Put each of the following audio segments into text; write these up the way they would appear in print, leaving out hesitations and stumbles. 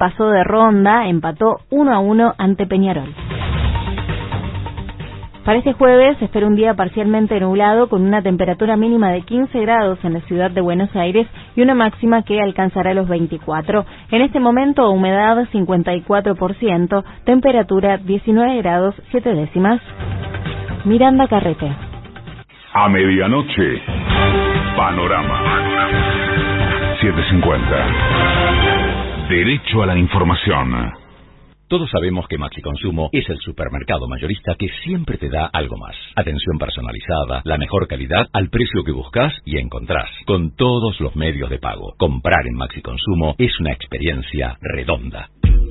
pasó de ronda, empató 1-1 ante Peñarol. Para este jueves se espera un día parcialmente nublado con una temperatura mínima de 15 grados en la ciudad de Buenos Aires y una máxima que alcanzará los 24. En este momento humedad 54%, temperatura 19 grados 7 décimas. Miranda Carrete. A medianoche, Panorama 750. Derecho a la información. Todos sabemos que Maxi Consumo es el supermercado mayorista que siempre te da algo más. Atención personalizada, la mejor calidad al precio que buscas y encontrás, con todos los medios de pago. Comprar en Maxi Consumo es una experiencia redonda.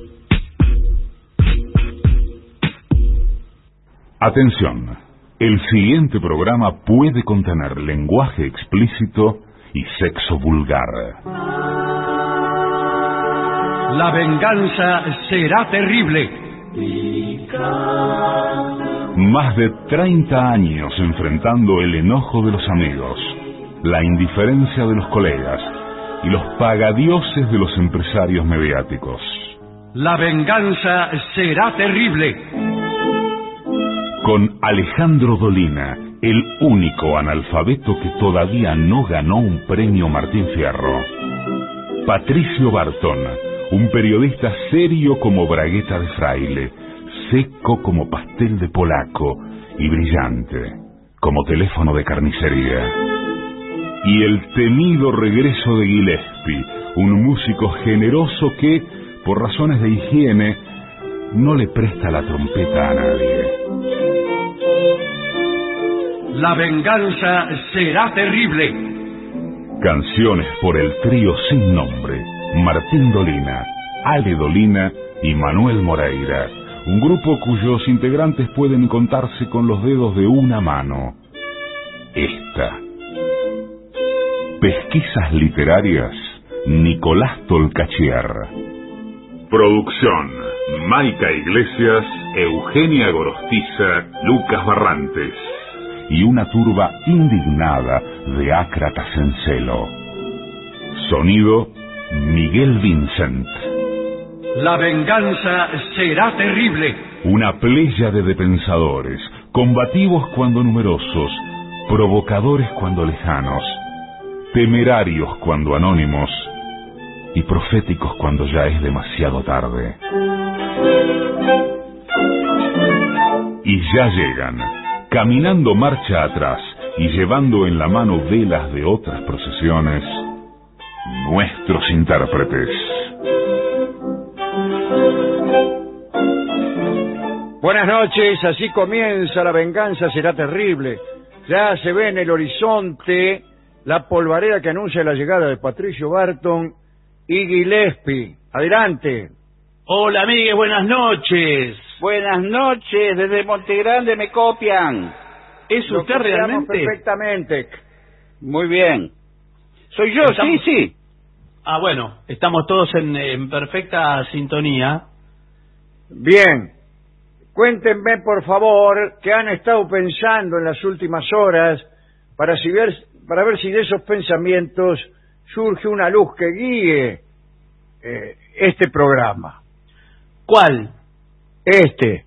Atención, el siguiente programa puede contener lenguaje explícito y sexo vulgar. La venganza será terrible. Más de 30 años enfrentando el enojo de los amigos, la indiferencia de los colegas y los pagadioses de los empresarios mediáticos. La venganza será terrible. Con Alejandro Dolina, el único analfabeto que todavía no ganó un premio Martín Fierro. Patricio Barton, un periodista serio como bragueta de fraile, seco como pastel de polaco y brillante como teléfono de carnicería. Y el temido regreso de Gillespie, un músico generoso que, por razones de higiene, no le presta la trompeta a nadie. La venganza será terrible. Canciones por el trío sin nombre, Martín Dolina, Ale Dolina y Manuel Moreira, un grupo cuyos integrantes pueden contarse con los dedos de una mano. Esta. Pesquisas literarias, Nicolás Tolcachier. Producción, Maica Iglesias, Eugenia Gorostiza, Lucas Barrantes. Y una turba indignada de ácratas en celo. Sonido, Miguel Vincent. La venganza será terrible. Una pléyade de pensadores, combativos cuando numerosos, provocadores cuando lejanos, temerarios cuando anónimos y proféticos cuando ya es demasiado tarde. Y ya llegan, caminando marcha atrás y llevando en la mano velas de otras procesiones, nuestros intérpretes. Buenas noches, así comienza La venganza será terrible. Ya se ve en el horizonte la polvareda que anuncia la llegada de Patricio Barton y Gillespie. Adelante. Hola, amigues, buenas noches. Buenas noches, desde Montegrande me copian. ¿Es usted realmente? Perfectamente. Muy bien. Soy yo, ¿Estamos? sí. Ah, bueno, estamos todos en perfecta sintonía. Bien. Cuéntenme, por favor, qué han estado pensando en las últimas horas para ver si de esos pensamientos surge una luz que guíe este programa. ¿Cuál? Este.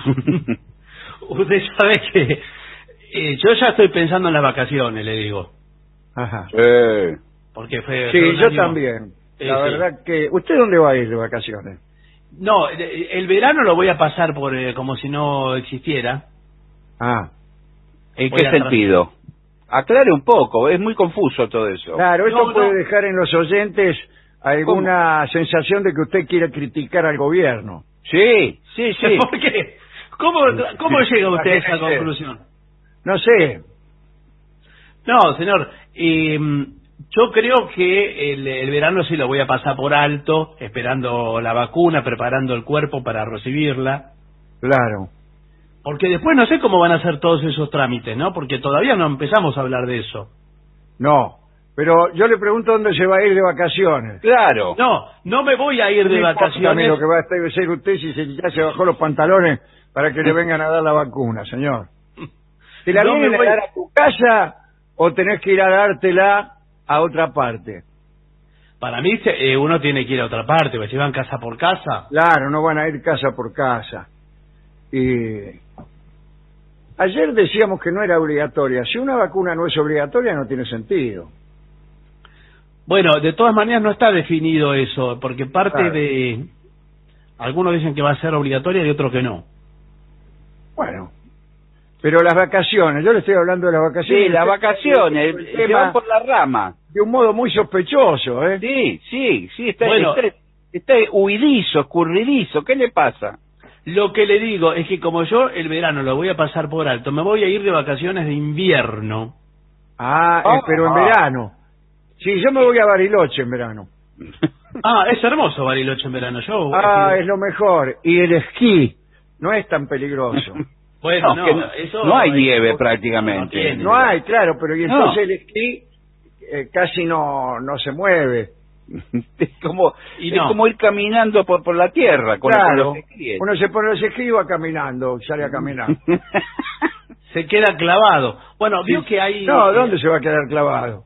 Usted sabe que yo ya estoy pensando en las vacaciones, le digo. Ajá. Porque fue Sí, un yo año... también. La sí. verdad que... ¿Usted dónde va a ir de vacaciones? No, el verano lo voy a pasar por como si no existiera. Ah. ¿En qué sentido? Aclare un poco, es muy confuso todo eso. Claro, esto No, puede no. dejar en los oyentes alguna sensación de que usted quiere criticar al gobierno. Sí. ¿Por qué? ¿Cómo llega usted a esa conclusión? No sé. No, señor, yo creo que el verano sí lo voy a pasar por alto, esperando la vacuna, preparando el cuerpo para recibirla. Claro. Porque después no sé cómo van a ser todos esos trámites, ¿no? Porque todavía no empezamos a hablar de eso. No. Pero yo le pregunto dónde se va a ir de vacaciones. Claro. No me voy a ir de vacaciones. Lo que va a ser usted si ya se bajó los pantalones para que le vengan a dar la vacuna, señor. ¿Te la vienen a dar a tu casa o tenés que ir a dártela a otra parte? Para mí uno tiene que ir a otra parte, porque si van casa por casa. Claro, no van a ir casa por casa. Y ayer decíamos que no era obligatoria. Si una vacuna no es obligatoria, no tiene sentido. Bueno, de todas maneras no está definido eso, porque parte Claro. de... Algunos dicen que va a ser obligatoria y otros que no. Bueno, pero las vacaciones, yo le estoy hablando de las vacaciones. Sí, las vacaciones, El se tema van por la rama. de un modo muy sospechoso, ¿eh? Sí, está, Bueno. está huidizo, escurridizo, ¿qué le pasa? Lo que le digo es que como yo el verano lo voy a pasar por alto, me voy a ir de vacaciones de invierno. Pero en verano. Sí, yo me voy a Bariloche en verano. Ah, es hermoso Bariloche en verano. Yo Es lo mejor. Y el esquí no es tan peligroso. Bueno, No, que no hay nieve prácticamente. No hay, claro, pero y entonces No. el esquí casi no se mueve. Es como, Y es no. como ir caminando por la tierra con Claro, los esquíes. uno se pone los esquí y va caminando, sale a caminar. Se queda clavado. Bueno, vio que hay... No, ¿dónde se va a quedar clavado?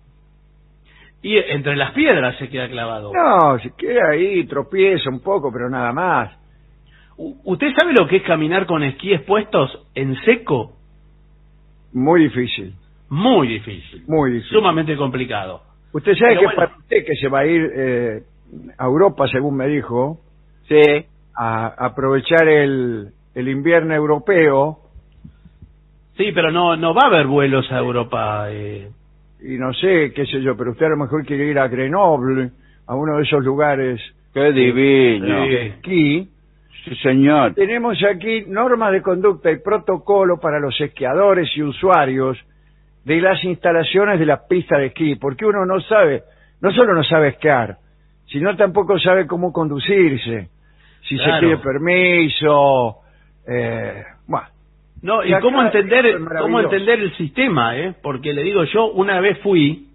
Y entre las piedras se queda clavado. No, se queda ahí, tropieza un poco, pero nada más. ¿Usted sabe lo que es caminar con esquíes puestos en seco? Muy difícil, Muy difícil. muy difícil. Sumamente complicado. Usted sabe Pero que bueno. para usted que se va a ir a Europa, según me dijo, Sí, a aprovechar el invierno europeo, Sí, pero no va a haber vuelos a Europa. y no sé, qué sé yo, pero usted a lo mejor quiere ir a Grenoble, a uno de esos lugares qué divino. de esquí. Sí, señor. Tenemos aquí normas de conducta y protocolo para los esquiadores y usuarios de las instalaciones de la pista de esquí, porque uno no solo no sabe esquiar, sino tampoco sabe cómo conducirse, si Claro. se pide permiso, bueno. No, Y y acá cómo esto es entender maravilloso. el sistema, porque le digo, yo una vez fui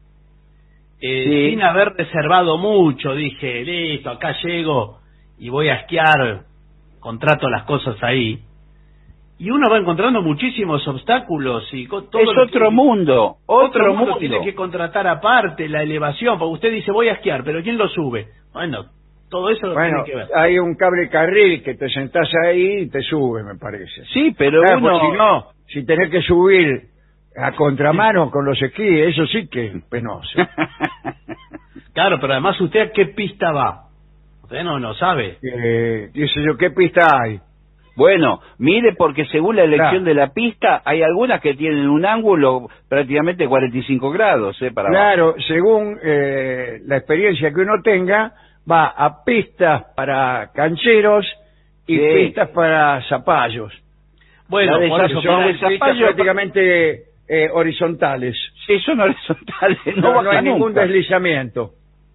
Sí. sin haber reservado mucho, dije, listo, acá llego y voy a esquiar, contrato las cosas ahí. Y uno va encontrando muchísimos obstáculos y todo Es lo que- otro mundo, otro mundo tiene que contratar aparte, la elevación, porque usted dice voy a esquiar, pero ¿quién lo sube? Bueno, todo eso lo Bueno, tiene que ver. hay un cable carril que te sentás ahí y te sube, me parece. Sí, pero Claro, uno... porque si no, si tenés que subir a contramano con los esquíes, eso sí que es penoso. Claro, pero además usted a qué pista va. Usted no sabe. Dice yo, ¿qué pista hay? Bueno, mire, porque según la elección Claro. de la pista, hay algunas que tienen un ángulo prácticamente 45 grados, para Claro, según la experiencia que uno tenga, va a pistas para cancheros y Sí. pistas para zapallos. Bueno, La de por eso Zapallo- Son de pistas zapallo- prácticamente horizontales. Sí, son horizontales, No, baja hay ningún nunca. deslizamiento.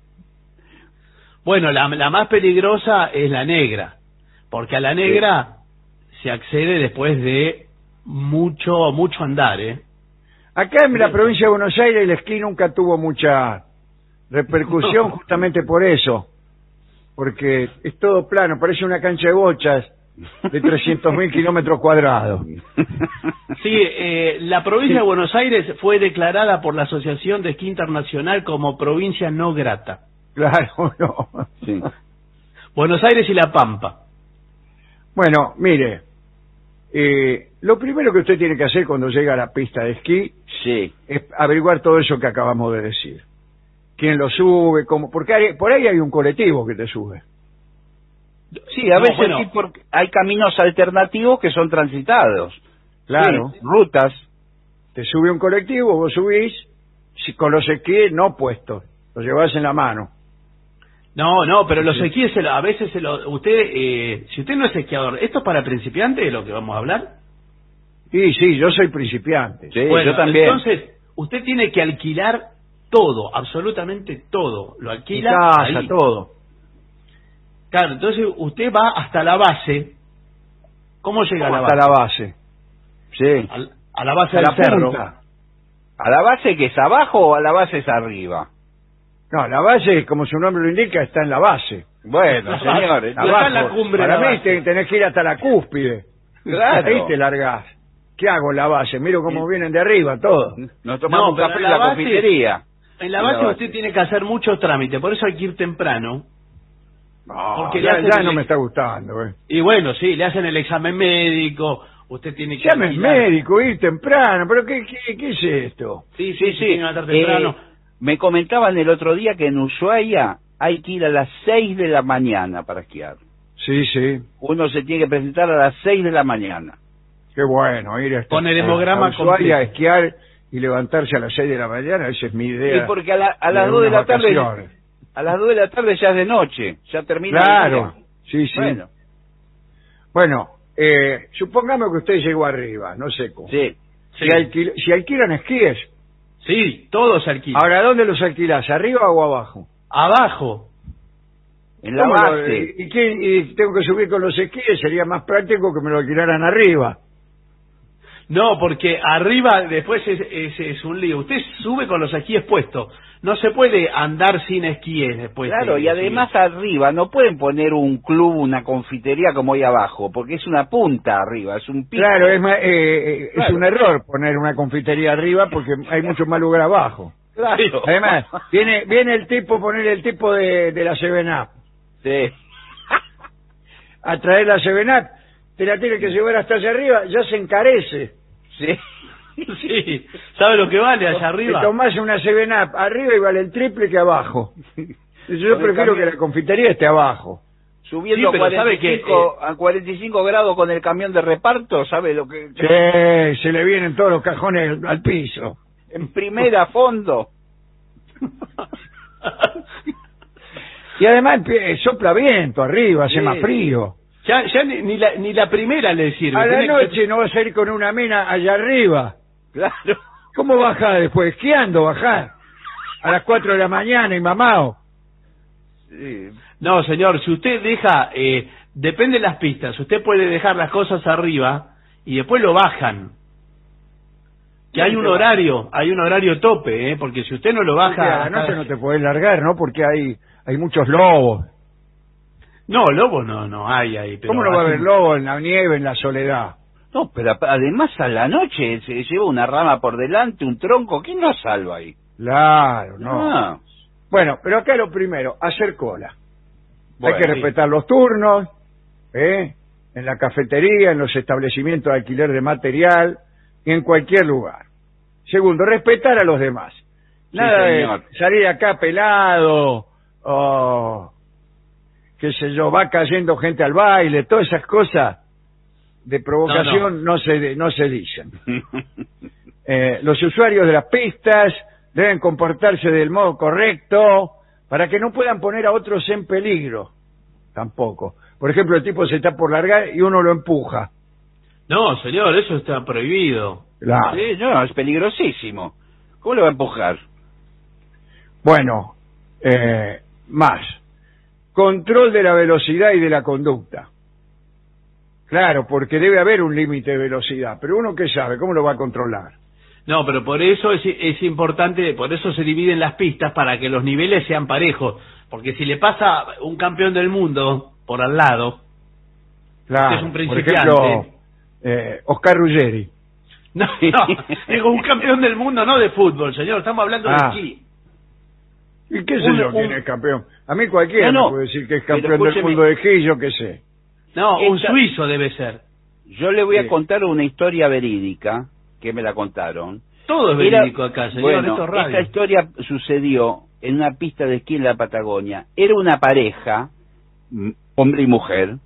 bueno, la más peligrosa es la negra, porque a la negra se accede después de mucho andar, Acá en la provincia de Buenos Aires el esquí nunca tuvo mucha repercusión justamente por eso. Porque es todo plano, parece una cancha de bochas de 300.000 kilómetros cuadrados. Sí, la provincia de Buenos Aires fue declarada por la Asociación de Esquí Internacional como provincia no grata. Claro, no. Sí. Buenos Aires y La Pampa. Bueno, mire, lo primero que usted tiene que hacer cuando llega a la pista de esquí Sí. es averiguar todo eso que acabamos de decir. ¿Quién lo sube? Cómo, porque por ahí hay un colectivo que te sube. Sí, a No, veces bueno. sí, porque hay caminos alternativos que son transitados. Claro. Sí, rutas. Te sube un colectivo, vos subís con los esquíes no puestos, los llevás en la mano. No, pero los esquíes a veces usted, si usted no es esquiador, ¿esto es para principiantes de lo que vamos a hablar? Sí, yo soy principiante. Sí, Bueno, yo también. entonces, usted tiene que alquilar todo, absolutamente todo. Lo Mi alquila casa, ahí. todo. Claro, entonces usted va hasta la base. ¿Cómo llega a la Hasta base? la base. Sí. A la base A del la cerro. punta. ¿A la base que es abajo o a la base es arriba? No, la base, como su nombre lo indica, está en la base. Bueno, señores. No está en la cumbre Para de la mí base. tenés que ir hasta la cúspide. Claro. Ahí te largás. ¿Qué hago en la base? Miro cómo vienen de arriba todos. Nos tomamos No, un pero café en la la base- confitería. En la base usted tiene que hacer muchos trámites, por eso hay que ir temprano. No, Porque ya no me está gustando. Y bueno, sí, le hacen el examen médico, usted tiene que... Llame médico, ir temprano, pero ¿qué es esto? Sí. Tiene que estar temprano. Me comentaban el otro día que en Ushuaia hay que ir a las 6 de la mañana para esquiar. Sí. Uno se tiene que presentar a las 6 de la mañana. Qué bueno, ir a con el hemograma Ushuaia a esquiar y levantarse a las 6 de la mañana, esa es mi idea. Sí, porque a las 2 de la tarde... A las 2 de la tarde ya es de noche, ya termina. Claro, sí. Bueno, supongamos que usted llegó arriba, no sé cómo. Sí. Si alquilan esquíes. Sí, todos alquilan. Ahora, ¿dónde los alquilás? ¿Arriba o abajo? Abajo. En la base. ¿Y tengo que subir con los esquíes? Sería más práctico que me lo alquilaran arriba. No, porque arriba después es un lío. Usted sube con los esquíes puestos. No se puede andar sin esquíes después. Claro, y además arriba no pueden poner un club, una confitería como hay abajo, porque es una punta arriba, es un pico. Claro, es un error poner una confitería arriba porque hay mucho más lugar abajo. Claro. Además, viene el tipo, poner el tipo de la 7-Up. Sí. A traer la 7-Up, te la tiene que llevar hasta allá arriba, ya se encarece. Sí. Sí, ¿sabe lo que vale allá arriba? Te tomás una 7-Up arriba y vale el triple que abajo. Yo prefiero que la confitería esté abajo. Subiendo sí, a 45 grados con el camión de reparto, ¿sabe lo que...? Sí, se le vienen todos los cajones al piso. En primera, fondo. Y además sopla viento arriba, hace más frío. Ya ni la primera le sirve. A la noche no vas a ir con una mina allá arriba. Claro. ¿Cómo bajás después? Esquiando bajás. A las 4 de la mañana y mamao. Sí. No, señor, si usted deja, depende de las pistas, usted puede dejar las cosas arriba y después lo bajan. Que hay un horario tope, porque si usted no lo baja... A la noche no te podés largar, ¿no? Porque hay muchos lobos. No, lobos no hay ahí. Pero ¿cómo no va a haber lobos en la nieve, en la soledad? No, pero además a la noche se lleva una rama por delante, un tronco, ¿quién lo salva ahí? Claro, no. Ah. Bueno, pero acá lo primero, hacer cola. Bueno, hay que respetar los turnos, en la cafetería, en los establecimientos de alquiler de material y en cualquier lugar. Segundo, respetar a los demás. Nada de salir acá pelado, o qué sé yo, va cayendo gente al baile, todas esas cosas de provocación no se dicen. Los usuarios de las pistas deben comportarse del modo correcto para que no puedan poner a otros en peligro. Tampoco. Por ejemplo, el tipo se está por largar y uno lo empuja. No, señor, eso está prohibido. Claro. Sí, no, es peligrosísimo. ¿Cómo lo va a empujar? Bueno, más. Control de la velocidad y de la conducta. Claro, porque debe haber un límite de velocidad, pero uno qué sabe, ¿cómo lo va a controlar? No, pero por eso es importante, por eso se dividen las pistas para que los niveles sean parejos, porque si le pasa un campeón del mundo por al lado, claro, es un por principiante. ejemplo, Oscar Ruggeri. No, digo un campeón del mundo, no de fútbol, señor, estamos hablando de esquí. ¿Y qué sé yo quién es campeón? A mí cualquiera me puede decir que es campeón del mundo de esquí, yo qué sé. No, un suizo debe ser. Yo le voy a contar una historia verídica que me la contaron. Todo es verídico acá, señor. Bueno, esto es radio. esta historia sucedió en una pista de esquí en la Patagonia. Era una pareja, hombre y mujer.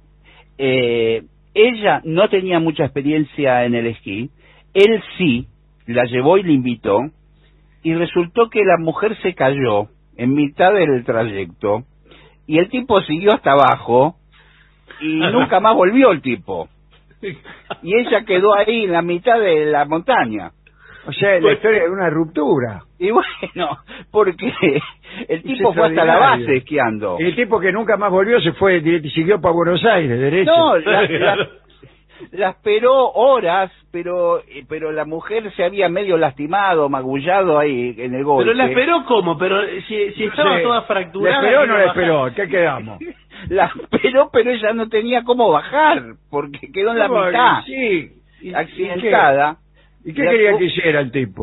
Ella no tenía mucha experiencia en el esquí. Él sí, la llevó y la invitó. Y resultó que la mujer se cayó en mitad del trayecto. Y el tipo siguió hasta abajo. Y nunca más volvió el tipo. Y ella quedó ahí en la mitad de la montaña. O sea, la historia de una ruptura. Y bueno, porque el tipo fue hasta la base esquiando. El tipo que nunca más volvió se fue y siguió para Buenos Aires, derecho. No, la esperó horas, pero la mujer se había medio lastimado, magullado ahí en el golpe. Pero la esperó ¿cómo? Pero si estaba toda fracturada. ¿La esperó o no la esperó? ¿Qué quedamos? La esperó, pero ella no tenía cómo bajar, porque quedó en la mitad. Sí. Accidentada. ¿Y qué quería que hiciera el tipo?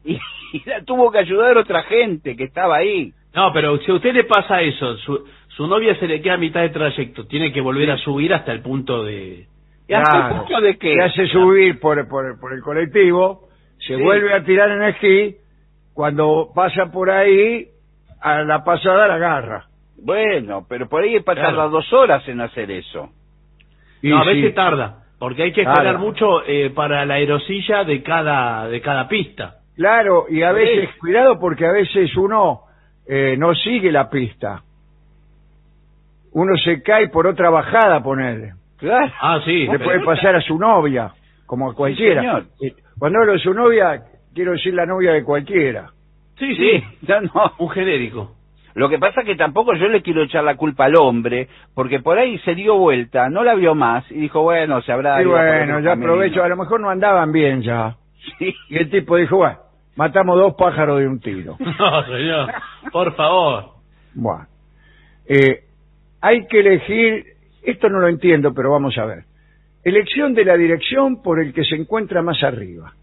y la tuvo que ayudar otra gente que estaba ahí. No, pero si a usted le pasa eso, su novia se le queda a mitad de trayecto, tiene que volver a subir hasta el punto de... ¿Y hasta el Claro, punto de qué? se hace subir por el colectivo, se Sí. vuelve a tirar en esquí, cuando pasa por ahí, a la pasada la agarra. Bueno, pero por ahí para Claro. tardar 2 horas en hacer eso. Y No, a sí, veces tarda, porque hay que Claro. esperar mucho para la aerosilla de cada pista. claro, y a Sí. veces, cuidado porque a veces uno no sigue la pista. Uno se cae por otra bajada, ponerle. Claro. Ah, sí. Le puede pasar a su novia, como a cualquiera. señor. Cuando hablo de su novia, quiero decir la novia de cualquiera. Sí, Sí, no. un genérico. Lo que pasa es que tampoco yo le quiero echar la culpa al hombre, porque por ahí se dio vuelta, no la vio más, y dijo, bueno, se habrá... Y ido por bueno, otro ya camerino. aprovecho, a lo mejor no andaban bien ya. Sí. Y el tipo dijo, bueno, matamos 2 pájaros de un tiro. No, señor, por favor. Bueno, hay que elegir, esto no lo entiendo, pero vamos a ver. Elección de la dirección por el que se encuentra más arriba.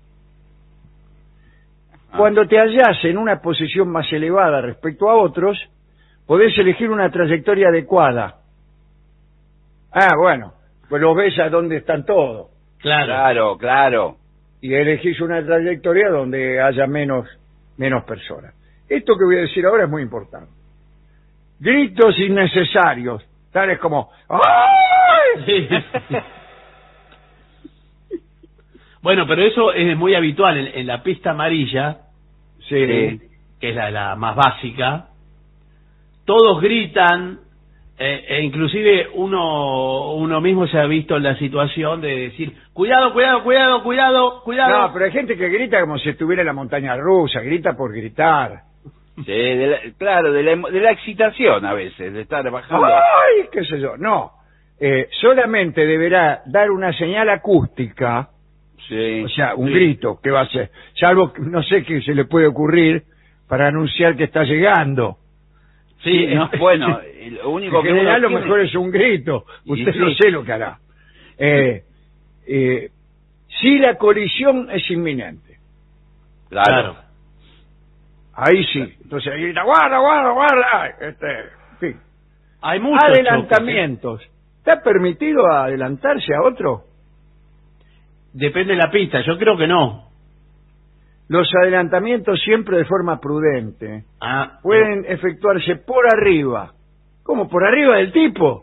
Cuando te hallas en una posición más elevada respecto a otros, podés elegir una trayectoria adecuada. Ah, bueno, pues lo ves a dónde están todos. Claro. Claro, claro. Y elegís una trayectoria donde haya menos personas. Esto que voy a decir ahora es muy importante. Gritos innecesarios, tales como ¡ay! Sí. Bueno, pero eso es muy habitual en la pista amarilla, Sí. que es la más básica. Todos gritan, e inclusive uno mismo se ha visto en la situación de decir, cuidado, cuidado, cuidado, cuidado, cuidado. No, pero hay gente que grita como si estuviera en la montaña rusa, grita por gritar. Sí, claro, de la excitación a veces, de estar bajando. ¡Ay! ¿Qué sé yo? No. Solamente deberá dar una señal acústica, Sí. o sea, un Sí. grito que va a ser, salvo que no sé qué se le puede ocurrir para anunciar que está llegando. Sí, No, bueno, lo único En que general uno lo mejor es un grito. Y Usted sí. no sé lo que hará. Si la colisión es inminente. Claro. Ahí sí. Entonces ahí grita, guarda, guarda, guarda. En fin. hay muchos Adelantamientos. ¿Está permitido adelantarse a otro? choques, ¿eh? Depende de la pista, yo creo que no. Los adelantamientos siempre de forma prudente. Ah, Pueden efectuarse por arriba. ¿Cómo? ¿Por arriba del tipo?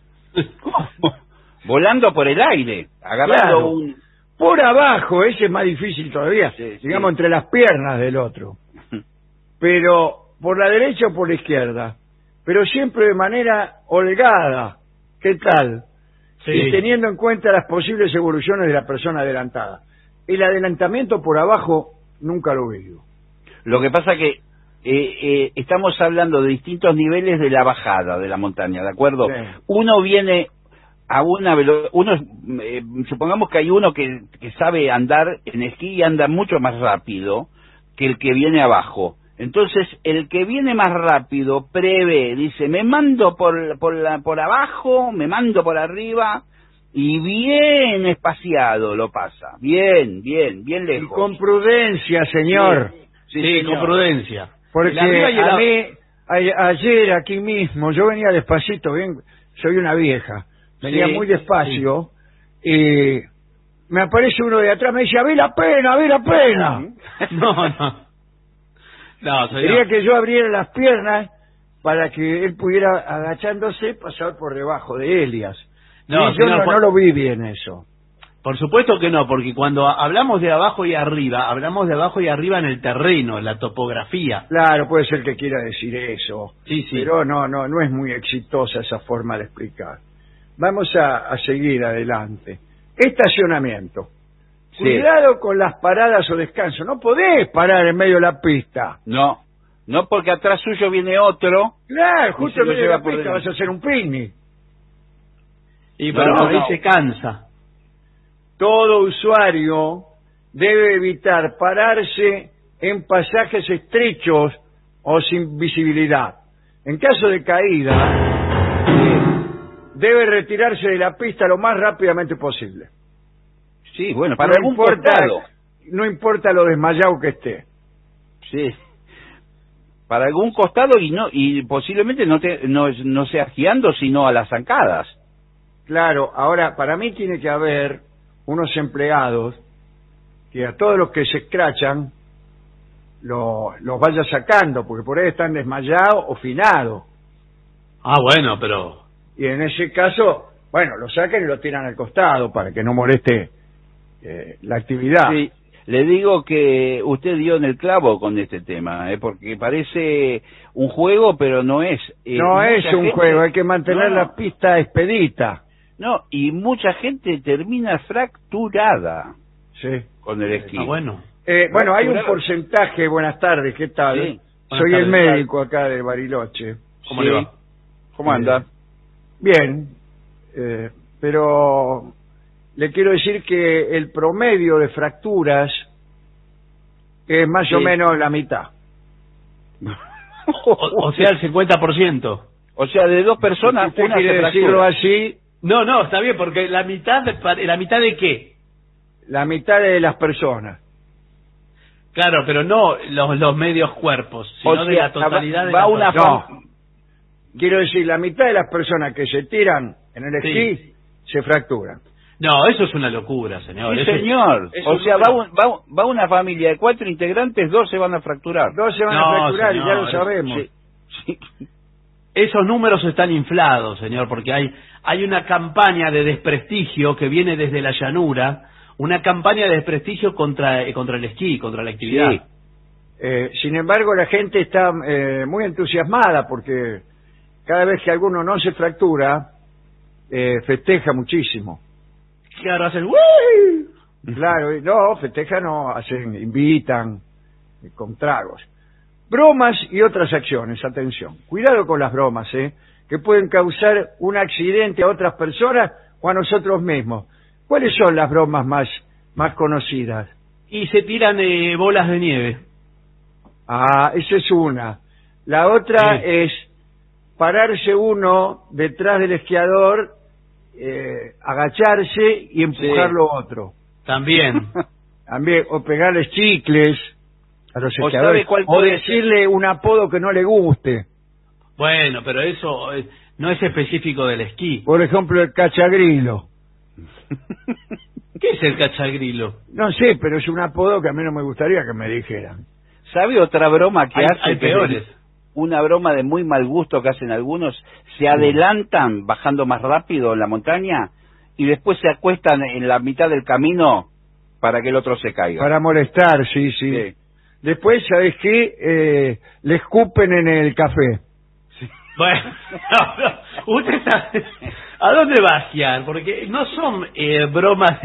Volando por el aire, agarrando Claro. un... Por abajo, ese es más difícil todavía. Sí, Digamos sí. entre las piernas del otro. Pero por la derecha o por la izquierda. Pero siempre de manera holgada. ¿Qué tal? sí. Y teniendo en cuenta las posibles evoluciones de la persona adelantada. El adelantamiento por abajo nunca lo he oído. Lo que pasa que estamos hablando de distintos niveles de la bajada de la montaña, ¿de acuerdo? Sí. Uno viene a una velocidad, supongamos que hay uno que sabe andar en esquí y anda mucho más rápido que el que viene abajo. Entonces, el que viene más rápido prevé, dice, me mando por abajo, me mando por arriba, y bien espaciado lo pasa, bien Y lejos. con prudencia, señor. Sí, Sí, señor. con prudencia. Porque El arriba y el a mí, ayer aquí mismo, yo venía despacito, bien, soy una vieja, venía Sí, muy despacio, y me aparece uno de atrás, me dice, ve la pena, ve la pena. No. No, señor. Quería que yo abriera las piernas para que él pudiera, agachándose, pasar por debajo de Elias. No, Y yo señor, no lo vi bien eso. Por supuesto que no, porque cuando hablamos de abajo y arriba, hablamos de abajo y arriba en el terreno, en la topografía. Claro, puede ser que quiera decir eso, Sí, sí. pero no es muy exitosa esa forma de explicar. Vamos a seguir adelante. Estacionamiento. Sí. Cuidado con las paradas o descansos. No podés parar en medio de la pista. No porque atrás suyo viene otro. Claro, Y justo se en lo medio de lleva la por pista delante. vas a hacer un picnic. Y No, pero no, ahí no. se cansa. Todo usuario debe evitar pararse en pasajes estrechos o sin visibilidad. En caso de caída, debe retirarse de la pista lo más rápidamente posible. Sí, bueno, para algún portado. No importa lo desmayado que esté. Sí. Para algún costado y posiblemente no sea guiando, sino a las zancadas. Claro, ahora, para mí tiene que haber unos empleados que a todos los que se escrachan los vaya sacando, porque por ahí están desmayados o finados. Ah, bueno, pero... Y en ese caso, bueno, lo sacan y lo tiran al costado para que no moleste la actividad. Sí, le digo que usted dio en el clavo con este tema, porque parece un juego, pero no es. No es un juego, hay que mantener la pista expedita. No, y mucha gente termina fracturada con el esquí. Ah, bueno. Bueno, hay un porcentaje, buenas tardes, ¿qué tal? Sí. Soy el médico acá de Bariloche. ¿Cómo le va? ¿Cómo anda? Bien, pero le quiero decir que el promedio de fracturas es más o menos la mitad. O sea, el 50%. O sea, de dos personas, ¿Usted una quiere se decirlo fractura. así? No, está bien, porque la mitad de qué? La mitad de las personas. Claro, pero no los medios cuerpos, sino O de sea, la totalidad de va la una persona. No, quiero decir, la mitad de las personas que se tiran en el esquí se fracturan. No, eso es una locura, señor. Sí, Eso señor. es O un sea, número. va una familia de 4 integrantes, 2 se van a fracturar. 2 se van No, a fracturar y ya lo señor, sabemos. Sí. Esos números están inflados, señor, porque hay una campaña de desprestigio que viene desde la llanura, una campaña de desprestigio contra el esquí, contra la actividad. Sí. Sin embargo, la gente está muy entusiasmada porque cada vez que alguno no se fractura, festeja muchísimo. Claro, hacen ¡uy! Claro, y no, festejan, no, invitan con tragos. Bromas y otras acciones, atención. Cuidado con las bromas, que pueden causar un accidente a otras personas o a nosotros mismos. ¿Cuáles son las bromas más conocidas? Y se tiran bolas de nieve. Ah, esa es una. La otra es pararse uno detrás del esquiador, agacharse y empujarlo otro. También. También, o pegarles chicles a los ¿O esquiadores, sabe cuál o puede decirle un apodo que no le guste. Bueno, pero eso no es específico del esquí. Por ejemplo, el cachagrilo. ¿Qué es el cachagrilo? No sé, pero es un apodo que a mí no me gustaría que me dijeran. ¿Sabe otra broma que hace? Hay peores. Una broma de muy mal gusto que hacen algunos. Se adelantan bajando más rápido en la montaña y después se acuestan en la mitad del camino para que el otro se caiga. Para molestar, sí. Después, ¿sabes qué? Le escupen en el café. Bueno, usted está... ¿A dónde va a esquiar? Porque no son bromas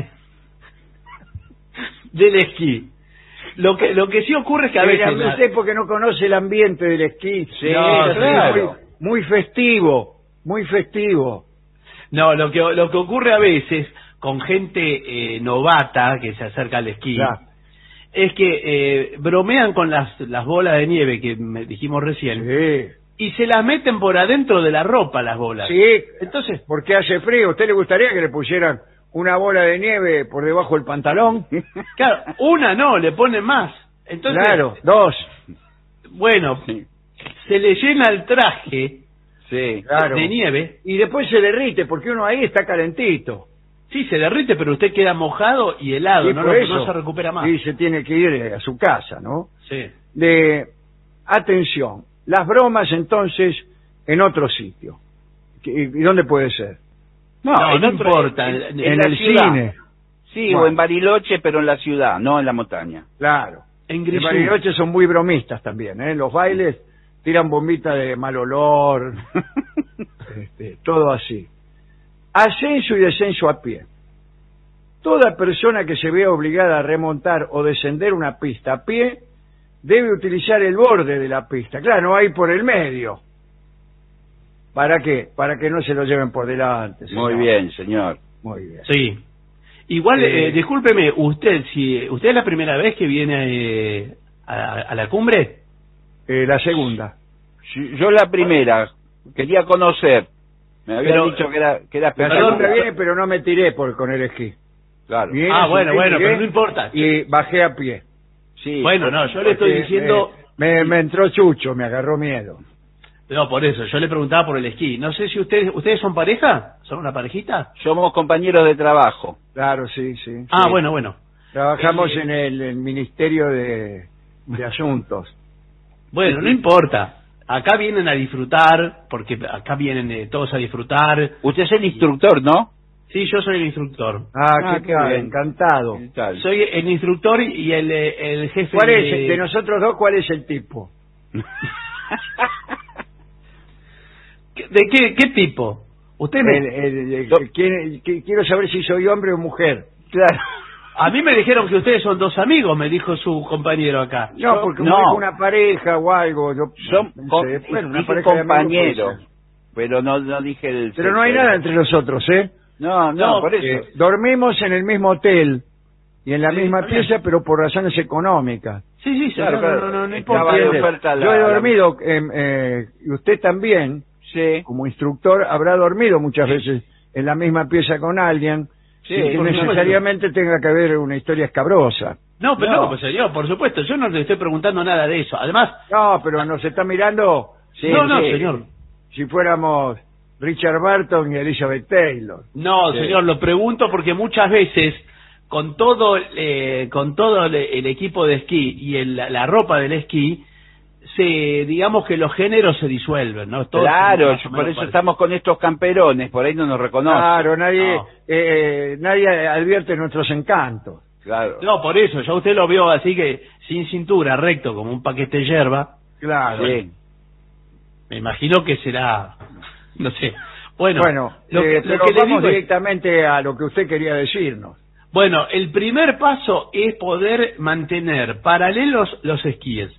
del esquí. Lo que sí ocurre es que a veces... Usted porque no conoce el ambiente del esquí. Sí, No, claro. Muy festivo, muy festivo. No, lo que ocurre a veces con gente novata que se acerca al esquí, Claro. es que bromean con las bolas de nieve que dijimos recién, Sí. y se las meten por adentro de la ropa las bolas. Sí, Entonces, porque hace frío. ¿A usted le gustaría que le pusieran una bola de nieve por debajo del pantalón? claro, una no, le ponen más. Entonces, Claro, 2. bueno, se le llena el traje Sí. Claro. de nieve. Y después se derrite, porque uno ahí está calentito. Sí, se derrite, pero usted queda mojado y helado, Y no, por no se recupera más. Y se tiene que ir a su casa, ¿no? Sí. Atención, las bromas entonces en otro sitio. ¿Y dónde puede ser? No importa. En la el ciudad. cine. Sí, Bueno. o en Bariloche, pero en la ciudad, no en la montaña. Claro. En En Grisú. Bariloche son muy bromistas también, ¿eh? Los bailes tiran bombitas de mal olor, todo así. Ascenso y descenso a pie. Toda persona que se vea obligada a remontar o descender una pista a pie debe utilizar el borde de la pista. Claro, no hay por el medio. ¿Para qué? Para que no se lo lleven por delante. Muy señor. bien, señor. Muy bien. Sí. Igual, discúlpeme, usted es la primera vez que viene a la cumbre. La segunda. Yo la primera, quería conocer. Me habían Pero, dicho que era La espectacular. segunda viene, pero no me tiré con el esquí. Claro. Vine, bueno, subí, pero tiré no importa. Y bajé a pie. Sí. Bueno, no, yo le estoy diciendo... Me entró chucho, me agarró miedo. No, por eso, yo le preguntaba por el esquí. No sé si ustedes son pareja, ¿son una parejita? Somos compañeros de trabajo. Claro, sí, sí. Ah, sí. bueno. Trabajamos en el Ministerio de Asuntos. Bueno, no importa. Acá vienen a disfrutar, porque acá vienen todos a disfrutar. Usted es el instructor, ¿no? Sí, yo soy el instructor. Qué bien, encantado. Soy el instructor y el jefe. ¿Cuál es, de nosotros dos, cuál es el tipo? ¿De qué tipo? Usted me... Quiero saber si soy hombre o mujer. Claro. A mí me dijeron que ustedes son dos amigos, me dijo su compañero acá. No, porque no es una pareja o algo. Son una pareja compañeros, pero no dije el... Pero no hay nada entre nosotros, ¿eh? No, por eso. Dormimos en el mismo hotel y en la misma pieza, pero por razones económicas. Sí, claro. No importa. Yo he dormido, y usted también, sí, como instructor, habrá dormido muchas veces en la misma pieza con alguien, sí, sin que necesariamente tenga que haber una historia escabrosa. No, pero pues señor, por supuesto, yo no le estoy preguntando nada de eso. Además... No, pero nos está mirando... Sí, no, señor. Si fuéramos Richard Burton y Elizabeth Taylor. No, señor, lo pregunto porque muchas veces con todo el equipo de esquí y la ropa del esquí, digamos que los géneros se disuelven, ¿no? Todos claro, por eso estamos con estos camperones, por ahí no nos reconocen. Claro, nadie advierte nuestros encantos. Claro. No, por eso, yo usted lo veo así que sin cintura, recto, como un paquete de yerba. Claro. Sí. Me imagino que será, no sé. Bueno, pero vamos directamente a lo que usted quería decirnos. Bueno, el primer paso es poder mantener paralelos los esquíes.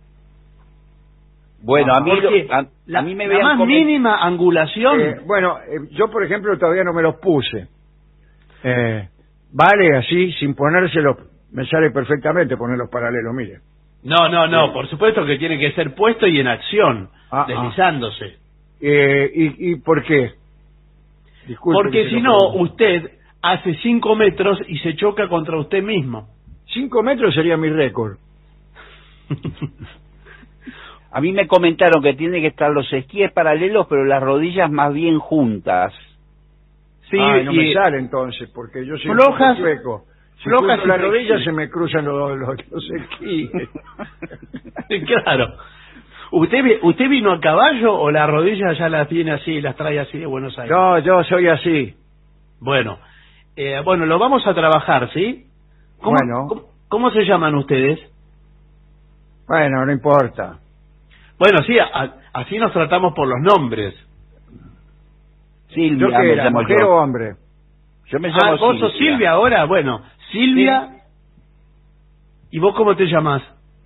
Bueno, a mí me la más mínima angulación. Yo por ejemplo todavía no me los puse. Vale, así, sin ponérselos, me sale perfectamente poner los paralelos, mire. No, por supuesto que tiene que ser puesto y en acción, deslizándose. ¿Y por qué? Disculpe, porque si no, usted hace 5 metros y se choca contra usted mismo. 5 metros sería mi récord. A mí me comentaron que tiene que estar los esquíes paralelos, pero las rodillas más bien juntas. Sí, no me sale entonces, porque yo soy flojas, un chueco. Si flojas las rodillas se me cruzan los esquíes. Claro. ¿Usted vino a caballo o las rodillas ya las tiene así, las trae así de Buenos Aires? No, yo soy así. Bueno, lo vamos a trabajar, ¿sí? ¿Cómo se llaman ustedes? Bueno, no importa. Bueno, sí, así nos tratamos por los nombres. Silvia, ¿Yo qué era, mujer o hombre? Yo me llamo ¿Vos sos Silvia ahora? Bueno, Silvia. Sí. ¿Y vos cómo te llamás?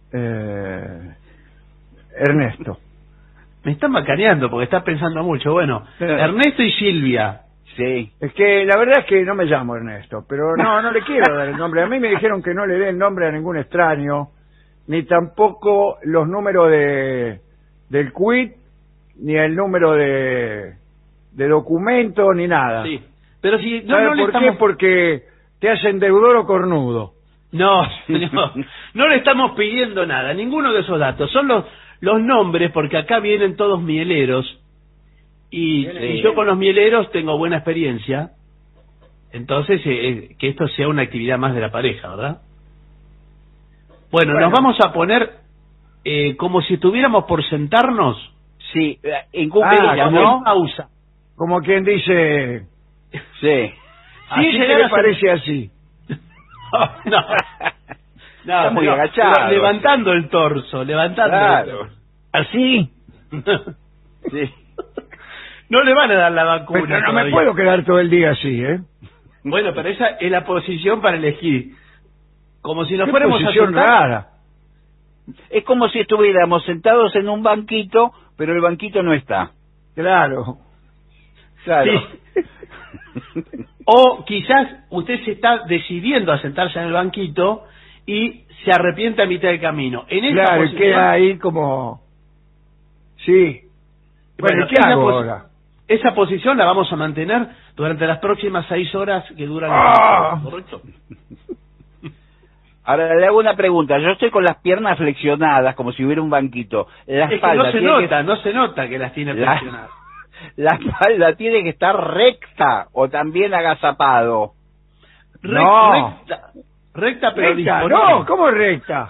Ernesto. Me están macaneando porque estás pensando mucho. Bueno, Ernesto y Silvia. Sí. Es que la verdad es que no me llamo Ernesto, pero no le quiero dar el nombre. A mí me dijeron que no le dé el nombre a ningún extraño, ni tampoco los números del quit, ni el número de documento, ni nada. Sí. Pero si ¿Sabe por qué? Porque te hacen deudor o cornudo. No, no le estamos pidiendo nada, ninguno de esos datos. Son los nombres, porque acá vienen todos mieleros. Y yo con los mieleros tengo buena experiencia. Entonces, que esto sea una actividad más de la pareja, ¿verdad? Bueno, nos vamos a poner como si estuviéramos por sentarnos. Sí, en Google, ¿no? Pausa. Como quien dice... Sí. Así que me parece así. No, está muy agachado. Levantando el torso, Claro. el torso. ¿Así? Sí. No le van a dar la vacuna. Pero no me puedo quedar todo el día así, ¿eh? Bueno, pero esa es la posición para elegir. Como si nos fuéramos a sentar. Rara. Es como si estuviéramos sentados en un banquito, pero el banquito no está. Claro. Sí. O quizás usted se está decidiendo a sentarse en el banquito y se arrepiente a mitad del camino. En esa claro, posición, queda ahí como... Sí. Bueno, ¿qué hago ahora? Esa posición la vamos a mantener durante las próximas 6 horas que duran el ¿correcto? Ahora le hago una pregunta. Yo estoy con las piernas flexionadas, como si hubiera un banquito. La Es que espalda no se nota que las tiene flexionadas. La espalda tiene que estar recta o también agazapado. No. Recta pero Recta, disponible. no, ¿cómo recta?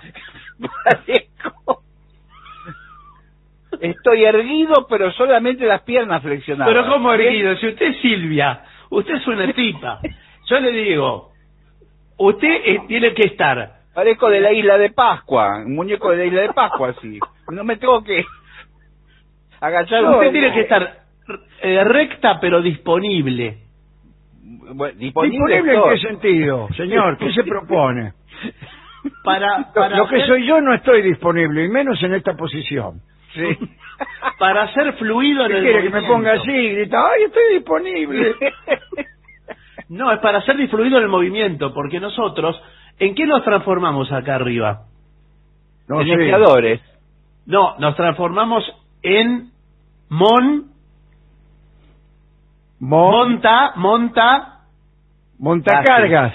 Estoy erguido, pero solamente las piernas flexionadas. Pero ¿cómo erguido? Si usted es Silvia, usted es una tipa. Yo le digo, usted tiene que estar... Parezco de la isla de Pascua, un muñeco de la isla de Pascua, así. No me tengo que agachar. Usted tiene que estar recta pero disponible. Bueno, ¿Disponible en qué sentido, señor? ¿Qué se propone? Para Lo que hacer- soy yo no estoy disponible, y menos en esta posición. Sí. para hacer fluido en ¿Qué el quiere que me movimiento. ponga así y grita, ¡ay, estoy disponible! No, es para hacer fluido en el movimiento, porque nosotros, ¿en qué nos transformamos acá arriba? No sé. Iniciadores. No, nos transformamos en Montacargas.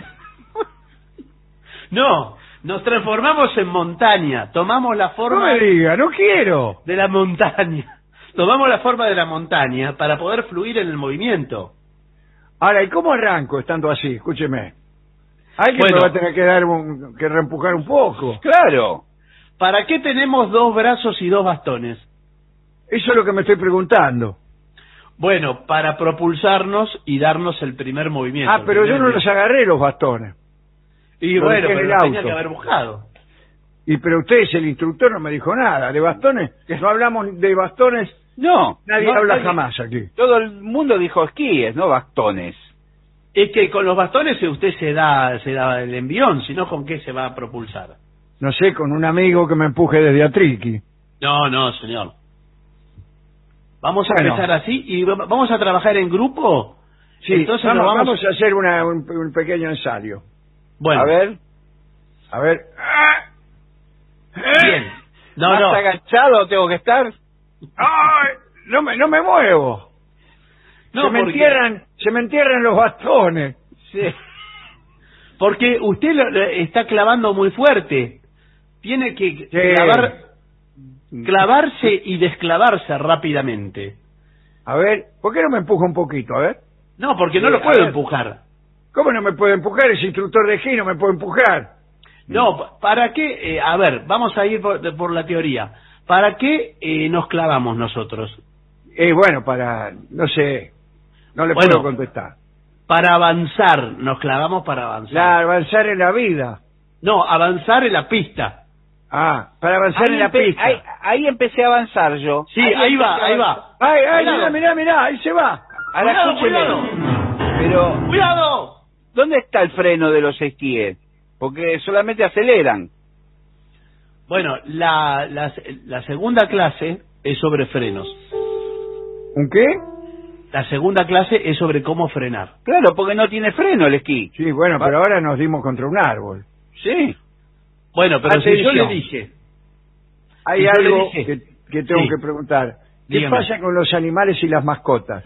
No, nos transformamos en montaña, tomamos la No forma me diga, no quiero. de la montaña. Tomamos la forma de la montaña para poder fluir en el movimiento. Ahora, ¿y cómo arranco estando así? Escúcheme. Alguien Bueno. me va a tener que dar que reempujar un poco. Claro. ¿Para qué tenemos 2 brazos y 2 bastones? Eso es lo que me estoy preguntando. Bueno, para propulsarnos y darnos el primer movimiento. Ah, pero el yo primer no los agarré los bastones. Y Lo bueno, dejé en pero el lo tenía auto. que haber buscado. Y pero usted es el instructor, no me dijo nada. De bastones, no hablamos de bastones, No. nadie no, habla nadie- jamás aquí. Todo el mundo dijo esquíes, no bastones. Es que con los bastones usted se da el envión, si no, ¿con qué se va a propulsar? No sé, con un amigo que me empuje desde Atriqui. No, señor. Vamos a Bueno. empezar así y vamos a trabajar en grupo. Sí, Entonces vamos, nos vamos a hacer un pequeño ensayo. Bueno, A ver. A ver. bien. No, ¿Más no. agachado tengo que estar? ¡Ay! No me muevo. No, se me entierran los bastones. Sí. Porque usted lo está clavando muy fuerte. Tiene que clavarse y desclavarse rápidamente. A ver, ¿por qué no me empuja un poquito? A ver. No, porque no Sí, lo a puedo ver. empujar. ¿Cómo no me puede empujar? Es instructor de esquí, no me puede empujar. No, ¿para qué? A ver, vamos a ir por la teoría. ¿Para qué nos clavamos nosotros? Bueno, no sé, no le Bueno. puedo contestar. Para avanzar, nos clavamos para avanzar. Avanzar en la vida. No, avanzar en la pista. Ah, para avanzar en la pista. Ahí empecé a avanzar yo. Sí, ahí va. Ay, Cuidado. mirá, ahí se va. Ahora Cuidado, escúcheme. cuidado. Pero, ¡Cuidado! ¿dónde está el freno de los esquíes? Porque solamente aceleran. Bueno, la segunda clase es sobre frenos. ¿Un qué? La segunda clase es sobre cómo frenar. Claro, porque no tiene freno el esquí. Sí, bueno, pero ahora nos dimos contra un árbol. Sí. Bueno, pero si yo Atención. le dije... Hay Y yo le algo dije- que tengo Sí. que preguntar. ¿Qué Dígame. pasa con los animales y las mascotas?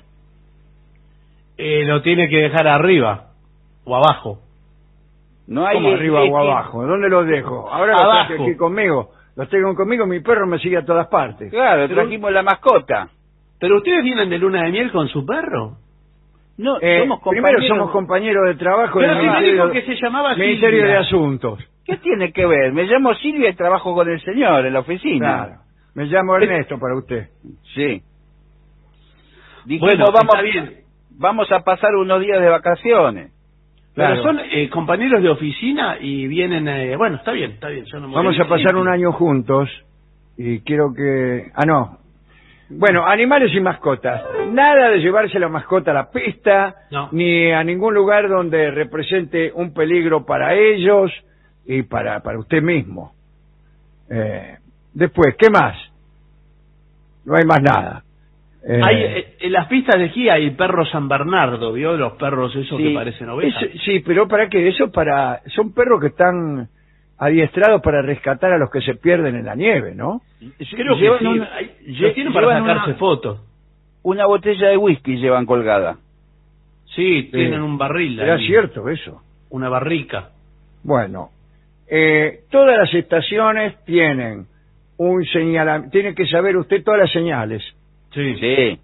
lo tiene que dejar arriba o abajo. No hay ¿Cómo arriba esquí. o abajo? ¿Dónde los dejo? Ahora los Abajo. traje aquí conmigo. Los tengo conmigo, mi perro me sigue a todas partes. Claro, Pero- trajimos la mascota. ¿Pero ustedes vienen de luna de miel con su perro? No, somos Primero compañeros. somos compañeros de trabajo Pero del si me Ministerio, dijo que se llamaba Ministerio Silvia. de Asuntos. ¿Qué tiene que ver? Me llamo Silvia y trabajo con el señor en la oficina. Claro. Me llamo Ernesto para usted. Sí. Dijimos, Bueno, está bien. vamos a pasar unos días de vacaciones. Pero Claro. son compañeros de oficina y vienen... bueno, está bien, yo no me Vamos voy a pasar decir. un año juntos y quiero que... no. Bueno, animales y mascotas. Nada de llevarse la mascota a la pista, No. ni a ningún lugar donde represente un peligro para ellos y para usted mismo. Después, ¿qué más? No hay más nada. En las pistas de esquí hay perros San Bernardo, ¿vio? Los perros esos que parecen ovejas. Sí, pero ¿para qué? Son perros que están adiestrados para rescatar a los que se pierden en la nieve, ¿no? Creo que Llevan sí. una- Los tienen para llevan sacarse una- fotos. Una botella de whisky llevan colgada. Sí, tienen un barril. ¿Era ahí, cierto eso? Una barrica. Bueno, Todas las estaciones tienen un señalamiento, tiene que saber usted todas las señales. Sí. Sí.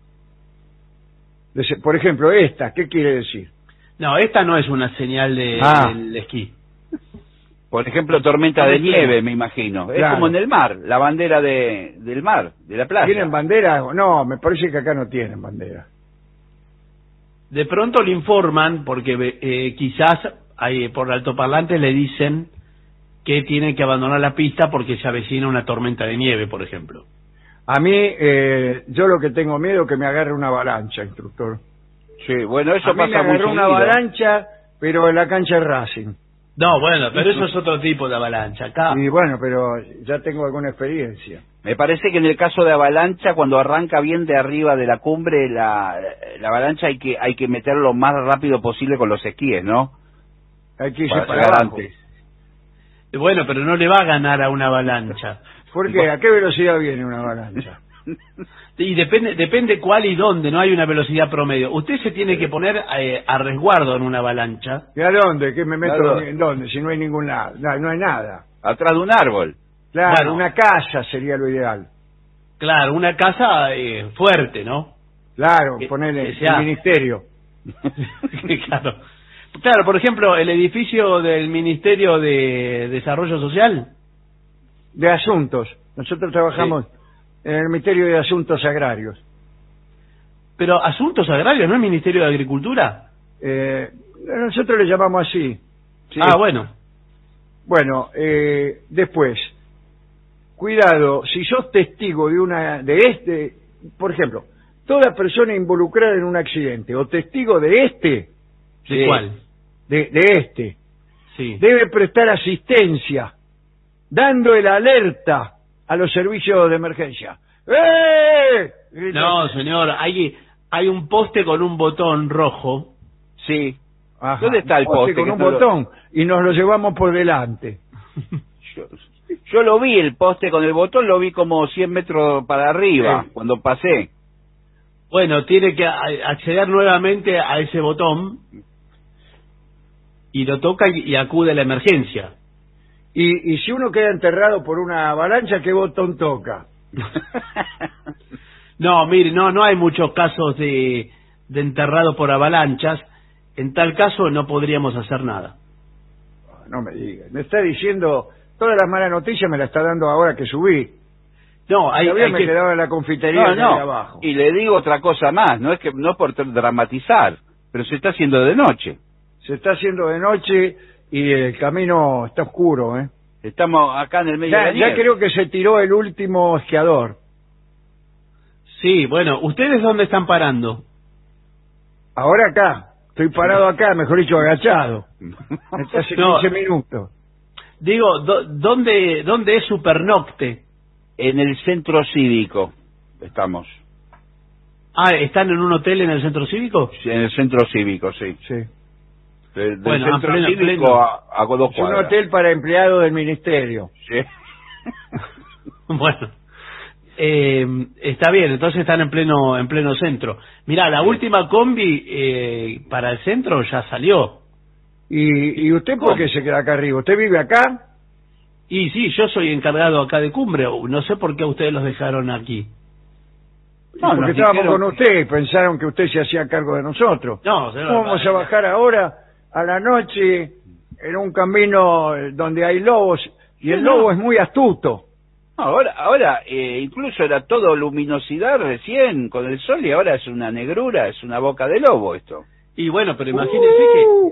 Por ejemplo, esta, ¿qué quiere decir? No, esta no es una señal del esquí. Por ejemplo, tormenta de nieve, me imagino. Claro. Es como en el mar, la bandera del mar, de la playa. ¿Tienen bandera? No, me parece que acá no tienen bandera. De pronto le informan, porque quizás por altoparlantes le dicen que tienen que abandonar la pista porque se avecina una tormenta de nieve, por ejemplo. A mí, yo lo que tengo miedo es que me agarre una avalancha, instructor. Sí, bueno, eso A mí pasa me agarró muy una seguido. avalancha, pero en la cancha de Racing. No, bueno, pero eso es otro tipo de avalancha. Acá, Y bueno, pero ya tengo alguna experiencia. Me parece que en el caso de avalancha, cuando arranca bien de arriba de la cumbre, la avalancha hay que meterlo lo más rápido posible con los esquíes, ¿no? Hay que irse Para para llegar abajo. antes. bueno, pero no le va a ganar a una avalancha. ¿Por qué? ¿A qué velocidad viene una avalancha? Y depende cuál y dónde, no hay una velocidad promedio. Usted se tiene que poner a resguardo en una avalancha. ¿Y a dónde? ¿Qué me meto? Claro. ¿En dónde? Si no hay ningún lado. No hay nada. Atrás de un árbol. Claro, Bueno. una casa sería lo ideal. Claro, una casa fuerte, ¿no? Claro, Que ponerle sea- el ministerio claro. Claro, por ejemplo, el edificio del Ministerio de Desarrollo Social. de asuntos. Nosotros trabajamos en el Ministerio de Asuntos Agrarios. Pero Asuntos Agrarios, ¿no es Ministerio de Agricultura? Nosotros le llamamos así. Sí. Ah, bueno. Bueno, después, cuidado, si sos testigo de por ejemplo, toda persona involucrada en un accidente o testigo de ¿De Sí. cuál? de este, Sí. debe prestar asistencia, dando el alerta a los servicios de emergencia. ¡Eh! Grita- No, señor, hay un poste con un botón rojo. Sí. Ajá, ¿Dónde está el poste? con Que un no lo- botón y nos lo llevamos por delante. Yo lo vi, el poste con el botón, lo vi como 100 metros para arriba, Sí. cuando pasé. Bueno, tiene que acceder nuevamente a ese botón y lo toca y acude a la emergencia. Y si uno queda enterrado por una avalancha, ¿qué botón toca? No, mire, no hay muchos casos de enterrado por avalanchas. En tal caso no podríamos hacer nada. No me diga. Me está diciendo, todas las malas noticias me las está dando ahora que subí. No, Todavía hay me que... quedaba en la confitería de abajo. Y le digo otra cosa más, no es por dramatizar, pero se está haciendo de noche. Se está haciendo de noche y el camino está oscuro, ¿eh? Estamos acá en el medio de la Ya nieve. creo que se tiró el último esquiador. Sí, bueno, ¿ustedes dónde están parando? Ahora acá. Estoy parado acá, mejor dicho, agachado. Hace 15 No. minutos. Digo, ¿dónde es su pernocte? En el centro cívico estamos. Ah, ¿están en un hotel en el centro cívico? Sí, en el centro cívico, sí. Sí. Del Bueno, centro pleno, cívico pleno. a 2 Es un cuadras. hotel para empleados del ministerio. Sí. Bueno, está bien, entonces están en pleno centro. Mirá, la última combi para el centro ya salió. ¿Y usted por qué se queda acá arriba? ¿Usted vive acá? Y sí, yo soy encargado acá de Cumbre, no sé por qué ustedes los dejaron aquí. No, Porque nos estábamos dijeron- con usted y pensaron que usted se hacía cargo de nosotros. No, señor, ¿Cómo vamos a bajar ahora a la noche en un camino donde hay lobos? Y el lobo es muy astuto. Ahora incluso era todo luminosidad recién con el sol y ahora es una negrura, es una boca de lobo esto. Y bueno, pero imagínese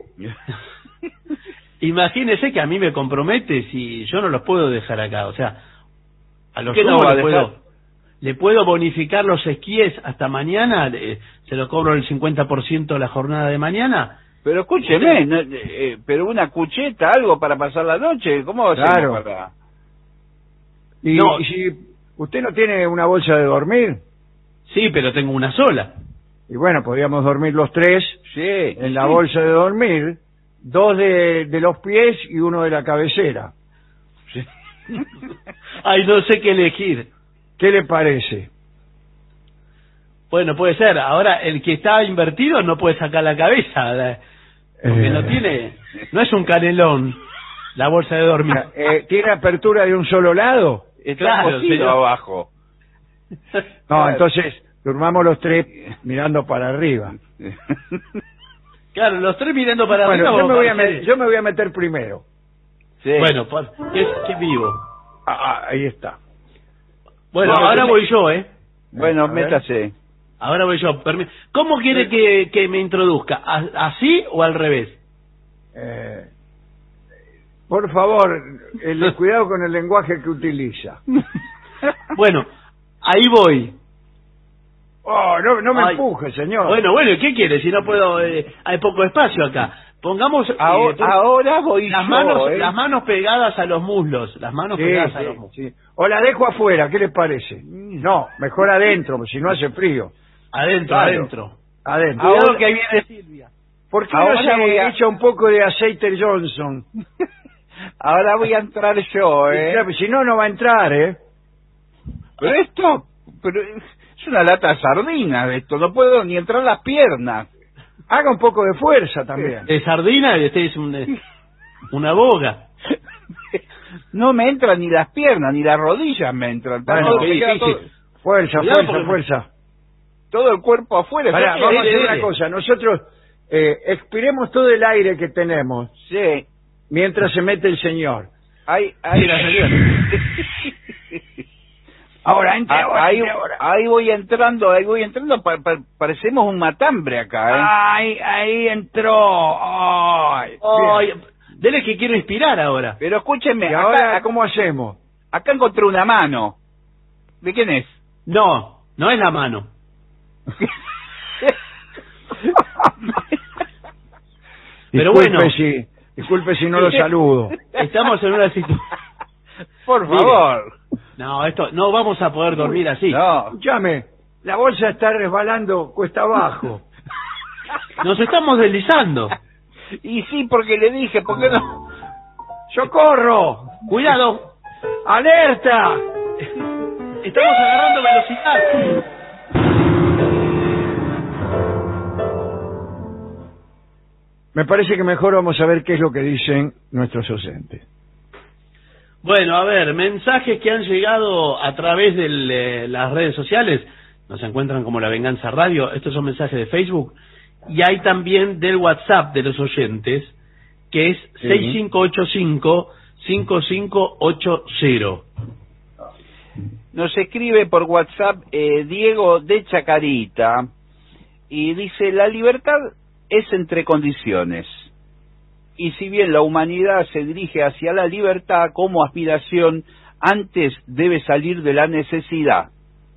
imagínese que a mí me compromete si yo no los puedo dejar acá, o sea, a los ¿Qué no sumo va a le dejar? puedo bonificar los esquíes hasta mañana, se lo cobro el 50% de la jornada de mañana. Pero escúcheme, pero una cucheta, algo para pasar la noche, ¿cómo hacemos Claro. para...? Y, No. y si usted no tiene una bolsa de dormir, Sí, pero tengo una sola. y bueno, podríamos dormir los tres Sí. en la bolsa de dormir, 2 de los pies y 1 de la cabecera. Ay, no sé qué elegir. ¿Qué le parece? Bueno, puede ser. Ahora, el que está invertido no puede sacar la cabeza, porque no es un canelón. La bolsa de dormir. ¿Tiene apertura de un solo lado? Está Claro, cosido señor. abajo. No, entonces durmamos los tres mirando para arriba. Claro, los tres mirando para Bueno, arriba. yo me voy a meter primero. Sí. Bueno, qué vivo. Ahí está. Bueno, Bueno, ahora que voy yo, ¿eh? Bueno, A ver. métase. Ahora voy yo. ¿Cómo quiere que me introduzca? ¿Así o al revés? Por favor, cuidado con el lenguaje que utiliza. Bueno, ahí voy. Oh, no me Ay. empuje, señor. Bueno, ¿qué quiere? Si no puedo, hay poco espacio acá. Pongamos Ahora voy las yo, manos, las manos pegadas a los muslos, las manos Sí, pegadas a sí, los muslos. sí. O la dejo afuera, ¿qué le parece? No, mejor adentro, porque si no hace frío. Adentro, Claro. adentro. Adentro. Ahora- Cuidado que ahí viene Silvia. ¿Por qué Ahora no se voy a- echa un poco de aceite Johnson? Ahora voy a entrar yo, Claro, si no, no va a entrar, ¿eh? Pero es una lata de sardinas esto, no puedo ni entrar las piernas. Haga un poco de fuerza también. De sardina, este es una boga. No me entran ni las piernas, ni las rodillas me entran. Está Bueno, todo- qué me queda difícil. Fuerza, Cuidado fuerza, porque- fuerza. todo el cuerpo afuera. Pará, ¿Sabes vamos a qué? hacer dele. una cosa. Nosotros expiremos todo el aire que tenemos Sí, mientras se mete el señor. ahí, Mira, señor. Ahora, entre ahora, ahí, entre ahora. ahí voy entrando, parecemos un matambre acá, Ahí entró. Ay, Ay, bien. dele que quiero inspirar ahora. Pero escúchenme, ¿Y ahora acá, cómo hacemos? acá encontré una mano. ¿De quién es? No es la mano. Pero bueno. Disculpe si no lo saludo. Estamos en una situación. Por Mire. favor. No, esto no vamos a poder dormir así. No. Escúchame, la bolsa está resbalando cuesta abajo. Nos estamos deslizando. Y sí, porque le dije, ¿por qué no? ¡Socorro! Cuidado, ¡Alerta! estamos agarrando velocidad. Me parece que mejor vamos a ver qué es lo que dicen nuestros oyentes. Bueno, a ver, mensajes que han llegado a través de las redes sociales. Nos encuentran como La Venganza Radio. Estos son mensajes de Facebook. Y hay también del WhatsApp de los oyentes, que es Sí. 6585-5580. Nos escribe por WhatsApp Diego de Chacarita y dice, la libertad es entre condiciones. Y si bien la humanidad se dirige hacia la libertad como aspiración, antes debe salir de la necesidad.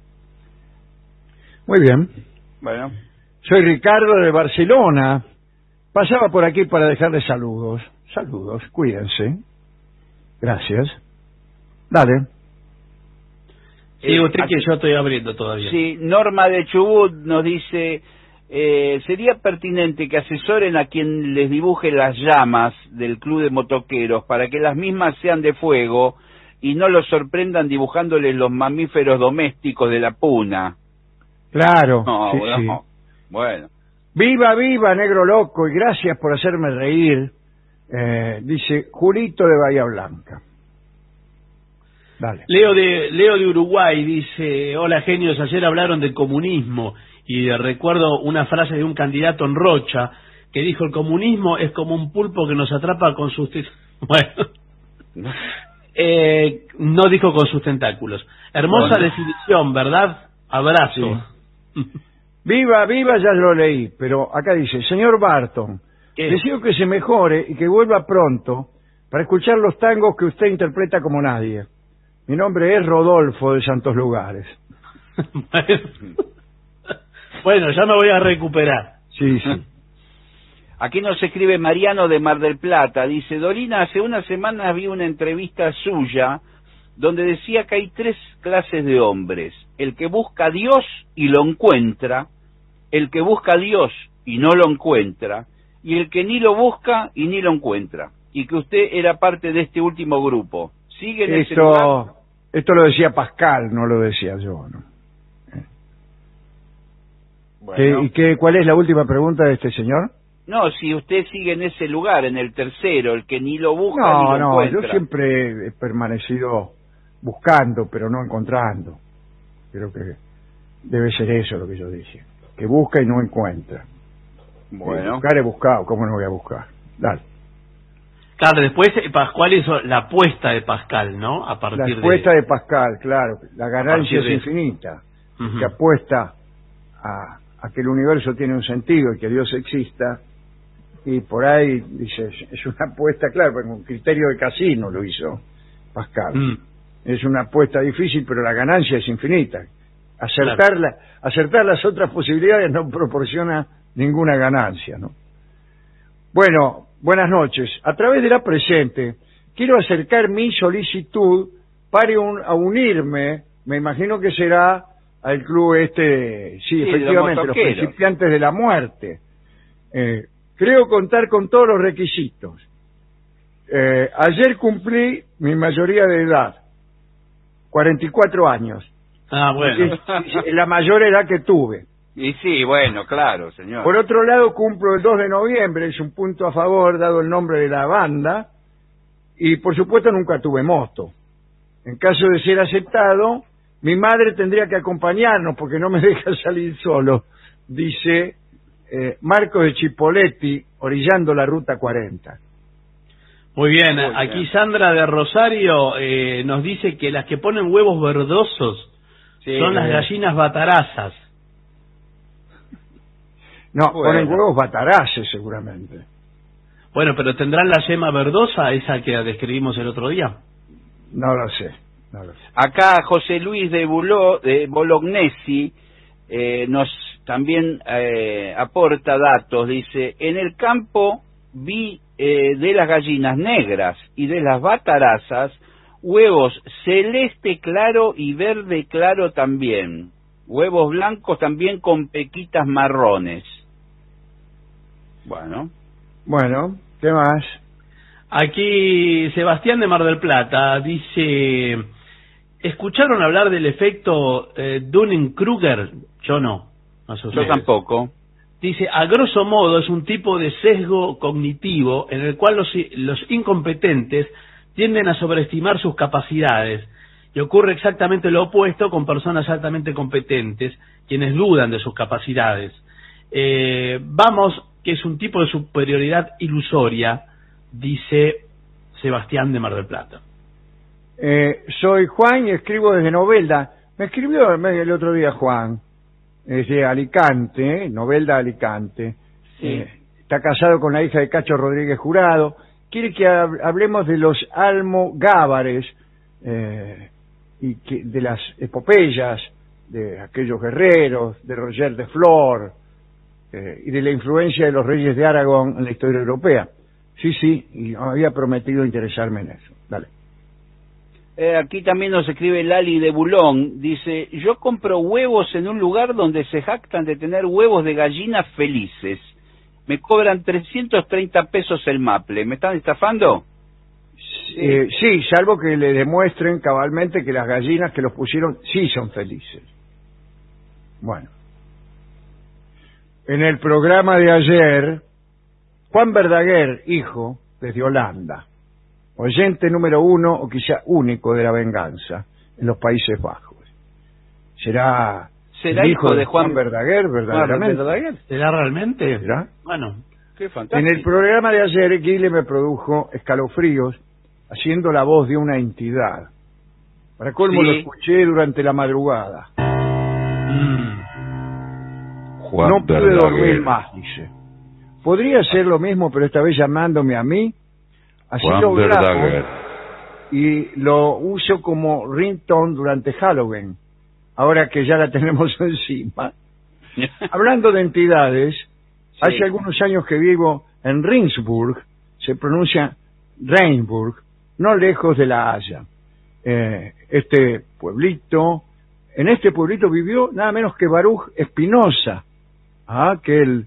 Muy bien. Bueno, Soy Ricardo de Barcelona. Pasaba por aquí para dejarles saludos. Saludos, cuídense. Gracias. Dale. Sí, usted aquí- que yo estoy abriendo todavía. sí, Norma de Chubut nos dice, sería pertinente que asesoren a quien les dibuje las llamas del club de motoqueros para que las mismas sean de fuego y no los sorprendan dibujándoles los mamíferos domésticos de la puna. Claro. No, sí, bueno, sí. bueno. Viva, viva, negro loco, y gracias por hacerme reír. Dice Julito de Bahía Blanca. Dale. Leo de Uruguay dice, hola genios, ayer hablaron del comunismo y recuerdo una frase de un candidato en Rocha que dijo, el comunismo es como un pulpo que nos atrapa con sus... Bueno, no dijo con sus tentáculos. Hermosa Bueno. definición, ¿verdad? Abrazo. Viva, viva, ya lo leí, pero acá dice, señor Barton, ¿Qué? deseo que se mejore y que vuelva pronto para escuchar los tangos que usted interpreta como nadie. Mi nombre es Rodolfo de Santos Lugares. Bueno, ya me voy a recuperar. Sí, sí. Aquí nos escribe Mariano de Mar del Plata, dice, Dolina, hace unas semanas vi una entrevista suya donde decía que hay 3 clases de hombres, el que busca a Dios y lo encuentra, el que busca a Dios y no lo encuentra, y el que ni lo busca y ni lo encuentra, y que usted era parte de este último grupo. ¿Sigue en ese lugar? Esto lo decía Pascal, no lo decía yo, ¿no? Bueno, ¿Cuál es la última pregunta de este señor? No, si usted sigue en ese lugar, en el tercero, el que ni lo busca ni lo encuentra. Yo siempre he permanecido buscando, pero no encontrando. Creo que debe ser eso lo que yo dije. Que busca y no encuentra. Bueno. Buscar he buscado, ¿cómo no voy a buscar? Dale. Claro, después Pascual hizo la apuesta de Pascal, ¿no? A partir la apuesta de Pascal, claro. La ganancia es infinita. Uh-huh. Que apuesta a que el universo tiene un sentido y que Dios exista. Y por ahí, dice, es una apuesta, claro, con un criterio de casino lo hizo Pascal. Es una apuesta difícil, pero la ganancia es infinita. Acertar las otras posibilidades no proporciona ninguna ganancia, ¿no? Bueno, buenas noches. A través de la presente, quiero acercar mi solicitud para unirme, me imagino que será al club sí, efectivamente, los principiantes de la muerte. Creo contar con todos los requisitos. Ayer cumplí mi mayoría de edad, 44 años. Ah, bueno. Es la mayor edad que tuve. Y sí, bueno, claro, señor. Por otro lado, cumplo el 2 de noviembre, es un punto a favor, dado el nombre de la banda, y por supuesto nunca tuve moto. En caso de ser aceptado, mi madre tendría que acompañarnos porque no me deja salir solo, dice Marcos de Chipoletti, orillando la ruta 40. Muy bien, aquí Sandra de Rosario nos dice que las que ponen huevos verdosos son las gallinas batarazas. No, ponen huevos bataraces seguramente. Bueno, pero ¿tendrán la yema verdosa, esa que describimos el otro día? No lo sé. Acá José Luis de Bolognesi nos también aporta datos. Dice, en el campo vi de las gallinas negras y de las batarazas huevos celeste claro y verde claro también. Huevos blancos también con pequitas marrones. Bueno, ¿qué más? Aquí Sebastián de Mar del Plata dice, ¿escucharon hablar del efecto Dunning-Kruger? Yo no. Yo tampoco. Dice, a grosso modo es un tipo de sesgo cognitivo en el cual los incompetentes tienden a sobreestimar sus capacidades, y ocurre exactamente lo opuesto con personas altamente competentes, quienes dudan de sus capacidades. Vamos, que es un tipo de superioridad ilusoria, dice Sebastián de Mar del Plata. Soy Juan y escribo desde Novelda. Me escribió el otro día Juan, desde Alicante, Novelda, Alicante. Sí. Está casado con la hija de Cacho Rodríguez Jurado. Quiere que hablemos de los almogávares y de las epopeyas de aquellos guerreros, de Roger de Flor y de la influencia de los reyes de Aragón en la historia europea. Sí, y había prometido interesarme en eso. Dale. Aquí también nos escribe Lali de Bulón. Dice, yo compro huevos en un lugar donde se jactan de tener huevos de gallinas felices. Me cobran 330 pesos el maple. ¿Me están estafando? Sí, salvo que le demuestren cabalmente que las gallinas que los pusieron sí son felices. Bueno. En el programa de ayer, Juan Verdaguer, hijo, desde Holanda, oyente número 1 o quizá único de La Venganza en los Países Bajos. ¿Será el hijo de Juan Verdaguer, verdaderamente? ¿Será realmente? ¿Será? Bueno, qué fantástico. En el programa de ayer, Guile me produjo escalofríos haciendo la voz de una entidad. Para colmo, lo escuché durante la madrugada. No pude dormir más, dice. Podría ser lo mismo, pero esta vez llamándome a mí. Así lo grabo y lo uso como ringtone durante Halloween, ahora que ya la tenemos encima. Hablando de entidades, hace algunos años que vivo en Ringsburg, se pronuncia Reinburg, no lejos de La Haya. Este pueblito, en este pueblito vivió nada menos que Baruch Spinoza, aquel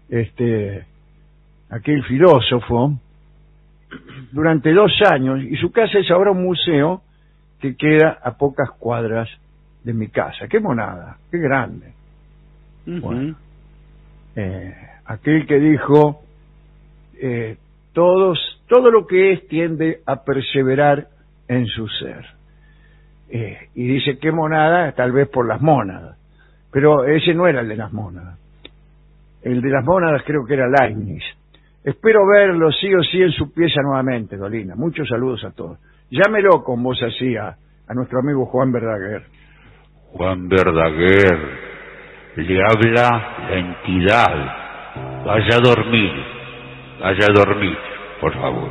filósofo, durante 2 años, y su casa es ahora un museo que queda a pocas cuadras de mi casa. ¡Qué monada! ¡Qué grande! Bueno, aquel que dijo, todo lo que es tiende a perseverar en su ser. Y dice que monada, tal vez por las mónadas, pero ese no era el de las mónadas. El de las mónadas creo que era Leibniz. Espero verlo sí o sí en su pieza nuevamente, Dolina. Muchos saludos a todos. Llámelo con voz así a nuestro amigo Juan Verdaguer. Juan Verdaguer, le habla la entidad. Vaya a dormir, por favor.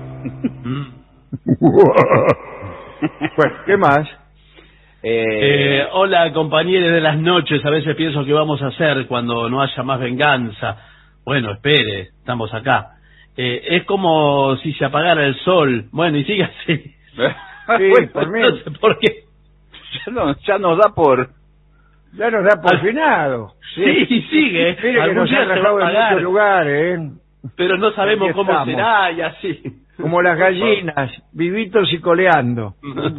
Bueno, ¿qué más? Hola, compañeros de las noches. A veces pienso que vamos a hacer cuando no haya más venganza. Bueno, espere, estamos acá. Es como si se apagara el sol. Bueno, y sigue así. Sí, Bueno, por mí. no sé por qué. Ya nos da por... Ya nos da por finado. Sí, sigue. Mire que Algún nos día ha se va a rajado en pagar, muchos lugares, pero no sabemos Aquí cómo estamos. será y así. como las gallinas, vivitos y coleando.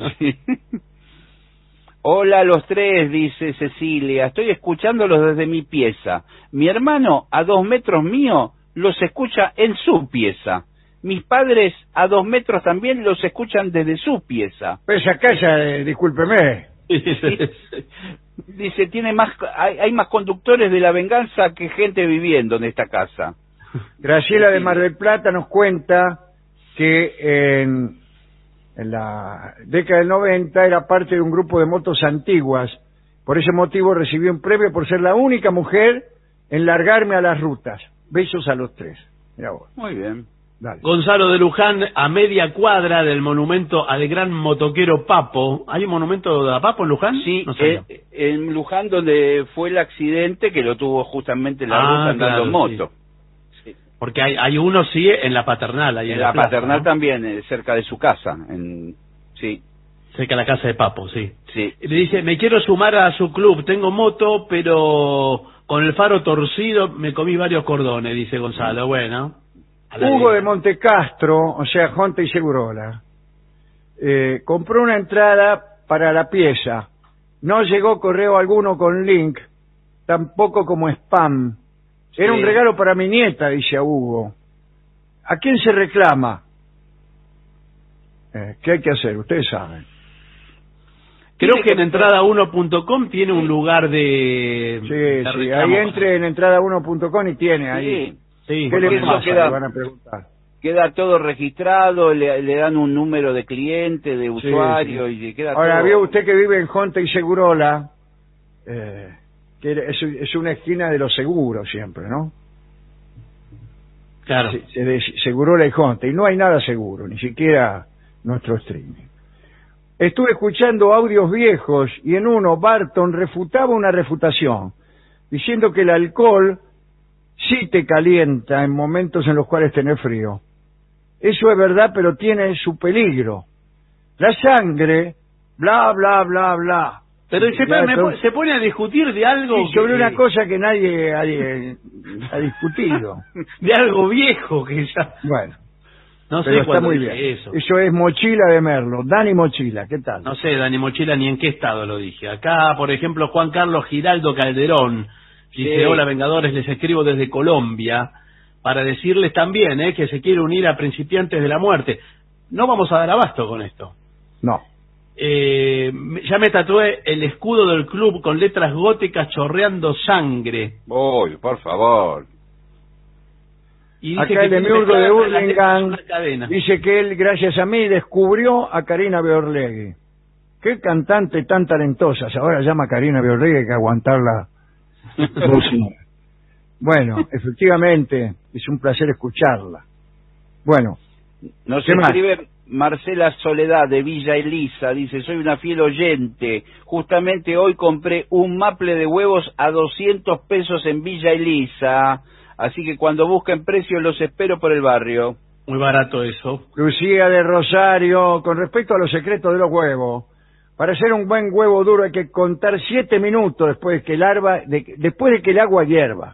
Hola a los tres, dice Cecilia. Estoy escuchándolos desde mi pieza. Mi hermano, a 2 metros mío, los escucha en su pieza. Mis padres, a 2 metros también, los escuchan desde su pieza. Pues esa casa, discúlpeme. Dice, hay más conductores de la venganza que gente viviendo en esta casa. Graciela de Mar del Plata nos cuenta que en la década del 90 era parte de un grupo de motos antiguas. Por ese motivo recibió un premio por ser la única mujer en largarme a las rutas. Besos a los tres. Mirá vos. Muy bien. Dale. Gonzalo de Luján, a media cuadra del monumento al gran motoquero Papo. ¿Hay un monumento a Papo en Luján? Sí, No sabía. en Luján, donde fue el accidente que lo tuvo justamente en la ruta andando claro, en moto. Sí. Porque hay uno, sí, en la Paternal. Ahí En la plaza, Paternal ¿no? también, cerca de su casa. Sí, Cerca de la casa de Papo, sí. sí. Le dice, me quiero sumar a su club, tengo moto, pero con el faro torcido me comí varios cordones, dice Gonzalo. Bueno. Hugo de Montecastro, o sea, Jonte y Segurola, compró una entrada para la pieza. No llegó correo alguno con link, tampoco como spam. Era un regalo para mi nieta, dice a Hugo. ¿A quién se reclama? ¿Qué hay que hacer? Ustedes saben. Creo que en entrada1.com tiene un lugar de... Sí, de sí, reclamo. ahí entre en entrada1.com y tiene ahí. Sí, ¿Qué le eso pasa? queda- Le van a preguntar. Queda todo registrado, le dan un número de cliente, de usuario, sí. y queda Ahora, todo... vio usted que vive en Jonte y Segurola, que es una esquina de los seguros siempre, ¿no? Claro. De Segurola y Jonte, y no hay nada seguro, ni siquiera nuestro streaming. Estuve escuchando audios viejos y en uno Barton refutaba una refutación, diciendo que el alcohol sí te calienta en momentos en los cuales tenés frío. Eso es verdad, pero tiene su peligro. La sangre, bla, bla, bla, bla. Pero Ya, se pone a discutir de algo... sí, sobre una cosa que nadie ha discutido. De algo viejo que ya... Bueno, No sé pero está cuándo muy dije bien. eso. Eso es Mochila de Merlo. Dani Mochila, ¿qué tal? No sé, Dani Mochila, ni en qué estado lo dije. Acá, por ejemplo, Juan Carlos Giraldo Calderón dice, Sí. hola Vengadores, les escribo desde Colombia para decirles también que se quiere unir a Principiantes de la Muerte. No vamos a dar abasto con esto. No. Ya me tatué el escudo del club con letras góticas chorreando sangre. Uy, por favor. Y dice Acá el que de tiene Miurgo de pegadas las letras en Hurlingham una cadena. dice que él, gracias a mí, descubrió a Karina Beorlegui. Qué cantante tan talentosa. Se ahora llama Karina Beorlegui, hay que aguantarla 2 horas. Bueno, efectivamente, es un placer escucharla. Bueno, Nos ¿Qué más? escribe Marcela Soledad de Villa Elisa, dice, soy una fiel oyente, justamente hoy compré un maple de huevos a 200 pesos en Villa Elisa, así que cuando busquen precios los espero por el barrio. Muy barato eso. Lucía de Rosario, con respecto a los secretos de los huevos, para hacer un buen huevo duro hay que contar 7 minutos después de que el agua hierva.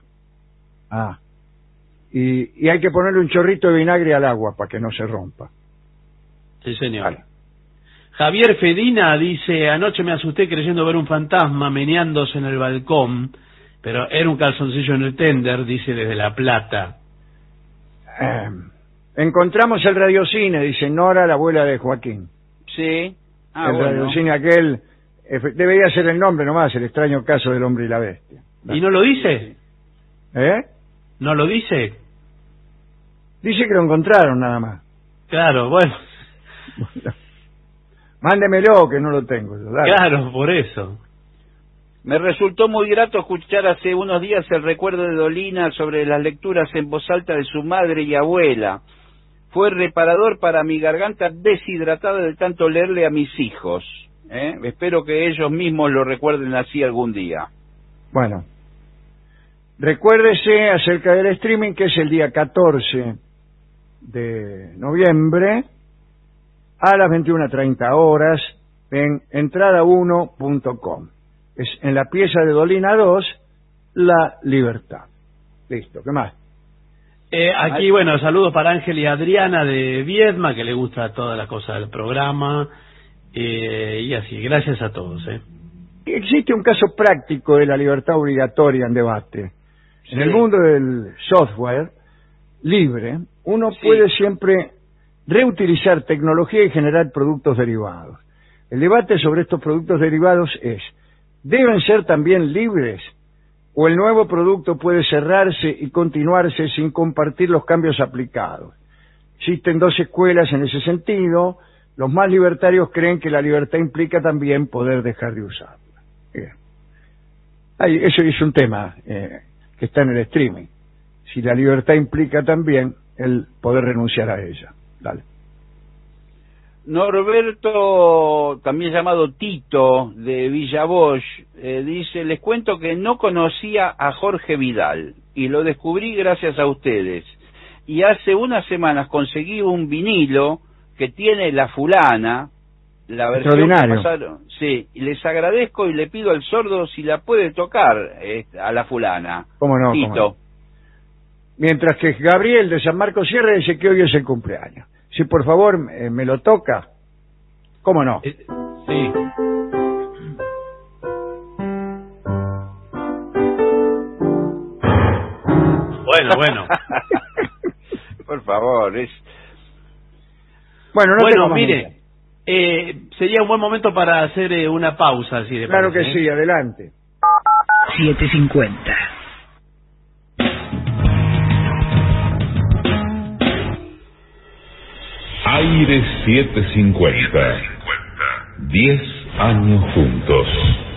Y hay que ponerle un chorrito de vinagre al agua para que no se rompa. Sí, señor. Vale. Javier Fedina dice, anoche me asusté creyendo ver un fantasma meneándose en el balcón, pero era un calzoncillo en el tender, dice desde La Plata. encontramos el radiocine, dice Nora, la abuela de Joaquín. Sí. El radiocine aquel, debería ser el nombre nomás, El extraño caso del hombre y la bestia. ¿Y no lo dice? ¿No lo dice? Dice que lo encontraron nada más. Claro, bueno. Mándemelo, que no lo tengo. Dale. Claro, por eso. Me resultó muy grato escuchar hace unos días el recuerdo de Dolina sobre las lecturas en voz alta de su madre y abuela. Fue reparador para mi garganta deshidratada de tanto leerle a mis hijos. Espero que ellos mismos lo recuerden así algún día. Bueno, recuérdese acerca del streaming, que es el día 14 de noviembre a las 21:30 horas en entrada1.com. Es en la pieza de Dolina 2, La Libertad. Listo, ¿qué más? Aquí, bueno, saludos para Ángel y Adriana de Viedma, que le gusta toda la cosa del programa, y así, gracias a todos. Existe un caso práctico de la libertad obligatoria en debate. Sí. En el mundo del software libre, uno puede siempre reutilizar tecnología y generar productos derivados. El debate sobre estos productos derivados es: ¿deben ser también libres? ¿O el nuevo producto puede cerrarse y continuarse sin compartir los cambios aplicados? Existen dos escuelas en ese sentido. Los más libertarios creen que la libertad implica también poder dejar de usarla. Eso es un tema que está en el streaming. Si la libertad implica también el poder renunciar a ella. Dale. Norberto, también llamado Tito, de Villa Bosch, dice: les cuento que no conocía a Jorge Vidal y lo descubrí gracias a ustedes. Y hace unas semanas conseguí un vinilo que tiene La Fulana, la versión que pasaron. Sí, y les agradezco y le pido al sordo si la puede tocar a La Fulana. ¿Cómo no? Tito. ¿Cómo no? Mientras que Gabriel de San Marcos Sierra dice que hoy es el cumpleaños. Si por favor me lo toca. ¿Cómo no? Sí. Bueno. Por favor, es... Bueno, mire, sería un buen momento para hacer una pausa, si le Claro parece, que sí, adelante. 7:50. Aire 750. 10 años juntos.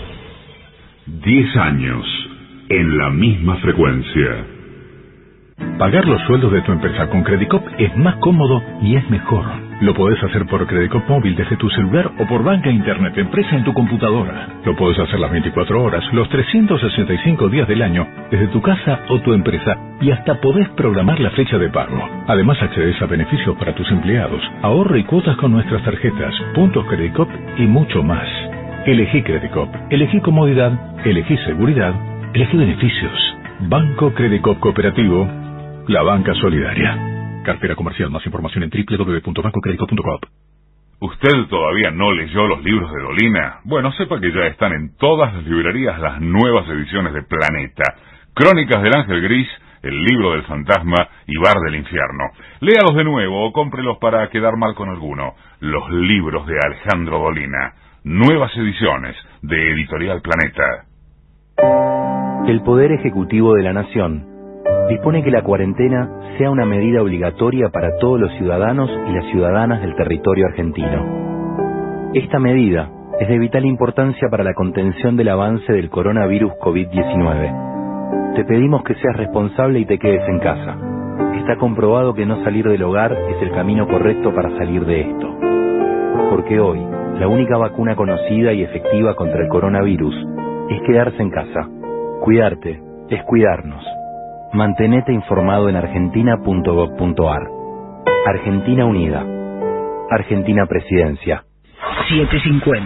10 años en la misma frecuencia. Pagar los sueldos de tu empresa con Credicop es más cómodo y es mejor. Lo podés hacer por Credicop móvil desde tu celular o por banca internet empresa en tu computadora. Lo podés hacer las 24 horas, los 365 días del año, desde tu casa o tu empresa, y hasta podés programar la fecha de pago. Además accedes a beneficios para tus empleados, ahorro y cuotas con nuestras tarjetas, puntos Credicop y mucho más. Elegí Credicop, elegí comodidad, elegí seguridad, elegí beneficios. Banco Credicop Cooperativo, la banca solidaria. Cartera comercial. Más información en www.bancocredico.com. ¿Usted todavía no leyó los libros de Dolina? Bueno, sepa que ya están en todas las librerías las nuevas ediciones de Planeta. Crónicas del Ángel Gris, El libro del fantasma y Bar del infierno. Léalos de nuevo o cómprelos para quedar mal con alguno. Los libros de Alejandro Dolina. Nuevas ediciones de Editorial Planeta. El Poder Ejecutivo de la Nación dispone que la cuarentena sea una medida obligatoria para todos los ciudadanos y las ciudadanas del territorio argentino. Esta medida es de vital importancia para la contención del avance del coronavirus COVID-19. Te pedimos que seas responsable y te quedes en casa. Está comprobado que no salir del hogar es el camino correcto para salir de esto. Porque hoy, la única vacuna conocida y efectiva contra el coronavirus es quedarse en casa. Cuidarte es cuidarnos. Mantenete informado en argentina.gov.ar. Argentina Unida. Argentina Presidencia. 7:50.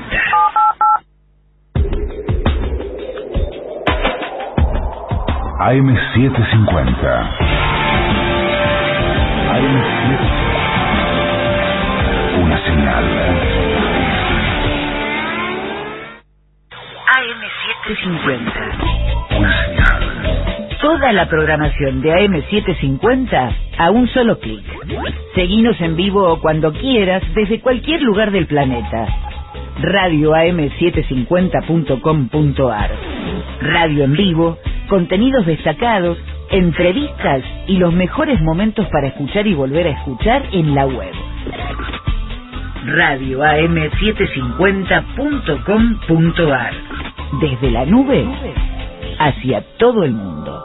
AM 750. AM 750. Una señal. AM 750. Una señal. Toda Toda la programación de AM750 a un solo clic. Seguinos en vivo cuando quieras desde cualquier lugar del planeta. radioam750.com.ar. Radio en vivo, contenidos destacados, entrevistas y los mejores momentos para escuchar y volver a escuchar en la web. radioam750.com.ar. Desde la nube hacia todo el mundo.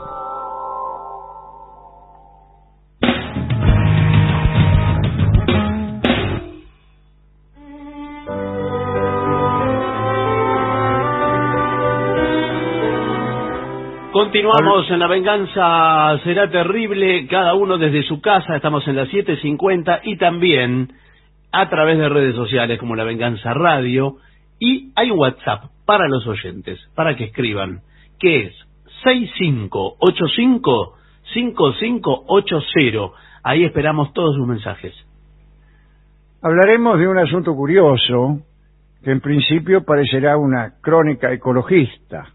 Continuamos en La Venganza Será Terrible, cada uno desde su casa. Estamos en las 7:50 y también a través de redes sociales como La Venganza Radio, y hay un WhatsApp para los oyentes, para que escriban, que es 6585-5580. Ahí esperamos todos sus mensajes. Hablaremos de un asunto curioso que en principio parecerá una crónica ecologista.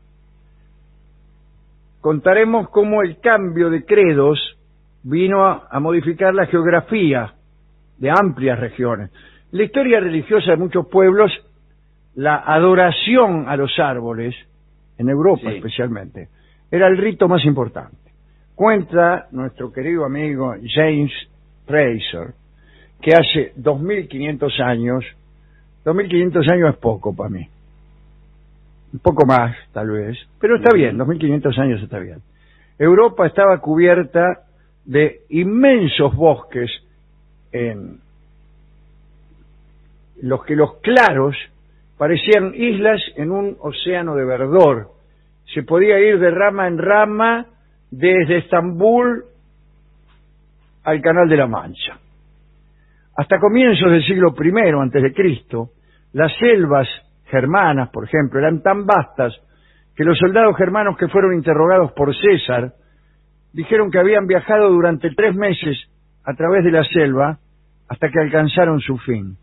Contaremos cómo el cambio de credos vino a modificar la geografía de amplias regiones. La historia religiosa de muchos pueblos, la adoración a los árboles, en Europa especialmente, era el rito más importante. Cuenta nuestro querido amigo James Fraser que hace 2500 años es poco para mí, un poco más tal vez, pero está bien, 2500 años está bien. Europa estaba cubierta de inmensos bosques en los que los claros parecían islas en un océano de verdor. Se podía ir de rama en rama desde Estambul al Canal de la Mancha. Hasta comienzos del siglo I antes de Cristo, las selvas germanas, por ejemplo, eran tan vastas que los soldados germanos que fueron interrogados por César dijeron que habían viajado durante 3 meses a través de la selva hasta que alcanzaron su fin.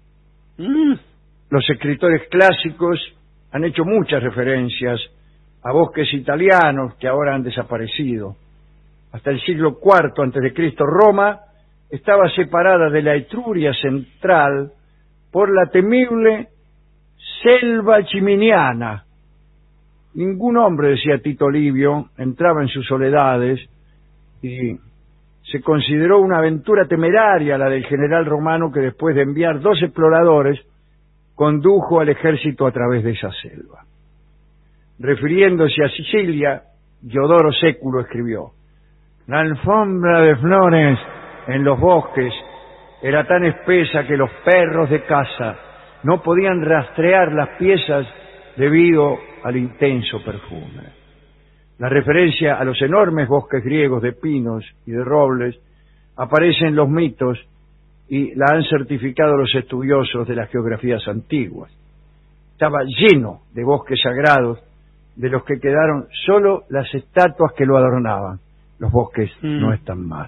Los escritores clásicos han hecho muchas referencias a bosques italianos que ahora han desaparecido. Hasta el siglo IV antes de Cristo, Roma estaba separada de la Etruria central por la temible selva ciminiana. Ningún hombre, decía Tito Livio, entraba en sus soledades, y se consideró una aventura temeraria la del general romano que, después de enviar 2 exploradores, condujo al ejército a través de esa selva. Refiriéndose a Sicilia, Diodoro Século escribió: la alfombra de flores en los bosques era tan espesa que los perros de caza no podían rastrear las piezas debido al intenso perfume. La referencia a los enormes bosques griegos de pinos y de robles aparece en los mitos y la han certificado los estudiosos de las geografías antiguas. Estaba lleno de bosques sagrados de los que quedaron solo las estatuas que lo adornaban. Los bosques no están más.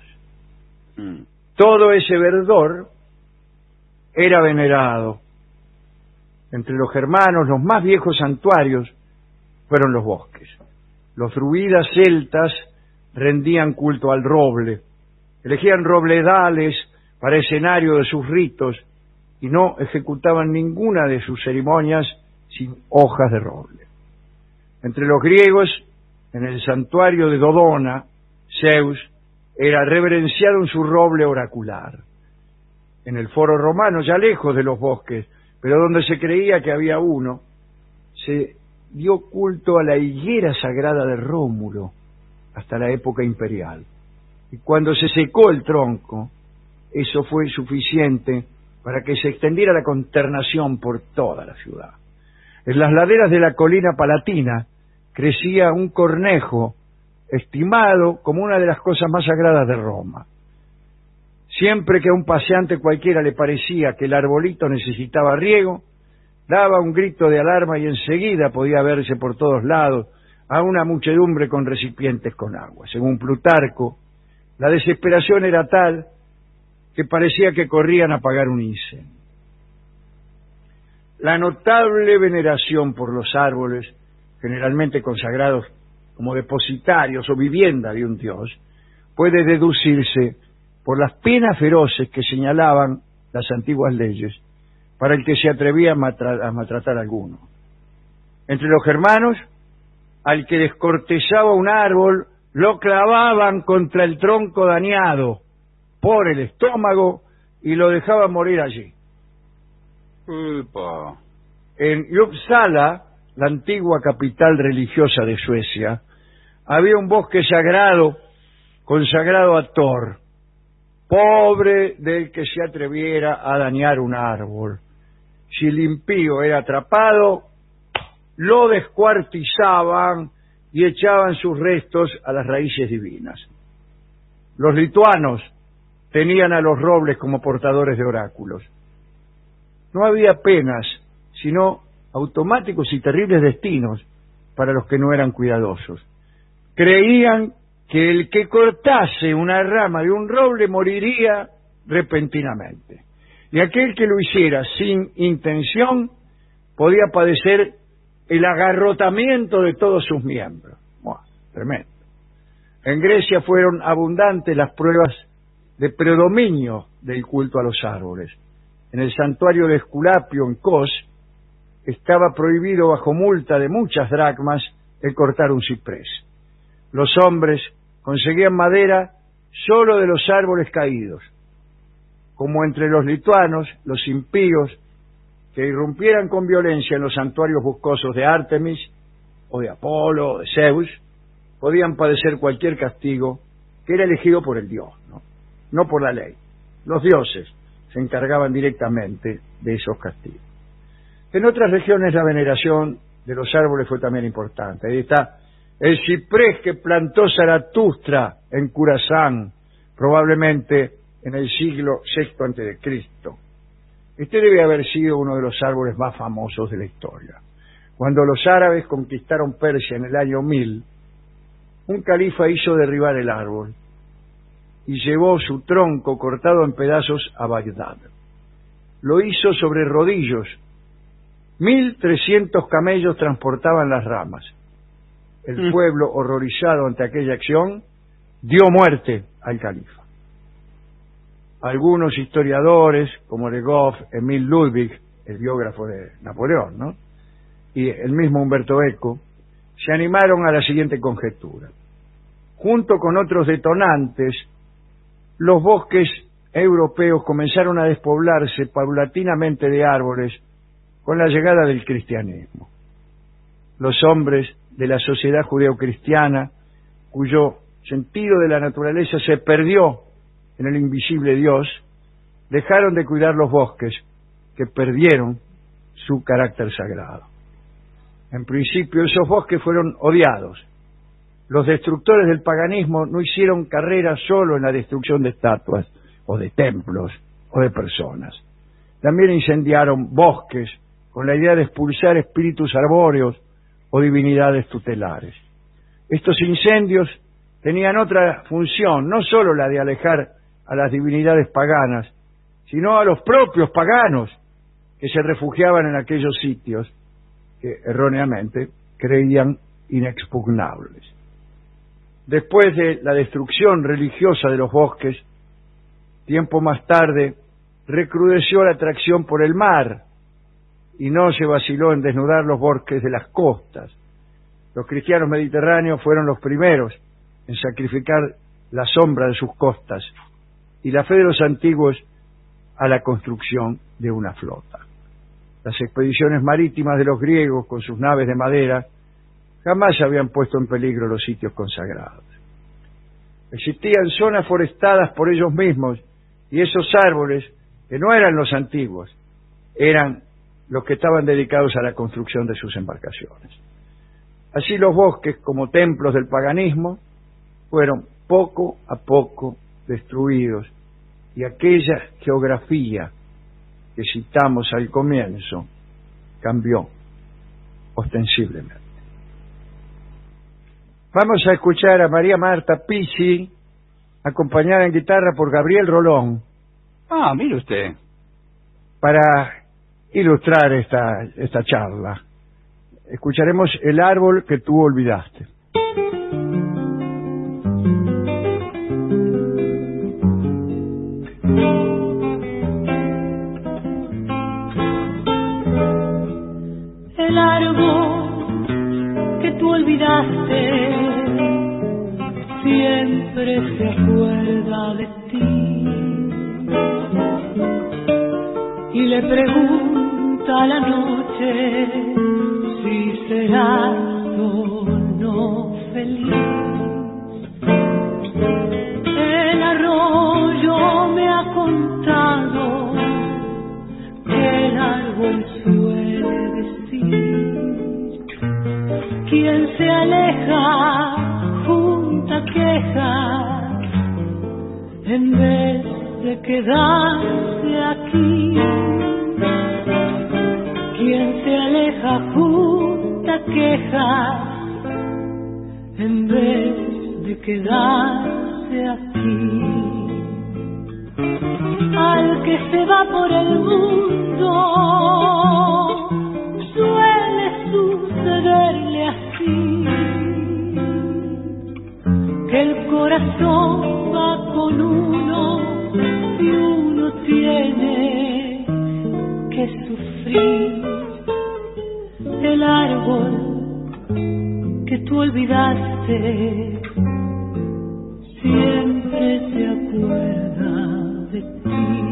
Todo ese verdor era venerado. Entre los germanos, los más viejos santuarios fueron los bosques. Los druidas celtas rendían culto al roble, elegían robledales para escenario de sus ritos y no ejecutaban ninguna de sus ceremonias sin hojas de roble. Entre los griegos, en el santuario de Dodona, Zeus era reverenciado en su roble oracular. En el foro romano, ya lejos de los bosques, pero donde se creía que había uno, se dio culto a la higuera sagrada de Rómulo hasta la época imperial. Y cuando se secó el tronco, eso fue suficiente para que se extendiera la consternación por toda la ciudad. En las laderas de la colina palatina crecía un cornejo, estimado como una de las cosas más sagradas de Roma. Siempre que a un paseante cualquiera le parecía que el arbolito necesitaba riego, daba un grito de alarma y enseguida podía verse por todos lados a una muchedumbre con recipientes con agua. Según Plutarco, la desesperación era tal que parecía que corrían a apagar un incendio. La notable veneración por los árboles, generalmente consagrados como depositarios o vivienda de un dios, puede deducirse por las penas feroces que señalaban las antiguas leyes para el que se atrevía a maltratar a alguno. Entre los germanos, al que descortezaba un árbol, lo clavaban contra el tronco dañado por el estómago y lo dejaban morir allí. Upa. En Uppsala, la antigua capital religiosa de Suecia, había un bosque sagrado consagrado a Thor, pobre del que se atreviera a dañar un árbol. Si el impío era atrapado, lo descuartizaban y echaban sus restos a las raíces divinas. Los lituanos tenían a los robles como portadores de oráculos. No había penas, sino automáticos y terribles destinos para los que no eran cuidadosos. Creían que el que cortase una rama de un roble moriría repentinamente, y aquel que lo hiciera sin intención podía padecer el agarrotamiento de todos sus miembros. ¡Buah! Tremendo. En Grecia fueron abundantes las pruebas de predominio del culto a los árboles. En el santuario de Esculapio, en Kos, estaba prohibido bajo multa de muchas dracmas el cortar un ciprés. Los hombres conseguían madera solo de los árboles caídos. Como entre los lituanos, los impíos que irrumpieran con violencia en los santuarios boscosos de Artemis, o de Apolo, o de Zeus, podían padecer cualquier castigo que era elegido por el dios, no por la ley. Los dioses se encargaban directamente de esos castigos. En otras regiones la veneración de los árboles fue también importante. Ahí está el ciprés que plantó Zaratustra en Curazán, probablemente en el siglo VI a.C. Este debe haber sido uno de los árboles más famosos de la historia. Cuando los árabes conquistaron Persia en el año 1000, un califa hizo derribar el árbol y llevó su tronco cortado en pedazos a Bagdad. Lo hizo sobre rodillos. 1.300 camellos transportaban las ramas. El pueblo, horrorizado ante aquella acción, dio muerte al califa. Algunos historiadores, como Le Goff, Emil Ludwig, el biógrafo de Napoleón, y el mismo Humberto Eco, se animaron a la siguiente conjetura. Junto con otros detonantes, los bosques europeos comenzaron a despoblarse paulatinamente de árboles con la llegada del cristianismo. Los hombres de la sociedad judeocristiana, cuyo sentido de la naturaleza se perdió en el invisible Dios, dejaron de cuidar los bosques, que perdieron su carácter sagrado. En principio, esos bosques fueron odiados. Los destructores del paganismo no hicieron carrera solo en la destrucción de estatuas, o de templos, o de personas. También incendiaron bosques con la idea de expulsar espíritus arbóreos o divinidades tutelares. Estos incendios tenían otra función, no solo la de alejar a las divinidades paganas, sino a los propios paganos que se refugiaban en aquellos sitios que erróneamente creían inexpugnables. Después de la destrucción religiosa de los bosques, tiempo más tarde recrudeció la atracción por el mar y no se vaciló en desnudar los bosques de las costas. Los cristianos mediterráneos fueron los primeros en sacrificar la sombra de sus costas y la fe de los antiguos a la construcción de una flota. Las expediciones marítimas de los griegos con sus naves de madera jamás habían puesto en peligro los sitios consagrados. Existían zonas forestadas por ellos mismos y esos árboles, que no eran los antiguos, eran los que estaban dedicados a la construcción de sus embarcaciones. Así los bosques, como templos del paganismo, fueron poco a poco destruidos y aquella geografía que citamos al comienzo cambió ostensiblemente. Vamos a escuchar a María Marta Pizzi, acompañada en guitarra por Gabriel Rolón. Ah, mire usted. Para ilustrar esta charla. Escucharemos El árbol que tú olvidaste. El árbol que tú olvidaste siempre se acuerda de ti y le pregunta a la noche si serás o no feliz. El arroyo me ha contado que el árbol suele decir: quien se aleja junta quejas en vez de quedarse aquí. Quien se aleja junta quejas en vez de quedarse aquí. Al que se va por el mundo suele sucederle así, que el corazón va con uno y uno tiene que sufrir. El árbol que tú olvidaste siempre se acuerda de ti.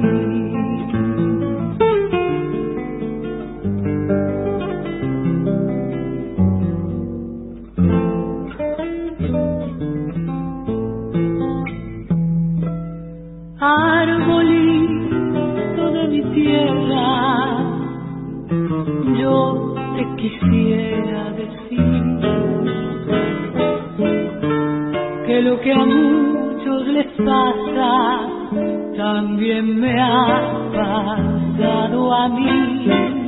Arbolito de mi tierra, yo te quisiera decir que lo que a muchos les pasa también me ha pasado a mí.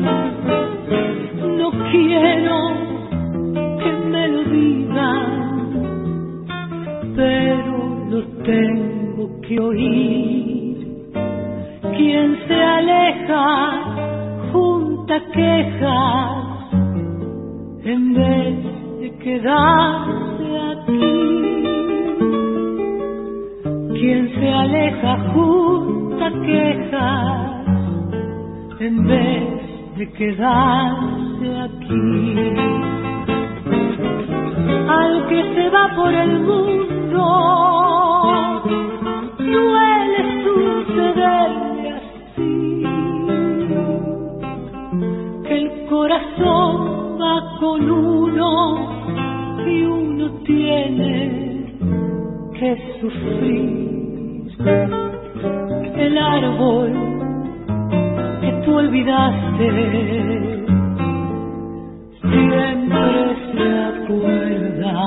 No quiero que me lo digan, pero lo tengo que oír. Quien se aleja junta quejas en vez de quedarse aquí. Quien se aleja junta quejas en vez de quedarse aquí. Al que se va por el mundo suele sucederle así, que el corazón va con uno y uno tiene que sufrir. El árbol que tú olvidaste siempre se acuerda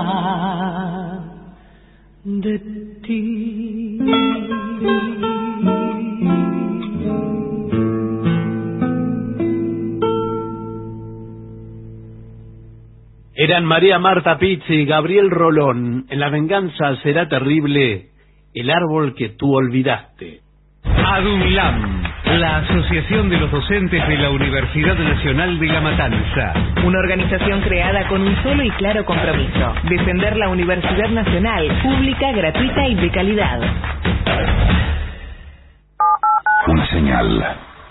de ti. Eran María Marta Pizzi y Gabriel Rolón. En La venganza será terrible, el árbol que tú olvidaste. ADUNLAM, la Asociación de los Docentes de la Universidad Nacional de La Matanza. Una organización creada con un solo y claro compromiso: defender la Universidad Nacional, pública, gratuita y de calidad. Una señal.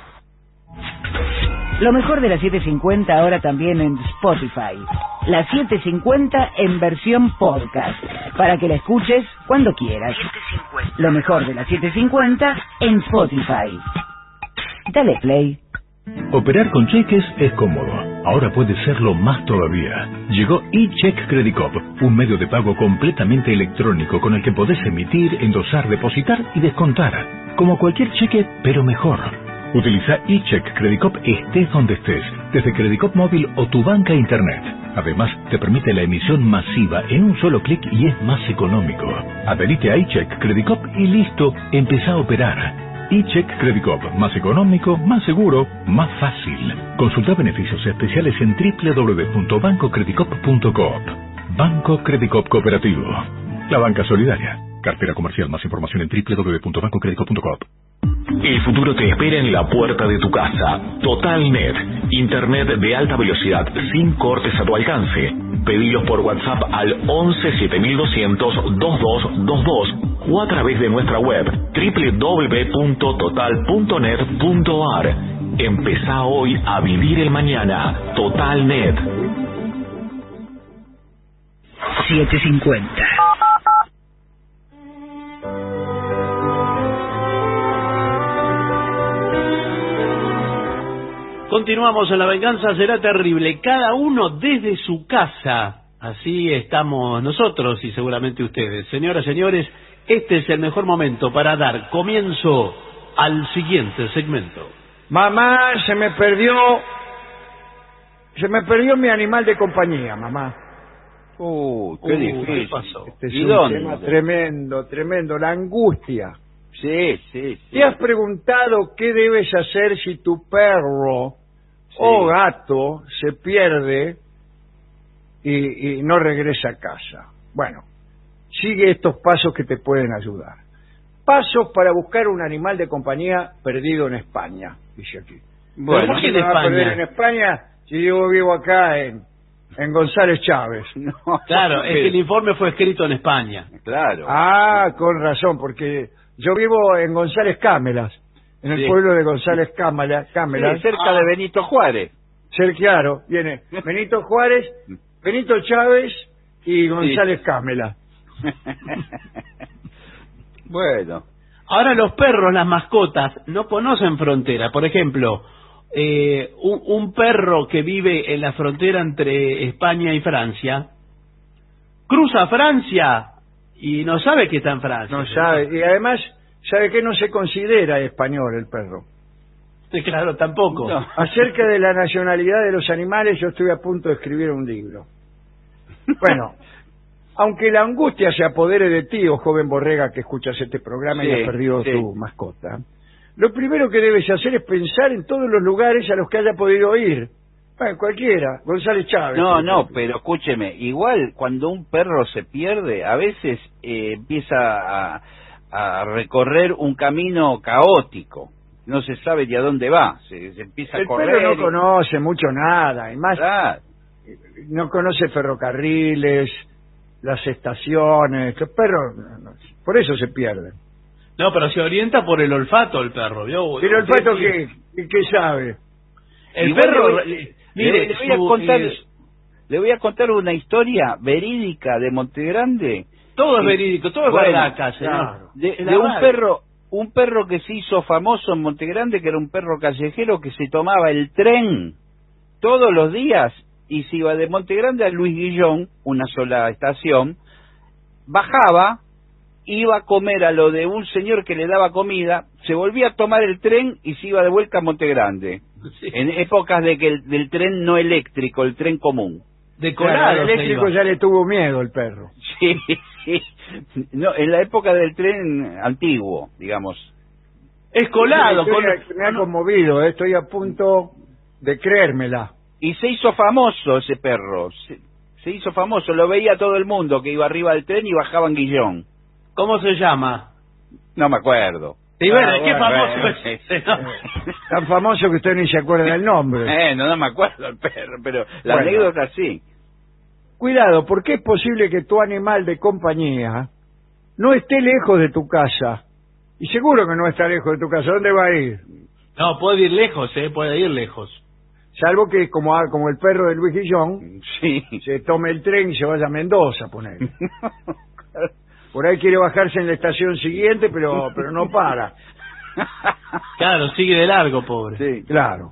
Lo mejor de la 750 ahora también en Spotify. La 750 en versión podcast, para que la escuches cuando quieras. Lo mejor de la 750 en Spotify. Dale play. Operar con cheques es cómodo. Ahora puede serlo más todavía. Llegó eCheck Credit Cop, un medio de pago completamente electrónico con el que podés emitir, endosar, depositar y descontar. Como cualquier cheque, pero mejor. Utiliza eCheck Credit Cop estés donde estés, desde Credit Cop móvil o tu banca internet. Además, te permite la emisión masiva en un solo clic y es más económico. Adherite a eCheck Credit Cop y listo, empezá a operar. eCheck Credit Cop, más económico, más seguro, más fácil. Consulta beneficios especiales en www.bancocreditcop.coop. Banco Credit Cop Cooperativo. La banca solidaria. Cartera comercial. Más información en www.bancocreditcop.coop. El futuro te espera en la puerta de tu casa. TotalNet, internet de alta velocidad sin cortes a tu alcance. Pedilos por WhatsApp al 11 7200 2222 o a través de nuestra web www.total.net.ar. Empezá hoy a vivir el mañana. TotalNet. 750. Continuamos en La Venganza Será Terrible, cada uno desde su casa. Así estamos nosotros y seguramente ustedes. Señoras, señores, este es el mejor momento para dar comienzo al siguiente segmento. Mamá, se me perdió mi animal de compañía, mamá. Qué difícil. ¿Qué pasó? Este es un tema tremendo, la angustia. Sí. ¿Te has preguntado qué debes hacer si tu perro o gato se pierde y no regresa a casa? Bueno, sigue estos pasos que te pueden ayudar. Pasos para buscar un animal de compañía perdido en España, dice aquí. Bueno, ¿Por qué me va a perder en España si yo vivo acá en González Chávez? No, claro, es que el informe fue escrito en España. Claro. Ah, con razón, porque yo vivo en González Cámelas, en el pueblo de González Cámelas, cerca de Benito Juárez. Claro, viene Benito Juárez, Benito Chávez y González Cámelas. Bueno. Ahora los perros, las mascotas, no conocen frontera. Por ejemplo, un perro que vive en la frontera entre España y Francia, cruza Francia y no sabe que está en Francia. No sabe, y además, ¿sabe que no se considera español el perro? Sí, claro, tampoco. No. Acerca de la nacionalidad de los animales, yo estoy a punto de escribir un libro. Bueno, aunque la angustia se apodere de ti, oh joven borrega que escuchas este programa y has perdido tu mascota, lo primero que debes hacer es pensar en todos los lugares a los que haya podido ir. Bueno, cualquiera, González Chávez. No, pero escúcheme, igual cuando un perro se pierde, a veces empieza a recorrer un camino caótico. No se sabe de a dónde va, se empieza a correr. El perro no conoce mucho nada, y más no conoce ferrocarriles, las estaciones, los perros, por eso se pierden. No, pero se orienta por el olfato el perro, ¿vio? ¿Pero el olfato qué sabe? El perro... Mire, le voy a contar una historia verídica de Montegrande. Todo es verídico, todo es verdad acá, señor. De un perro que se hizo famoso en Montegrande, que era un perro callejero que se tomaba el tren todos los días y se iba de Montegrande a Luis Guillón, una sola estación, bajaba, iba a comer a lo de un señor que le daba comida, se volvía a tomar el tren y se iba de vuelta a Montegrande. Sí. En épocas del tren no eléctrico, el tren común. Claro, el eléctrico ya le tuvo miedo el perro. Sí. No, en la época del tren antiguo, digamos. Escolado. Me ha conmovido, estoy a punto de creérmela. Y se hizo famoso ese perro, se hizo famoso, lo veía todo el mundo que iba arriba del tren y bajaba en Guillón. ¿Cómo se llama? No me acuerdo. Y bueno, qué famoso es ese, ¿no? Tan famoso que usted ni se acuerda del nombre. No me acuerdo el perro, pero la anécdota sí. Cuidado, porque es posible que tu animal de compañía no esté lejos de tu casa. Y seguro que no está lejos de tu casa. ¿Dónde va a ir? No, puede ir lejos, puede ir lejos. Salvo que, como el perro de Luis Guillón, se tome el tren y se vaya a Mendoza, poner. Por ahí quiere bajarse en la estación siguiente, pero no para. Claro, sigue de largo, pobre. Sí, claro.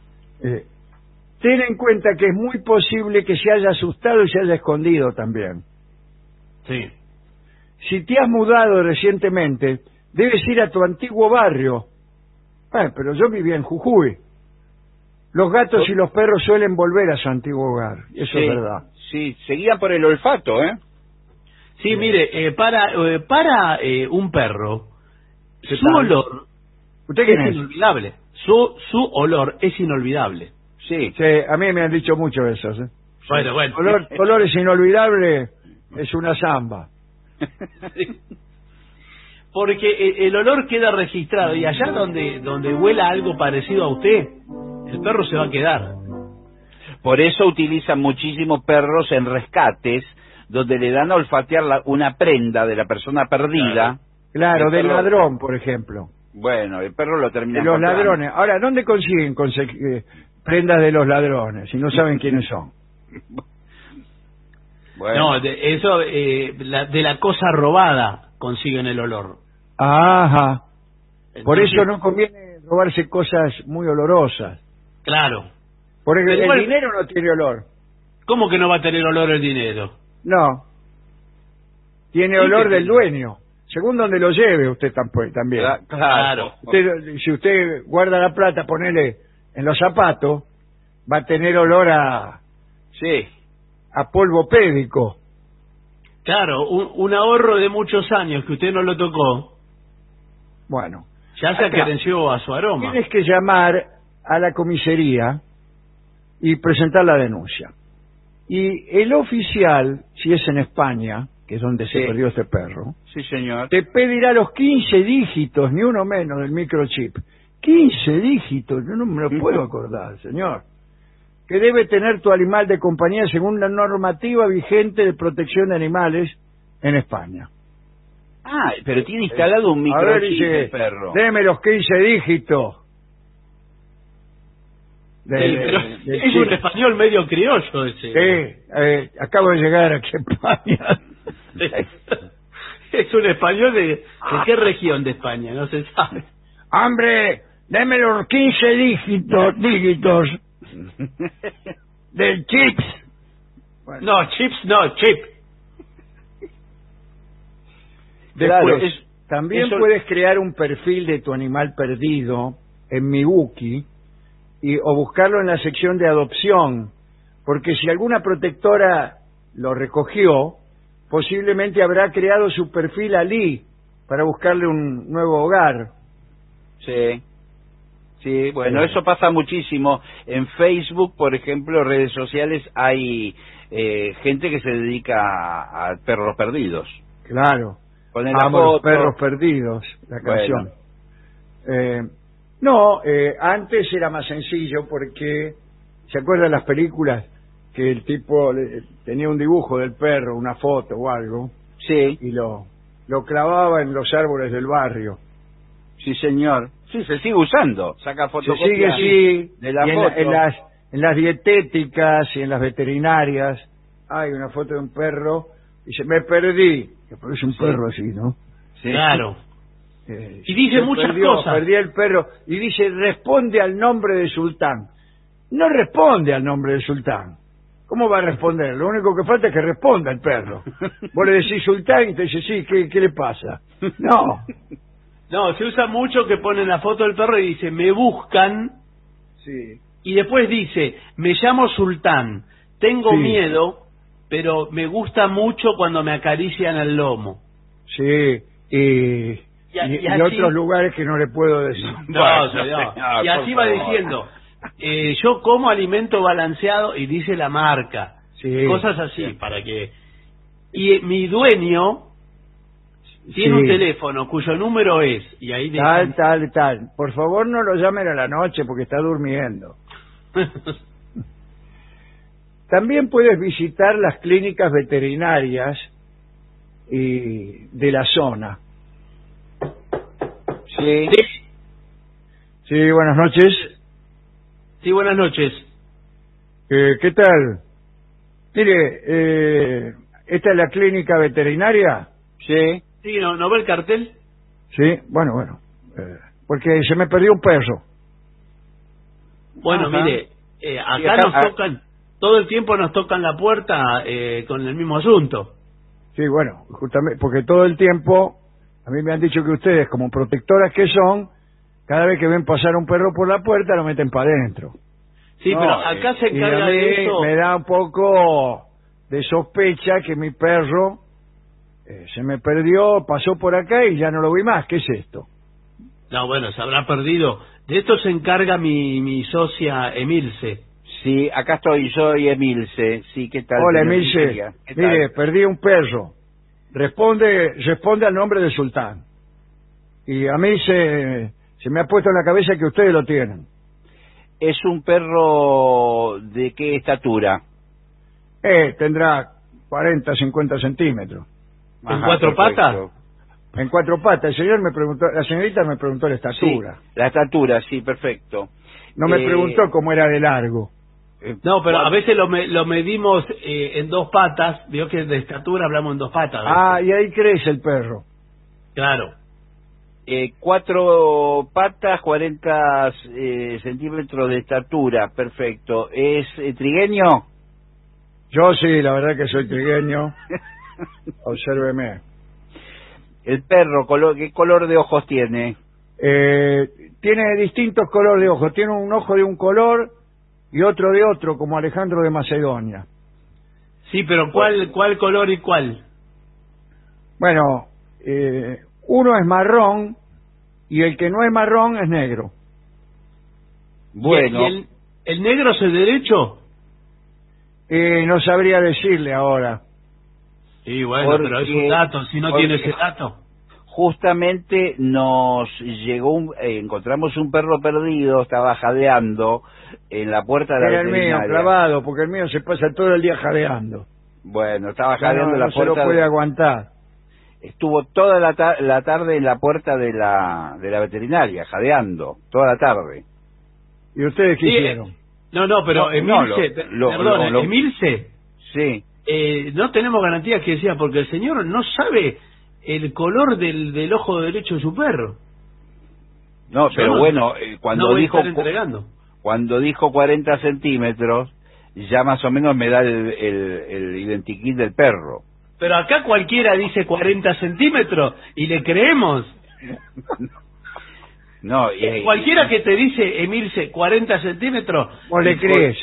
Ten en cuenta que es muy posible que se haya asustado y se haya escondido también. Sí. Si te has mudado recientemente, debes ir a tu antiguo barrio. Pero yo vivía en Jujuy. Los gatos y los perros suelen volver a su antiguo hogar. Eso es verdad. Sí, seguían por el olfato, ¿eh? Sí, mire, para un perro, su olor ¿Usted quién es inolvidable. Su olor es inolvidable. Sí, a mí me han dicho mucho eso. Bueno. Olor es inolvidable, es una zamba. Sí. Porque el olor queda registrado y allá donde huela algo parecido a usted, el perro se va a quedar. Por eso utilizan muchísimos perros en rescates, donde le dan a olfatear una prenda de la persona perdida. Claro, del ladrón, por ejemplo. Bueno, el perro lo termina De los encontrando. ladrones. Ahora, ¿dónde consiguen prendas de los ladrones si no saben quiénes son? Bueno. No, de la cosa robada consiguen el olor. Ajá. Entonces, por eso no conviene robarse cosas muy olorosas. Claro. Porque igual, el dinero no tiene olor. ¿Cómo que no va a tener olor el dinero? No. Tiene olor del dueño. Según donde lo lleve usted también. Claro. Si usted guarda la plata, ponele en los zapatos, va a tener olor a polvo pédico. Claro, un ahorro de muchos años que usted no lo tocó. Bueno. Ya se acrecenció a su aroma. Tienes que llamar a la comisaría y presentar la denuncia. Y el oficial, si es en España, que es donde se perdió este perro, sí, señor, te pedirá los 15 dígitos, ni uno menos, del microchip. 15 dígitos, yo no me lo puedo acordar, señor. Que debe tener tu animal de compañía según la normativa vigente de protección de animales en España. Ah, pero tiene instalado un microchip el perro. Deme los 15 dígitos. Es un español medio criollo ese. Sí, acabo de llegar aquí a España. Es un español ¿de qué región de España? No se sabe. ¡Hombre! Deme los 15 dígitos del chips. Bueno. No, chips no, chip. Después, claro, también puedes crear un perfil de tu animal perdido en Mibuki o buscarlo en la sección de adopción, porque si alguna protectora lo recogió, posiblemente habrá creado su perfil allí para buscarle un nuevo hogar. Sí, bueno, eso pasa muchísimo. En Facebook, por ejemplo, redes sociales, hay gente que se dedica a perros perdidos. Claro. Los perros perdidos, la canción. Antes era más sencillo porque, ¿se acuerdan las películas que el tipo tenía un dibujo del perro, una foto o algo? Sí. Y lo clavaba en los árboles del barrio. Sí, señor. Sí, se sigue usando. Saca fotocopias de la foto. En las dietéticas y en las veterinarias hay una foto de un perro y dice, me perdí. Que parece un perro así, ¿no? Sí. Claro. Y dice muchas cosas. Perdí el perro. Y dice, responde al nombre de Sultán. No responde al nombre de Sultán. ¿Cómo va a responder? Lo único que falta es que responda el perro. Vos le decís Sultán y te dice, sí, ¿qué le pasa? No. No, se usa mucho que ponen la foto del perro y dice, me buscan. Sí. Y después dice, me llamo Sultán, tengo miedo, pero me gusta mucho cuando me acarician el lomo. Sí, y así, otros lugares que no le puedo decir. No, y así va diciendo, yo como alimento balanceado y dice la marca. Cosas así, para que... Y mi dueño tiene un teléfono cuyo número es... y ahí tal. Por favor, no lo llamen a la noche porque está durmiendo. También puedes visitar las clínicas veterinarias de la zona. Sí, buenas noches. Sí, buenas noches. ¿Qué tal? Mire, ¿esta es la clínica veterinaria? Sí, ¿no ve el cartel? Sí, bueno. Porque se me perdió un perro. Bueno, mire, acá nos tocan, todo el tiempo nos tocan la puerta con el mismo asunto. Sí, bueno, justamente, porque todo el tiempo, a mí me han dicho que ustedes, como protectoras que son, cada vez que ven pasar un perro por la puerta, lo meten para adentro. Sí, pero acá se encarga de eso. Me da un poco de sospecha que mi perro se me perdió, pasó por acá y ya no lo vi más. ¿Qué es esto? No, bueno, se habrá perdido. De esto se encarga mi socia Emilce. Sí, acá estoy, soy Emilce. Sí, ¿qué tal? Hola, Emilce. Mire, perdí un perro. Responde al nombre de Sultán. Y a mí se me ha puesto en la cabeza que ustedes lo tienen. ¿Es un perro de qué estatura? Tendrá 40, 50 centímetros. ¿En cuatro patas? En 4 patas. El señor me preguntó, la señorita me preguntó la estatura. Sí, la estatura, sí, perfecto. No me preguntó cómo era de largo. No, pero a veces lo medimos en 2 patas. Vio que de estatura hablamos en 2 patas. Ah, y ahí crece el perro. Claro. 4 patas, 40 centímetros de estatura, perfecto. ¿Es trigueño? Yo sí, la verdad que soy trigueño. Obsérveme. El perro, ¿qué color de ojos tiene? Tiene distintos colores de ojos. Tiene un ojo de un color y otro de otro, como Alejandro de Macedonia. Sí, pero ¿cuál color y cuál? Bueno, uno es marrón y el que no es marrón es negro. Bueno. ¿Y el negro es el derecho? No sabría decirle ahora. Sí, bueno, pero es un dato, si no tiene ese dato. Justamente nos llegó encontramos un perro perdido, estaba jadeando en la puerta de la veterinaria. El mío, clavado, porque el mío se pasa todo el día jadeando. Bueno, estaba jadeando en la puerta. No se lo puede aguantar. Estuvo toda la tarde en la puerta de la veterinaria, jadeando, toda la tarde. ¿Y ustedes qué hicieron? No, pero Emilce, Emilce, sí. No tenemos garantías que decía, porque el señor no sabe el color del ojo derecho de su perro. No, pero bueno, cuando dijo 40 centímetros, ya más o menos me da el identikit del perro. Pero acá cualquiera dice 40 centímetros y le creemos. No, cualquiera que te dice, Emilce, 40 centímetros... ¿O le crees?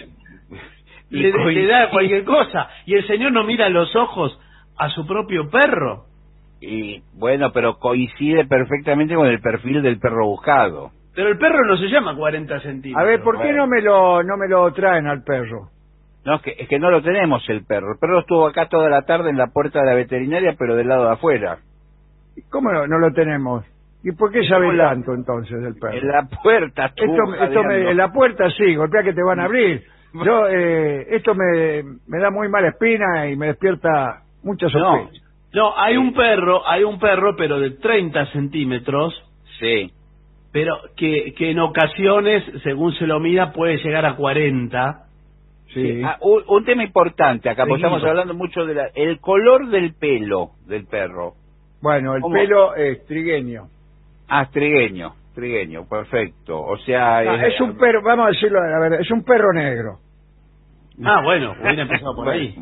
Le da cualquier cosa. Y el señor no mira los ojos a su propio perro. Y bueno, pero coincide perfectamente con el perfil del perro buscado. Pero el perro no se llama 40 centímetros. A ver, ¿por qué no me lo traen al perro? No, es que no lo tenemos el perro. El perro estuvo acá toda la tarde en la puerta de la veterinaria, pero del lado de afuera. ¿Cómo no lo tenemos? ¿Y por qué sabe tanto entonces del perro? En la puerta. En la puerta sí, golpea que te van a abrir. Yo esto me da muy mala espina y me despierta mucha sospecha. No, hay un perro, pero de 30 centímetros. Sí. Pero que en ocasiones, según se lo mida, puede llegar a 40. Sí. Un tema importante acá, porque estamos hablando mucho el color del pelo del perro. Bueno, el pelo es trigueño. Ah, trigueño, perfecto. O sea... es un perro, vamos a decirlo, a ver, es un perro negro. Ah, bueno, hubiera empezado por ahí.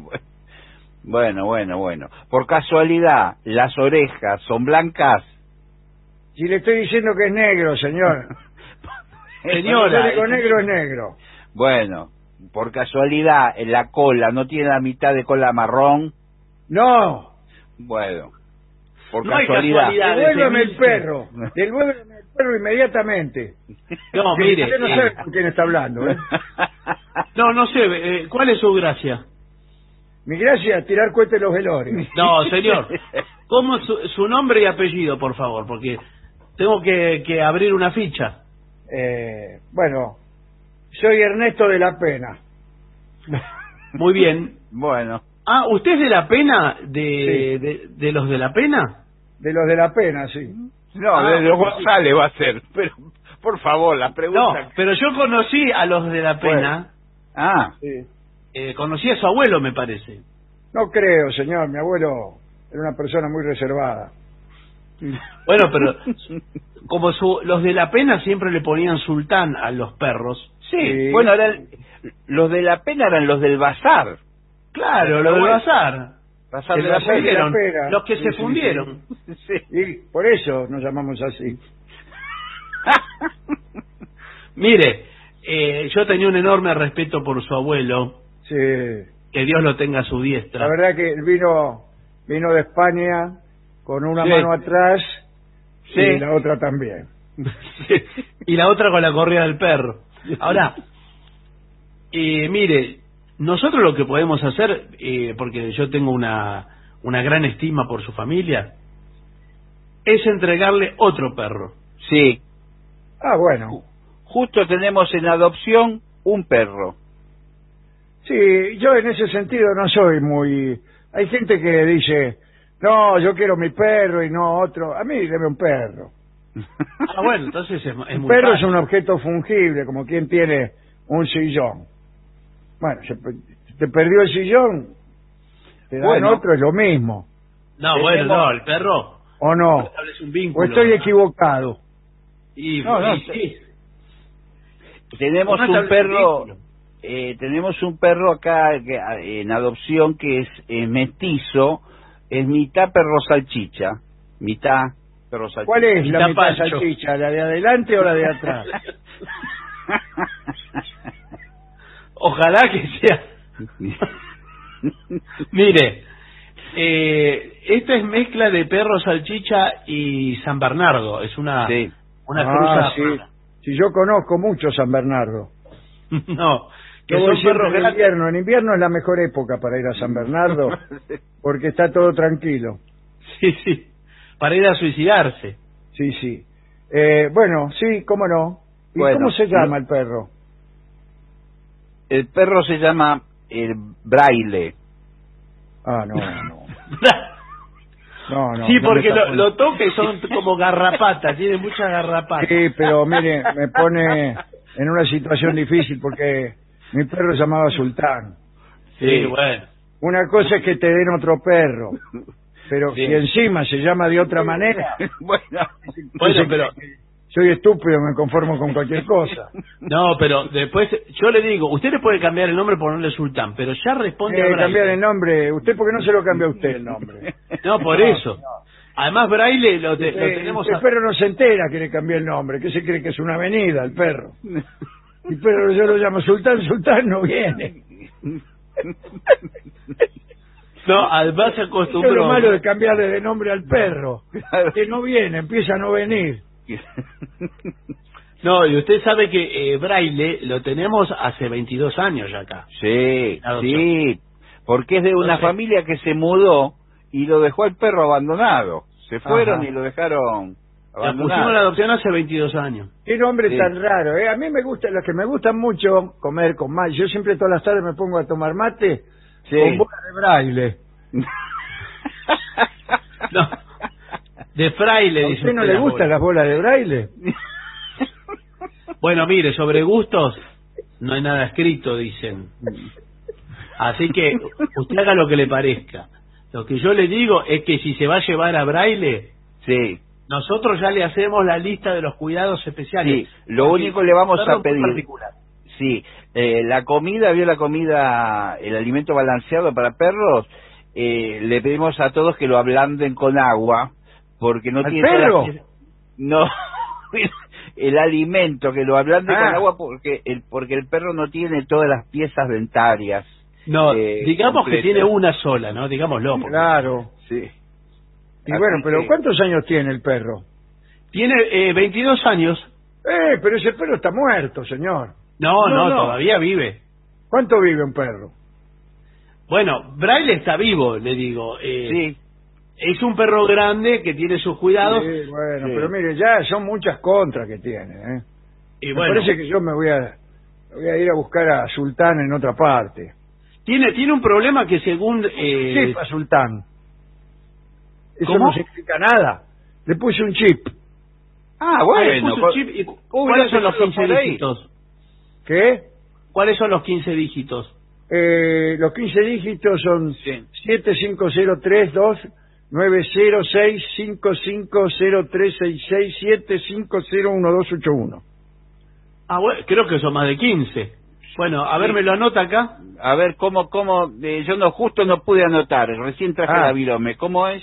Bueno. Por casualidad, ¿las orejas son blancas? Si le estoy diciendo que es negro, señor. Señora. El negro es negro. Bueno, por casualidad, en la cola, ¿no tiene la mitad de cola marrón? No. Bueno, por no casualidad. Devuélveme el perro. Devuélveme el perro inmediatamente. No, mire. Usted no sabe con quién está hablando, ¿eh? No sé. ¿Cuál es su gracia? Mi gracia es tirar cohetes en los velorios. No, señor. ¿Cómo es su nombre y apellido, por favor? Porque tengo que abrir una ficha. Bueno, soy Ernesto de la Pena. Muy bien. Bueno. Ah, ¿usted es de la Pena? ¿De los de la Pena? De los de la Pena, sí. No, de los González va a ser. Pero, por favor, la pregunta... No, pero yo conocí a los de la Pena. Bueno. Sí. Conocí a su abuelo, me parece. No creo, señor. Mi abuelo era una persona muy reservada. Bueno, pero como los de la Pena siempre le ponían sultán a los perros. Sí. Bueno, los de la Pena eran los del bazar. Claro, los del bazar. Bazar de la Pena. Los que se fundieron. Sí. Y por eso nos llamamos así. Mire, yo tenía un enorme respeto por su abuelo. Sí. Que Dios lo tenga a su diestra. La verdad que vino de España con una mano atrás y la otra también. Sí. Y la otra con la correa del perro. Ahora, mire, nosotros lo que podemos hacer, porque yo tengo una gran estima por su familia, es entregarle otro perro. Sí. Ah, bueno. justo tenemos en adopción un perro. Sí, yo en ese sentido no soy muy... Hay gente que dice, no, yo quiero mi perro y no otro. A mí debe un perro. Ah, bueno, entonces es Un muy perro fácil. es un objeto fungible, como quien tiene un sillón. Bueno, te perdió el sillón, te dan Bueno. otro, es lo mismo. No, bueno, no, el perro ¿O no? establece un ¿O vínculo. estoy equivocado? Y, No, y sí. Tenemos No un establece perro, vínculo. tenemos un perro acá en adopción que es mestizo, es mitad perro salchicha, mitad perro salchicha. ¿Cuál es la mitad Pancho. salchicha? ¿La de adelante o la de atrás? Ojalá que sea. Mire, esta es mezcla de perro salchicha y San Bernardo. Es una cruza. Sí. Si yo conozco mucho San Bernardo. No, que Yo voy son siempre perros en grandes. invierno. En invierno es la mejor época para ir a San Bernardo porque está todo tranquilo. Sí, sí. Para ir a suicidarse. Sí, sí. Bueno, sí, cómo no. ¿Y Bueno, cómo se llama el perro? El perro se llama el Braille. Ah, no. No, Sí, no porque me tapó. lo toca y son como garrapatas, tiene muchas garrapatas. Sí, pero mire, me pone en una situación difícil porque mi perro se llamaba Sultán. Sí, bueno. Una cosa es que te den otro perro, pero Sí. si encima se llama de otra manera, Bueno, Bueno, pero soy estúpido, me conformo con cualquier cosa. no, pero después yo le digo, usted le puede cambiar el nombre por ponerle Sultán, pero ya responde a Braille. Cambiar el nombre, ¿usted por qué no se lo cambia a usted el nombre? No, por eso. Además Braille lo tenemos El perro no se entera que le cambié el nombre, que se cree que es una avenida el perro. Y pero yo lo llamo Sultán, no viene. No, además se Eso es acostumbró. lo malo de cambiarle de nombre al perro, que no viene, empieza a no venir. No, y usted sabe que Braille lo tenemos hace 22 años ya acá. sí, Adopción. sí, porque es de una Entonces- familia que se mudó y lo dejó al perro abandonado. Se fueron Ajá. y lo dejaron La pusimos la abandonado. adopción hace 22 años. Qué nombre Sí. tan raro, ¿eh? A mí me gusta, los que me gustan mucho comer con mate. Yo siempre todas las tardes me pongo a tomar mate Sí. con bola de braille. No, de fraile, ¿A dice usted no usted le la gustan bola. las bolas de braille? Bueno, mire, sobre gustos no hay nada escrito, dicen. Así que usted haga lo que le parezca. Lo que yo le digo es que si se va a llevar a Braille, Sí, nosotros ya le hacemos la lista de los cuidados especiales. sí, lo Porque único le vamos perro a muy pedir, particular. sí, la comida, vio la comida, el alimento balanceado para perros, le pedimos a todos que lo ablanden con agua, porque no ¿Al tiene todas perro? las- no, el alimento, que lo ablanden con agua porque el perro no tiene todas las piezas dentarias. No, digamos que completas. tiene una sola, ¿no? Digámoslo. porque Claro. Sí. Y bueno, Así pero que- ¿cuántos años tiene el perro? Tiene 22 años. Pero ese perro está muerto, señor. No, No. todavía vive. ¿Cuánto vive un perro? Bueno, Braille está vivo, le digo. Sí. Es un perro grande que tiene sus cuidados. Sí, bueno, Sí. pero mire, ya son muchas contras que tiene, ¿eh? Y Me bueno, parece que yo me voy a ir a buscar a Sultán en otra parte. tiene un problema que según... Chip a Sultán. Eso ¿Cómo? no significa nada. Le puse un chip. Ah, le bueno. puso un chip y ¿cuáles son los 15 dígitos? ¿Qué? ¿Cuáles son los 15 dígitos? Los 15 dígitos son Sí. 75032-906-550366-7501281. Ah, bueno, creo que son más de 15. Bueno, a ver, Sí. me lo anota acá. A ver, ¿cómo? Yo justo no pude anotar, recién traje la virome. ¿Cómo es?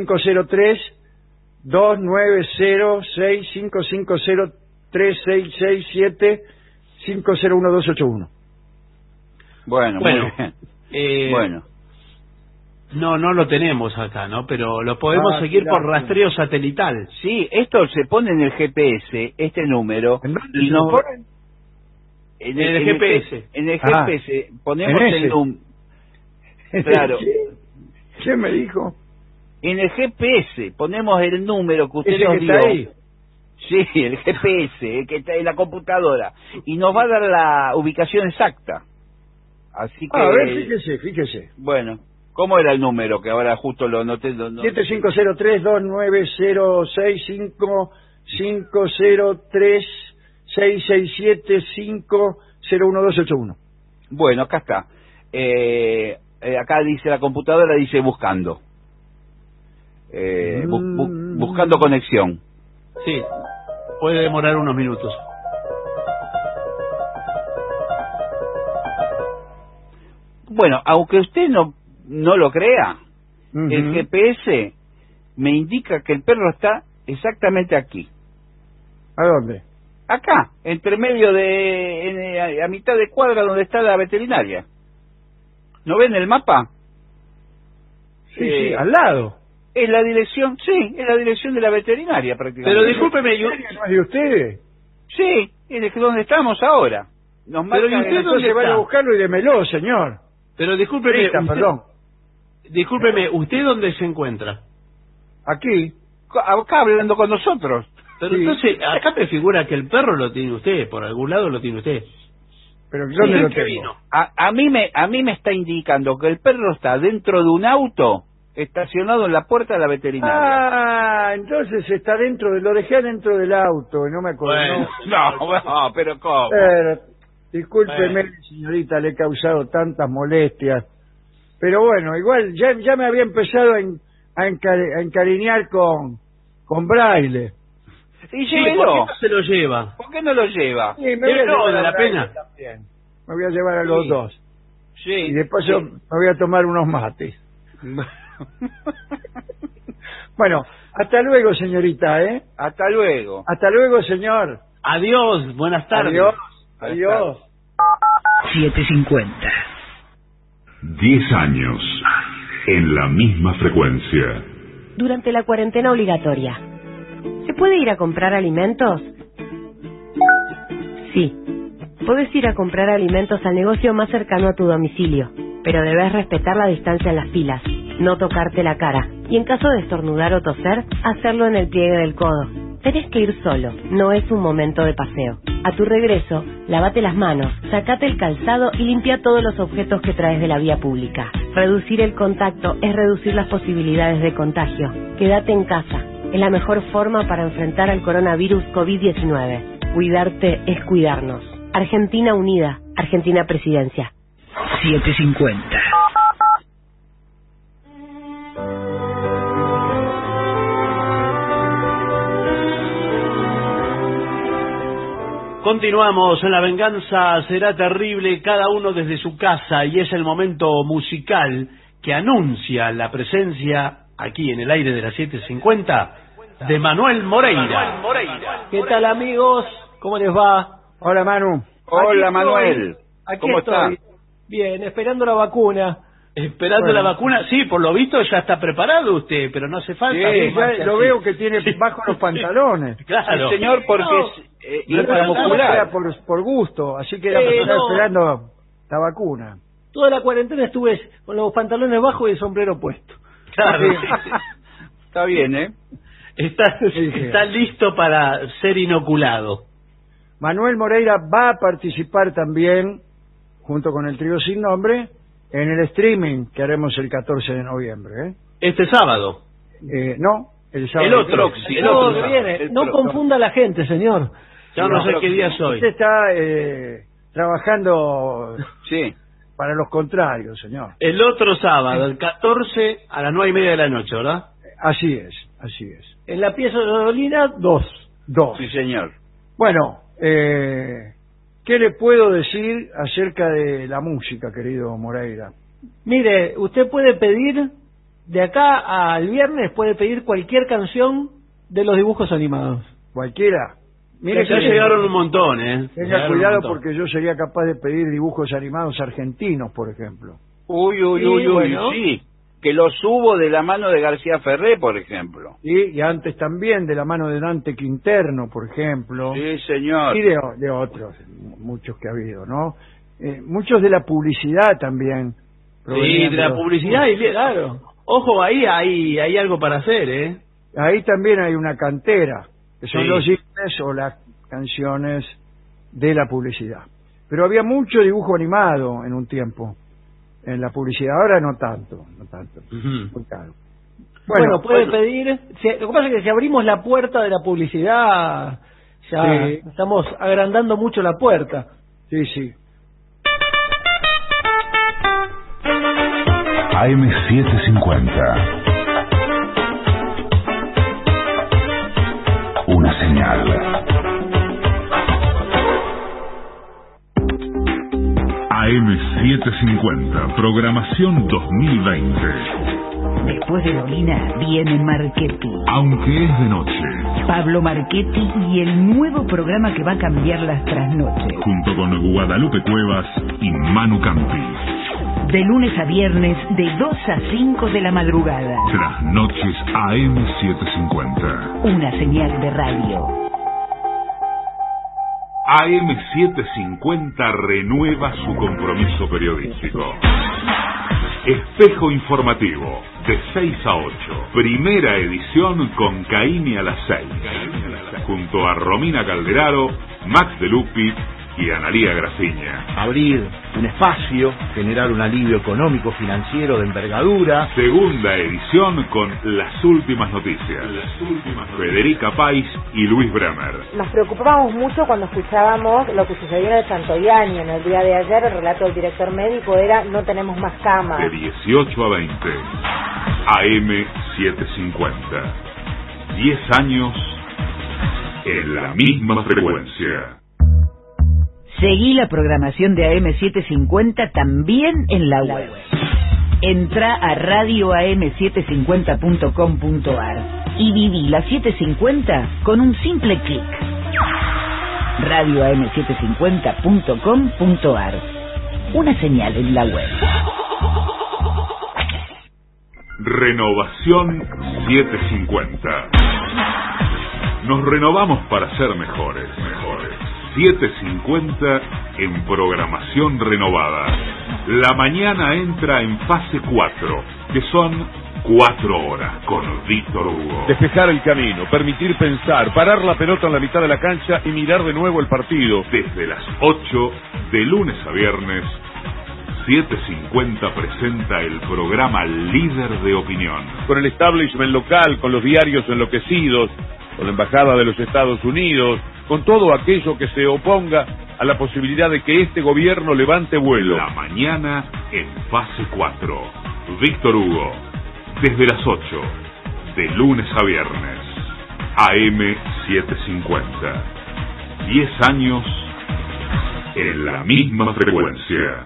7503-2906-550366-7501281. Bueno, Bueno, muy bien. Bueno. No lo tenemos acá, ¿no? Pero lo podemos seguir por rastreo satelital. Sí, esto se pone en el GPS, este número. ¿En dónde y se nos- lo ponen? En el GPS. En el Ah, GPS ponemos en el ese. número. Claro. ¿Qué me dijo? En el GPS ponemos el número que usted Ese nos que dio. está ahí. Sí, el GPS, que está en la computadora. Y nos va a dar la ubicación exacta. Así que... A ver, fíjese. Bueno, ¿cómo era el número? Que ahora justo lo noté. 7503-2906-503-667-501-281. Bueno, acá está. Acá dice la computadora, dice buscando. Buscando conexión. Sí, puede demorar unos minutos. Bueno, aunque usted no lo crea, el GPS me indica que el perro está exactamente aquí. ¿A dónde? Acá, entre medio a mitad de cuadra donde está la veterinaria. ¿No ven el mapa? Sí, al lado. Es la dirección, sí, es la dirección de la veterinaria prácticamente. Pero discúlpeme, ¿No es de ustedes? Sí, es de donde estamos ahora. Nos Pero marcan, usted entonces vaya a buscarlo y démelo, señor. Pero discúlpeme, perdón. Discúlpeme, ¿usted dónde se encuentra? Aquí. Acá hablando con nosotros. Pero Sí. entonces, acá me figura que el perro lo tiene usted, por algún lado lo tiene usted. Pero ¿dónde lo ¿Qué tengo? vino? A mí me está indicando que el perro está dentro de un auto estacionado en la puerta de la veterinaria. Ah, entonces está lo dejé dentro del auto y no me acuerdo. Bueno. No, pero ¿cómo? Discúlpeme, señorita, le he causado tantas molestias. Pero bueno, igual ya me había empezado a encariñar con Braille. Y Sí, llévelo. ¿por qué no se lo lleva? ¿Por qué no lo lleva? Sí, me voy a Pero llevar vale a la Braille pena. también. Me voy a llevar a los dos. Sí. Y después yo me voy a tomar unos mates. Bueno, hasta luego, señorita, ¿eh? Hasta luego. Hasta luego, señor. Adiós, buenas tardes. Adiós. 750. 10 años en la misma frecuencia. Durante la cuarentena obligatoria, ¿se puede ir a comprar alimentos? Sí. Puedes ir a comprar alimentos al negocio más cercano a tu domicilio, pero debes respetar la distancia en las filas, no tocarte la cara, y en caso de estornudar o toser, hacerlo en el pliegue del codo. Tenés que ir solo, no es un momento de paseo. A tu regreso, lávate las manos, sacate el calzado y limpia todos los objetos que traes de la vía pública. Reducir el contacto es reducir las posibilidades de contagio. Quédate en casa, es la mejor forma para enfrentar al coronavirus COVID-19. Cuidarte es cuidarnos. Argentina Unida, Argentina Presidencia. 750. Continuamos en La Venganza Será Terrible, cada uno desde su casa, y es el momento musical que anuncia la presencia aquí en el aire de las 750 de Manuel Moreira. ¿Qué tal, amigos? ¿Cómo les va? Hola, Manu. Hola, Aquí Manuel. Aquí ¿Cómo estoy. está? Bien, esperando la vacuna. Esperando Bueno. la vacuna, sí, por lo visto ya está preparado usted, pero no hace falta. Sí, que marche ya lo así. veo que tiene bajo los pantalones. Claro. Sí, señor, porque No. es Era intramuscular. por gusto, así que era para estar no. esperando la vacuna. Toda la cuarentena estuve con los pantalones bajos y el sombrero puesto. Claro. Está bien, ¿eh? Está listo para ser inoculado. Manuel Moreira va a participar también, junto con el trío Sin Nombre, en el streaming que haremos el 14 de noviembre. Este sábado. No, el sábado. El otro. El El sábado otro. que viene. el No próximo. confunda a la gente, señor. Yo no sé qué día soy. Usted está trabajando Sí. para los contrarios, señor. El otro sábado, el 14 a las 9:30 de la noche, ¿verdad? Así es, así es. En la pieza de Dolina, 2. Sí, señor. Bueno, ¿qué le puedo decir acerca de la música, querido Moreira? Mire, usted puede pedir, de acá al viernes, puede pedir cualquier canción de los dibujos animados. Cualquiera. Mire Ya que llegaron un montón, tenga Llegaron un cuidado montón. porque yo sería capaz de pedir dibujos animados argentinos, por ejemplo. Uy, bueno. sí. Que lo subo de la mano de García Ferré, por ejemplo. Y antes también de la mano de Dante Quinterno, por ejemplo. Sí, señor. Y de otros, muchos que ha habido, ¿no? Muchos de la publicidad también. Sí, de la los- publicidad, y claro. Ojo, ahí hay algo para hacer, ¿eh? Ahí también hay una cantera. que son Sí. los jingles o las canciones de la publicidad. Pero había mucho dibujo animado en un tiempo en la publicidad, ahora no tanto. Muy caro. Bueno, puede pedir. Lo que pasa es que si abrimos la puerta de la publicidad, ya Sí. estamos agrandando mucho la puerta. Sí. AM750. Una señal. AM750, programación 2020. Después de Dolina viene Marchetti. Aunque es de noche. Pablo Marchetti y el nuevo programa que va a cambiar las trasnoches. Junto con Guadalupe Cuevas y Manu Campi. De lunes a viernes, de 2 a 5 de la madrugada. Trasnoches AM750. Una señal de radio. AM750 renueva su compromiso periodístico. Espejo informativo, de 6 a 8. Primera edición con Caimi a las 6. Junto a Romina Calderaro, Max de Lupi y Analía Graciña. Abrir un espacio, generar un alivio económico, financiero de envergadura. Segunda edición con las últimas noticias. Federica Pais y Luis Bremer. Nos preocupábamos mucho cuando escuchábamos lo que sucedió en el Santoyani en el día de ayer. El relato del director médico era: no tenemos más camas. De 18 a 20. AM750. 10 años en la misma frecuencia. Seguí la programación de AM750 también en la web. Entra a radioam750.com.ar y viví la 750 con un simple clic. radioam750.com.ar. Una señal en la web. Renovación 750. Nos renovamos para ser mejores. 750 en programación renovada. La mañana entra en fase 4, que son 4 horas con Víctor Hugo. Despejar el camino, permitir pensar, parar la pelota en la mitad de la cancha y mirar de nuevo el partido. Desde las 8, de lunes a viernes, 750 presenta el programa Líder de Opinión. Con el establishment local, con los diarios enloquecidos, con la Embajada de los Estados Unidos, con todo aquello que se oponga a la posibilidad de que este gobierno levante vuelo. La mañana en fase 4. Víctor Hugo, desde las 8, de lunes a viernes, AM750. 10 años en la misma frecuencia.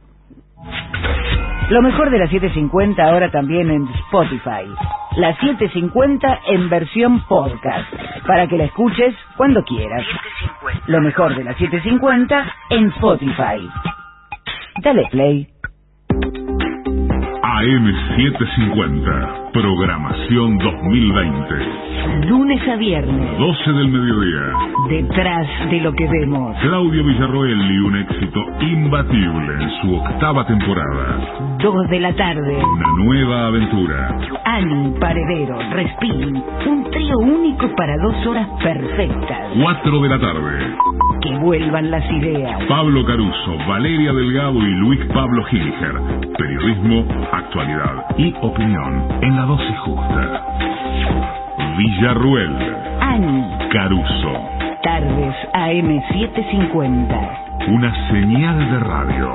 Lo mejor de la 750 ahora también en Spotify. La 750 en versión podcast, para que la escuches cuando quieras. Lo mejor de la 750 en Spotify. Dale play. AM750, programación 2020. Lunes a viernes, 12 del mediodía. detrás de lo que vemos. Claudio Villarroel y un éxito imbatible en su 8ª temporada. 2 de la tarde. Una nueva aventura. Ani, Paredero, Respin. Un trío único para 2 horas perfectas. 4 de la tarde. Que vuelvan las ideas. Pablo Caruso, Valeria Delgado y Luis Pablo Gilger. Periodismo, actualidad y opinión en la dosis justa. Villarruel. Ani. Caruso. Tardes AM750. Una señal de radio.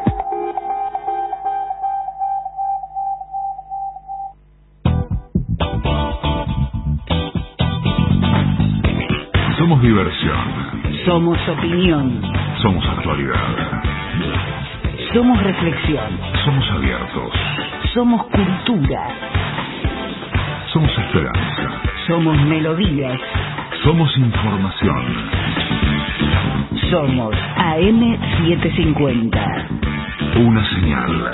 Somos diversión. Somos opinión. Somos actualidad. Somos reflexión. Somos abiertos. Somos cultura. Somos esperanza. Somos melodías. Somos información. Somos AM750. Una señal.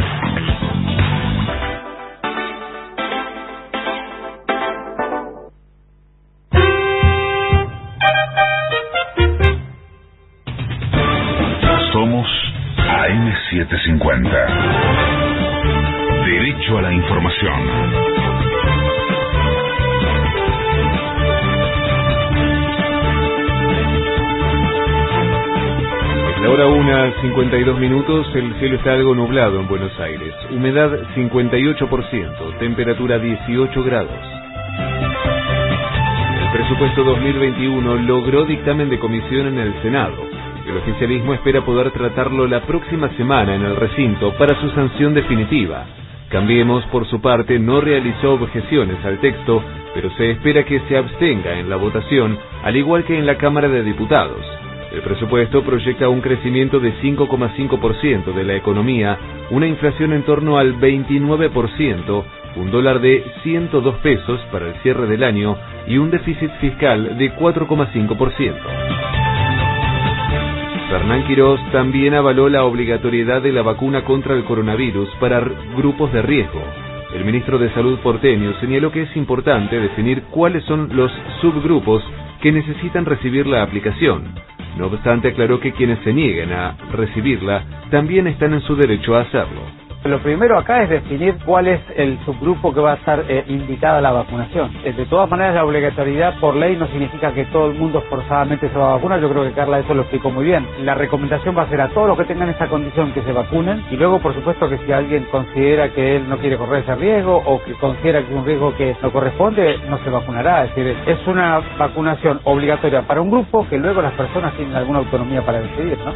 Somos AM750. Derecho a la información. 1:52, el cielo está algo nublado en Buenos Aires. Humedad 58%, temperatura 18 grados. El presupuesto 2021 logró dictamen de comisión en el Senado. El oficialismo espera poder tratarlo la próxima semana en el recinto para su sanción definitiva. Cambiemos, por su parte, no realizó objeciones al texto, pero se espera que se abstenga en la votación, al igual que en la Cámara de Diputados. El presupuesto proyecta un crecimiento de 5,5% de la economía, una inflación en torno al 29%, un dólar de 102 pesos para el cierre del año y un déficit fiscal de 4,5%. Fernán Quirós también avaló la obligatoriedad de la vacuna contra el coronavirus para grupos de riesgo. El ministro de Salud porteño señaló que es importante definir cuáles son los subgrupos que necesitan recibir la aplicación. No obstante, aclaró que quienes se nieguen a recibirla también están en su derecho a hacerlo. Lo primero acá es definir cuál es el subgrupo que va a estar indicada la vacunación. De todas maneras, la obligatoriedad por ley no significa que todo el mundo forzadamente se va a vacunar. Yo creo que Carla eso lo explicó muy bien. La recomendación va a ser a todos los que tengan esa condición que se vacunen, y luego, por supuesto, que si alguien considera que él no quiere correr ese riesgo o que considera que es un riesgo que no corresponde, no se vacunará. Es decir, es una vacunación obligatoria para un grupo que luego las personas tienen alguna autonomía para decidir, ¿no?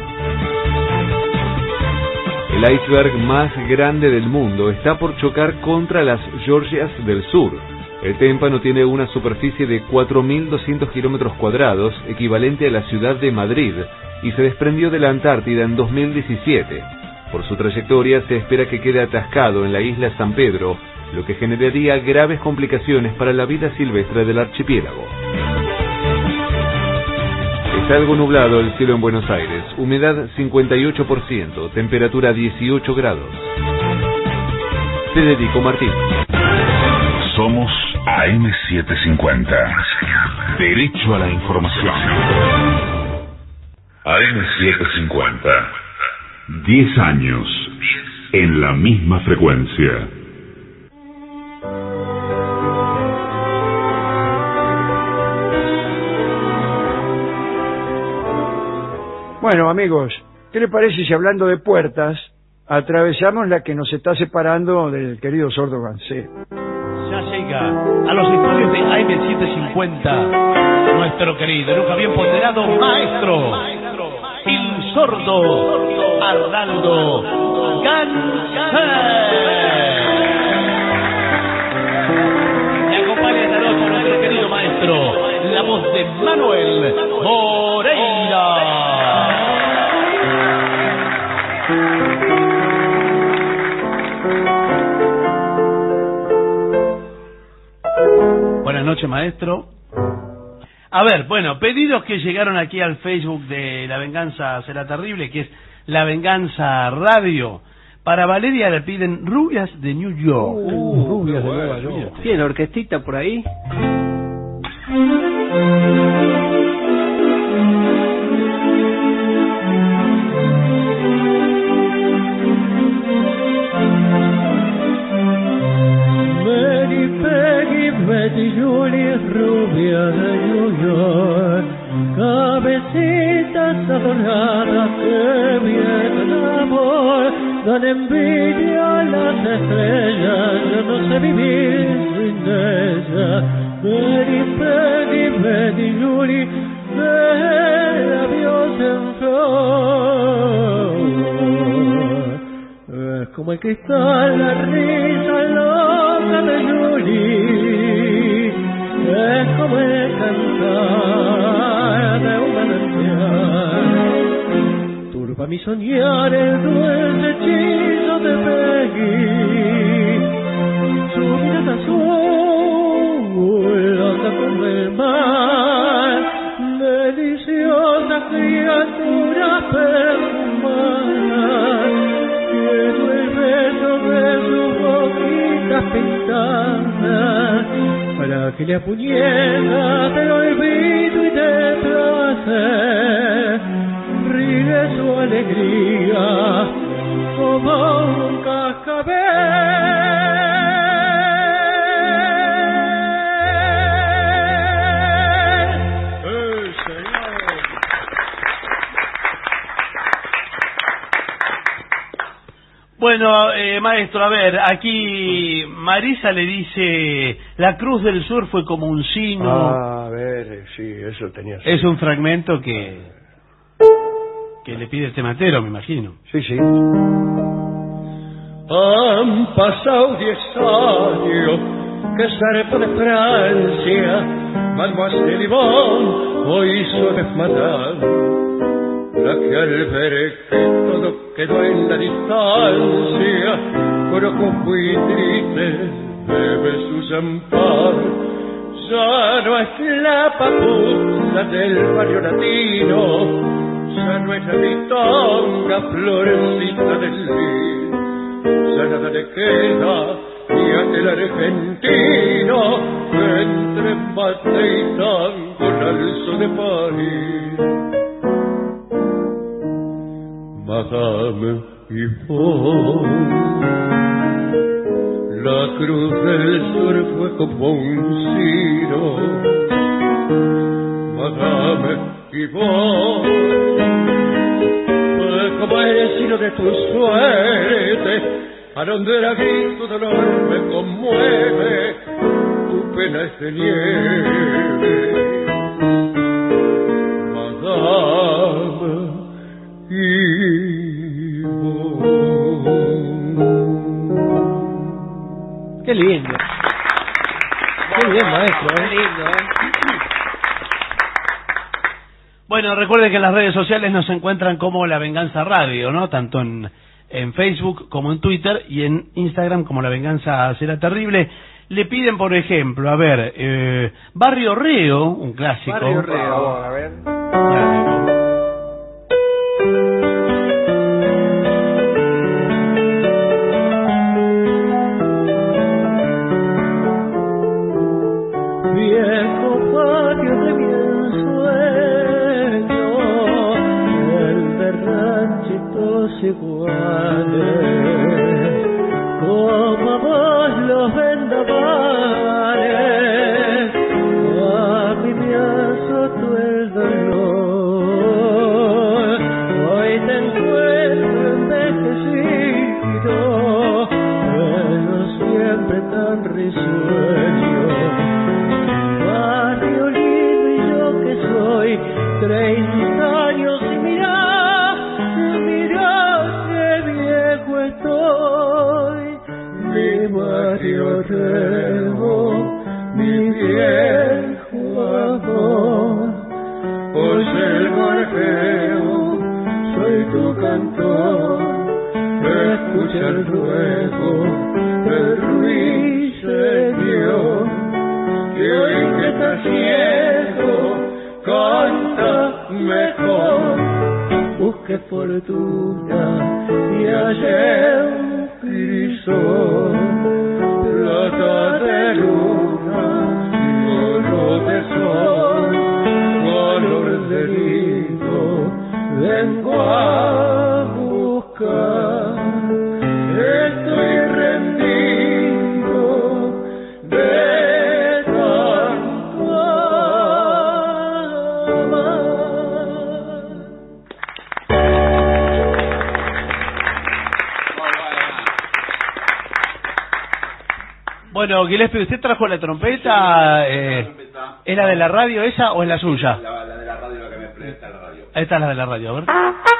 El iceberg más grande del mundo está por chocar contra las Georgias del Sur. El témpano tiene una superficie de 4.200 kilómetros cuadrados, equivalente a la ciudad de Madrid, y se desprendió de la Antártida en 2017. Por su trayectoria se espera que quede atascado en la isla San Pedro, lo que generaría graves complicaciones para la vida silvestre del archipiélago. Está algo nublado el cielo en Buenos Aires, humedad 58%, temperatura 18 grados. Federico Martín. Somos AM750. Derecho a la información. AM750. 10 años en la misma frecuencia. Bueno, amigos, ¿qué le parece si hablando de puertas atravesamos la que nos está separando del querido Sordo Gansé? Ya llega a los estudios de AM750 nuestro querido, nunca bien ponderado maestro, el Sordo Arnaldo Gansé. Me acompaña esta noche nuestro querido maestro, la voz de Manuel Moreira. Buenas noches, maestro. A ver, bueno, pedidos que llegaron aquí al Facebook de La Venganza Será Terrible, que es La Venganza Radio. Para Valeria le piden Rubias de New York. Rubias de Nueva York. ¿Tiene orquestita por ahí? Betty Julie, rubia de New York, cabecitas adoradas que vienen amor, dan envidia a las estrellas, yo no sé vivir sin ella. Betty Peggy, Betty Julie, de labios en flor, es como el cristal, la risa loca de Julie, es como el cantar de un manantial, turba mi soñar el dulce hechizo de Peggy, su mirada azul onda como el mar, deliciosa criatura perfumada, quiero el beso de su boquita pintada, para que le apuñala del olvido y del placer, ríe su alegría como un cascabel. Bueno, maestro, a ver, aquí Marisa le dice, la Cruz del Sur fue como un sino. A ver, sí, eso tenía. Es un fragmento que le pide el tematero, me imagino. Sí, sí. Han pasado 10 años que zarpa de Francia, Mademoiselle Yvonne hoy su desmatar. La que al ver que todo quedó en la distancia, con ojos muy tristes bebe su champán. Ya no es la papusa del barrio latino, ya no es la ritonga florecita del lis, ya nada le queda ni aquel argentino que entre mate y tango alzo de París. Madame Yvonne, la Cruz del Sur fue como un sino. Madame Yvonne, fue como el sino de tu suerte, a donde la vi tu dolor me conmueve, tu pena es de nieve. Madame Qué lindo. Qué bien, maestro. Qué lindo, Bueno, recuerden que en las redes sociales nos encuentran como La Venganza Radio, ¿no? Tanto en Facebook como en Twitter y en Instagram como La Venganza Será Terrible. Le piden, por ejemplo, a ver, Barrio Reo, un clásico. Barrio Reo, a ver. Viejo patio de mi ensueño, el de ranchitos iguales, como a vos los vendavales, a mí me azotó el dolor. Hoy te encuentro envejecido, pero siempre tan risueño. Barrio lindo y yo que soy 30 años y mirá qué viejo estoy. Mi barrio nuevo, mi viejo amor, por ser gorjeo soy tu cantor. Escucha el ruego del ruiseñor, que hoy que estás ciego canta mejor. Busque fortuna y hallé un crisol, plata de luna, oro de sol, color de lino, vengo a buscar. Estoy rendido de tanto amar. Bueno, Gillespie, ¿usted trajo la trompeta? ¿Es la de la radio esa o es la suya? La de la radio, la que me presta la radio. Esta es la de la radio, a ver.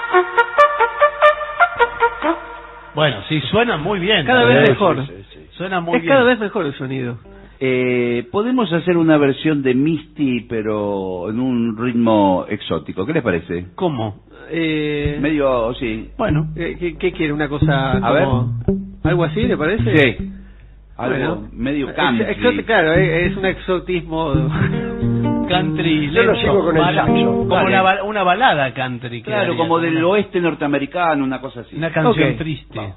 Bueno, sí, suena muy bien. Cada vez mejor. Suena muy Es bien. cada vez mejor el sonido. Podemos hacer una versión de Misty, pero en un ritmo exótico. ¿Qué les parece? ¿Cómo? Medio, sí. Bueno. ¿Qué quiere? ¿Una cosa A ver. ¿Algo así, le parece? Sí. Algo Bueno, medio country. Claro, es un exotismo. Country. Yo lo lento, sigo con el saxo. como Vale. una balada country. Claro, quedaría, como del una- oeste norteamericano, una cosa así. Una canción Ok. triste.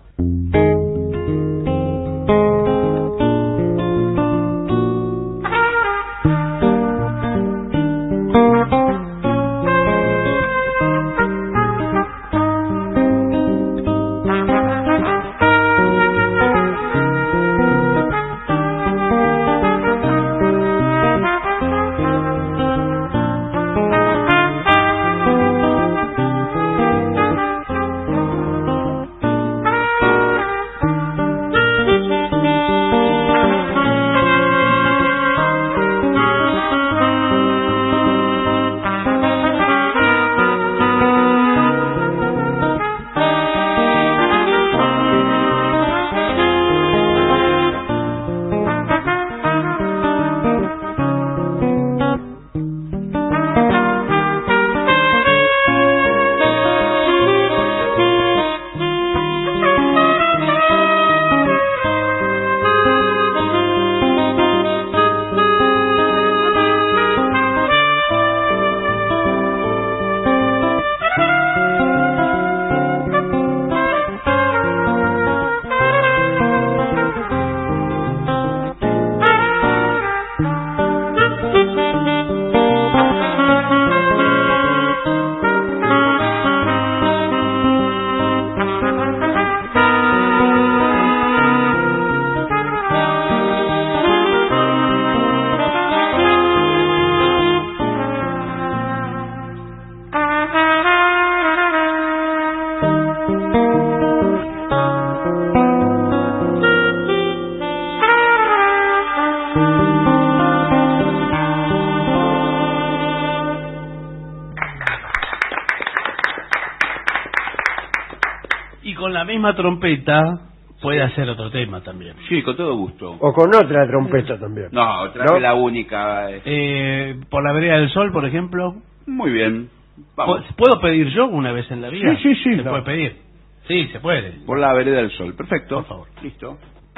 Y con la misma trompeta puede hacer otro tema también. Sí, con todo gusto. O con otra trompeta también. No, trae la única. Por la vereda del sol, por ejemplo. Muy bien. Vamos. ¿Puedo pedir yo una vez en la vida? Sí. ¿Se puede pedir? Sí, se puede. Por la vereda del sol. Perfecto. Por favor. Listo.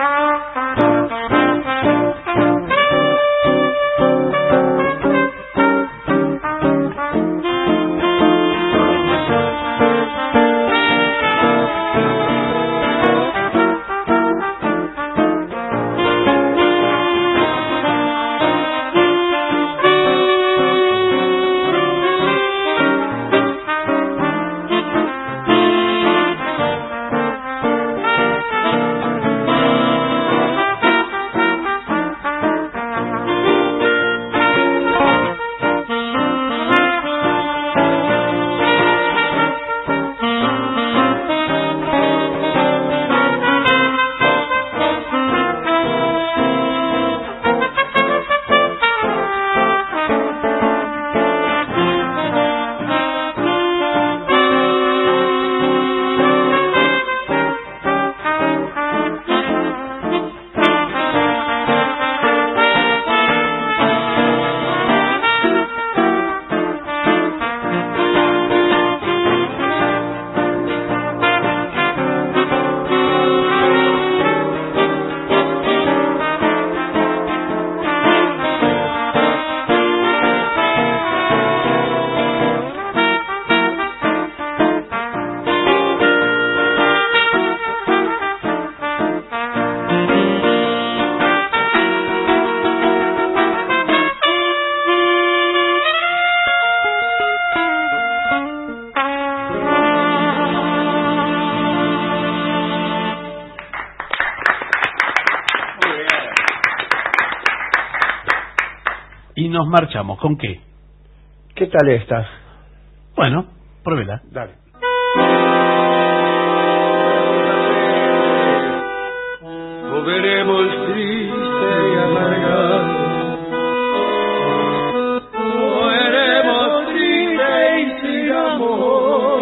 Y nos marchamos. ¿Con qué? ¿Qué tal esta? Bueno, pruébela. Dale. Volveremos triste y amargado. Volveremos triste y sin amor.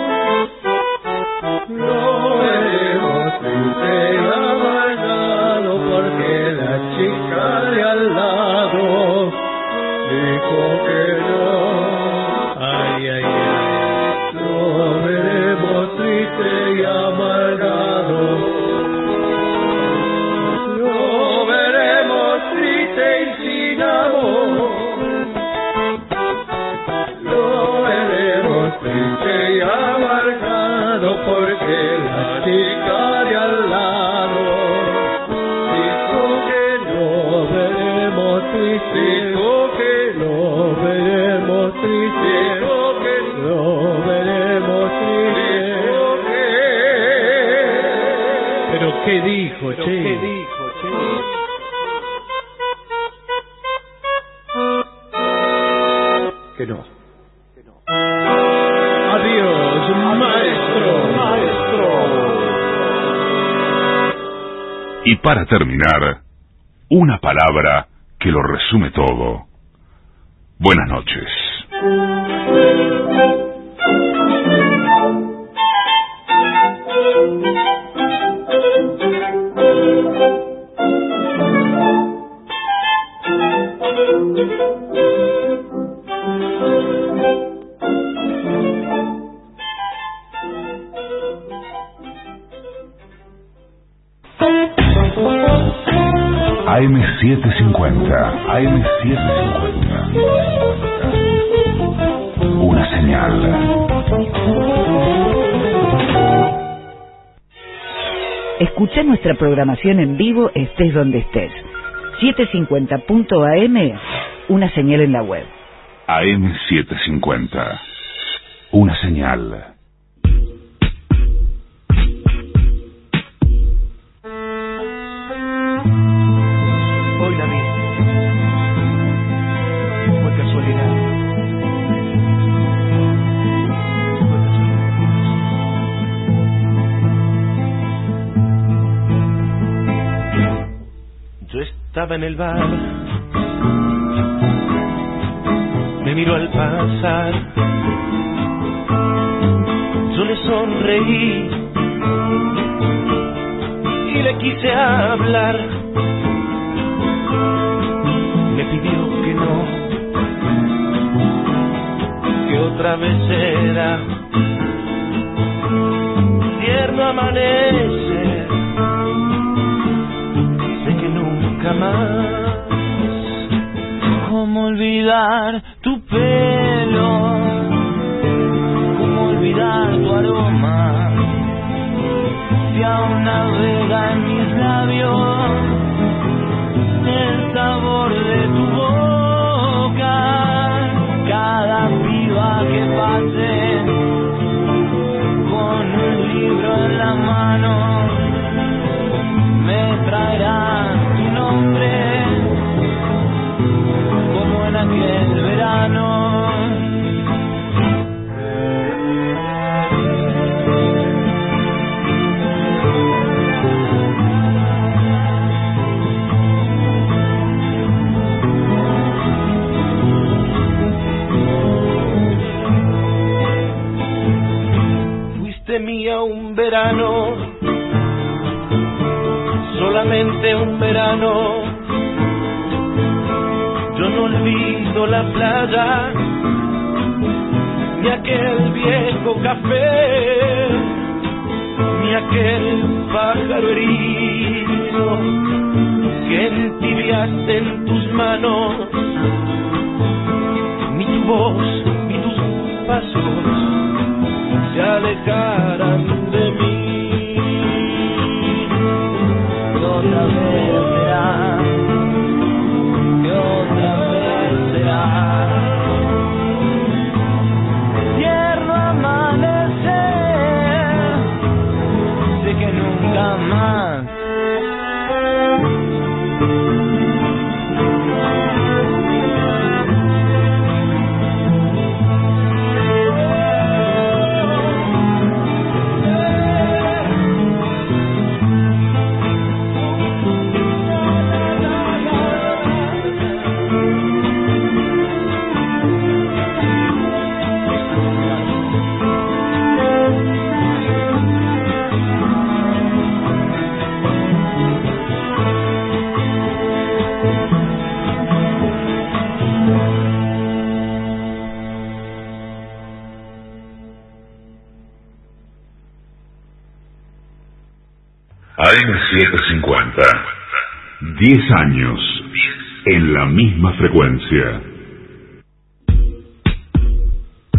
No veremos triste y amargado porque la chica de al lado dijo que no. Ay, ay, ay. No veremos triste y amargado. No veremos triste y sin amor. No veremos triste y amargado porque la chica de al lado dijo que no veremos triste. Dijo que no veremos triste. Dijo que no veremos triste. Dijo que... ¿Pero qué dijo, che? ¿Qué dijo? Que no. Adiós, maestro. Y para terminar, una palabra que lo resume todo. Buenas noches. AM750. Una señal. Escucha nuestra programación en vivo estés donde estés. 750.am, una señal en la web. AM750. Una señal. Hoy la vi. Fue casualidad. Yo estaba en el bar, me miró al pasar, yo le sonreí le quise hablar, me pidió que no, que otra vez será tierno amanecer, sé que nunca más. ¿Cómo olvidar tu pelo? ¿Cómo olvidar tu aroma? Si aún navega en mis labios el sabor de tu boca, cada piba que pase con un libro en la mano me traerá tu nombre como en aquel verano. Mía un verano, solamente un verano. Yo no olvido la playa, ni aquel viejo café, ni aquel pájaro herido que entibiaste en tus manos, ni tu voz, ni tus pasos se alejarán de mí. Que otra vez será, que otra vez será tierno amanecer, sé que nunca más. AM750. 10 años en la misma frecuencia.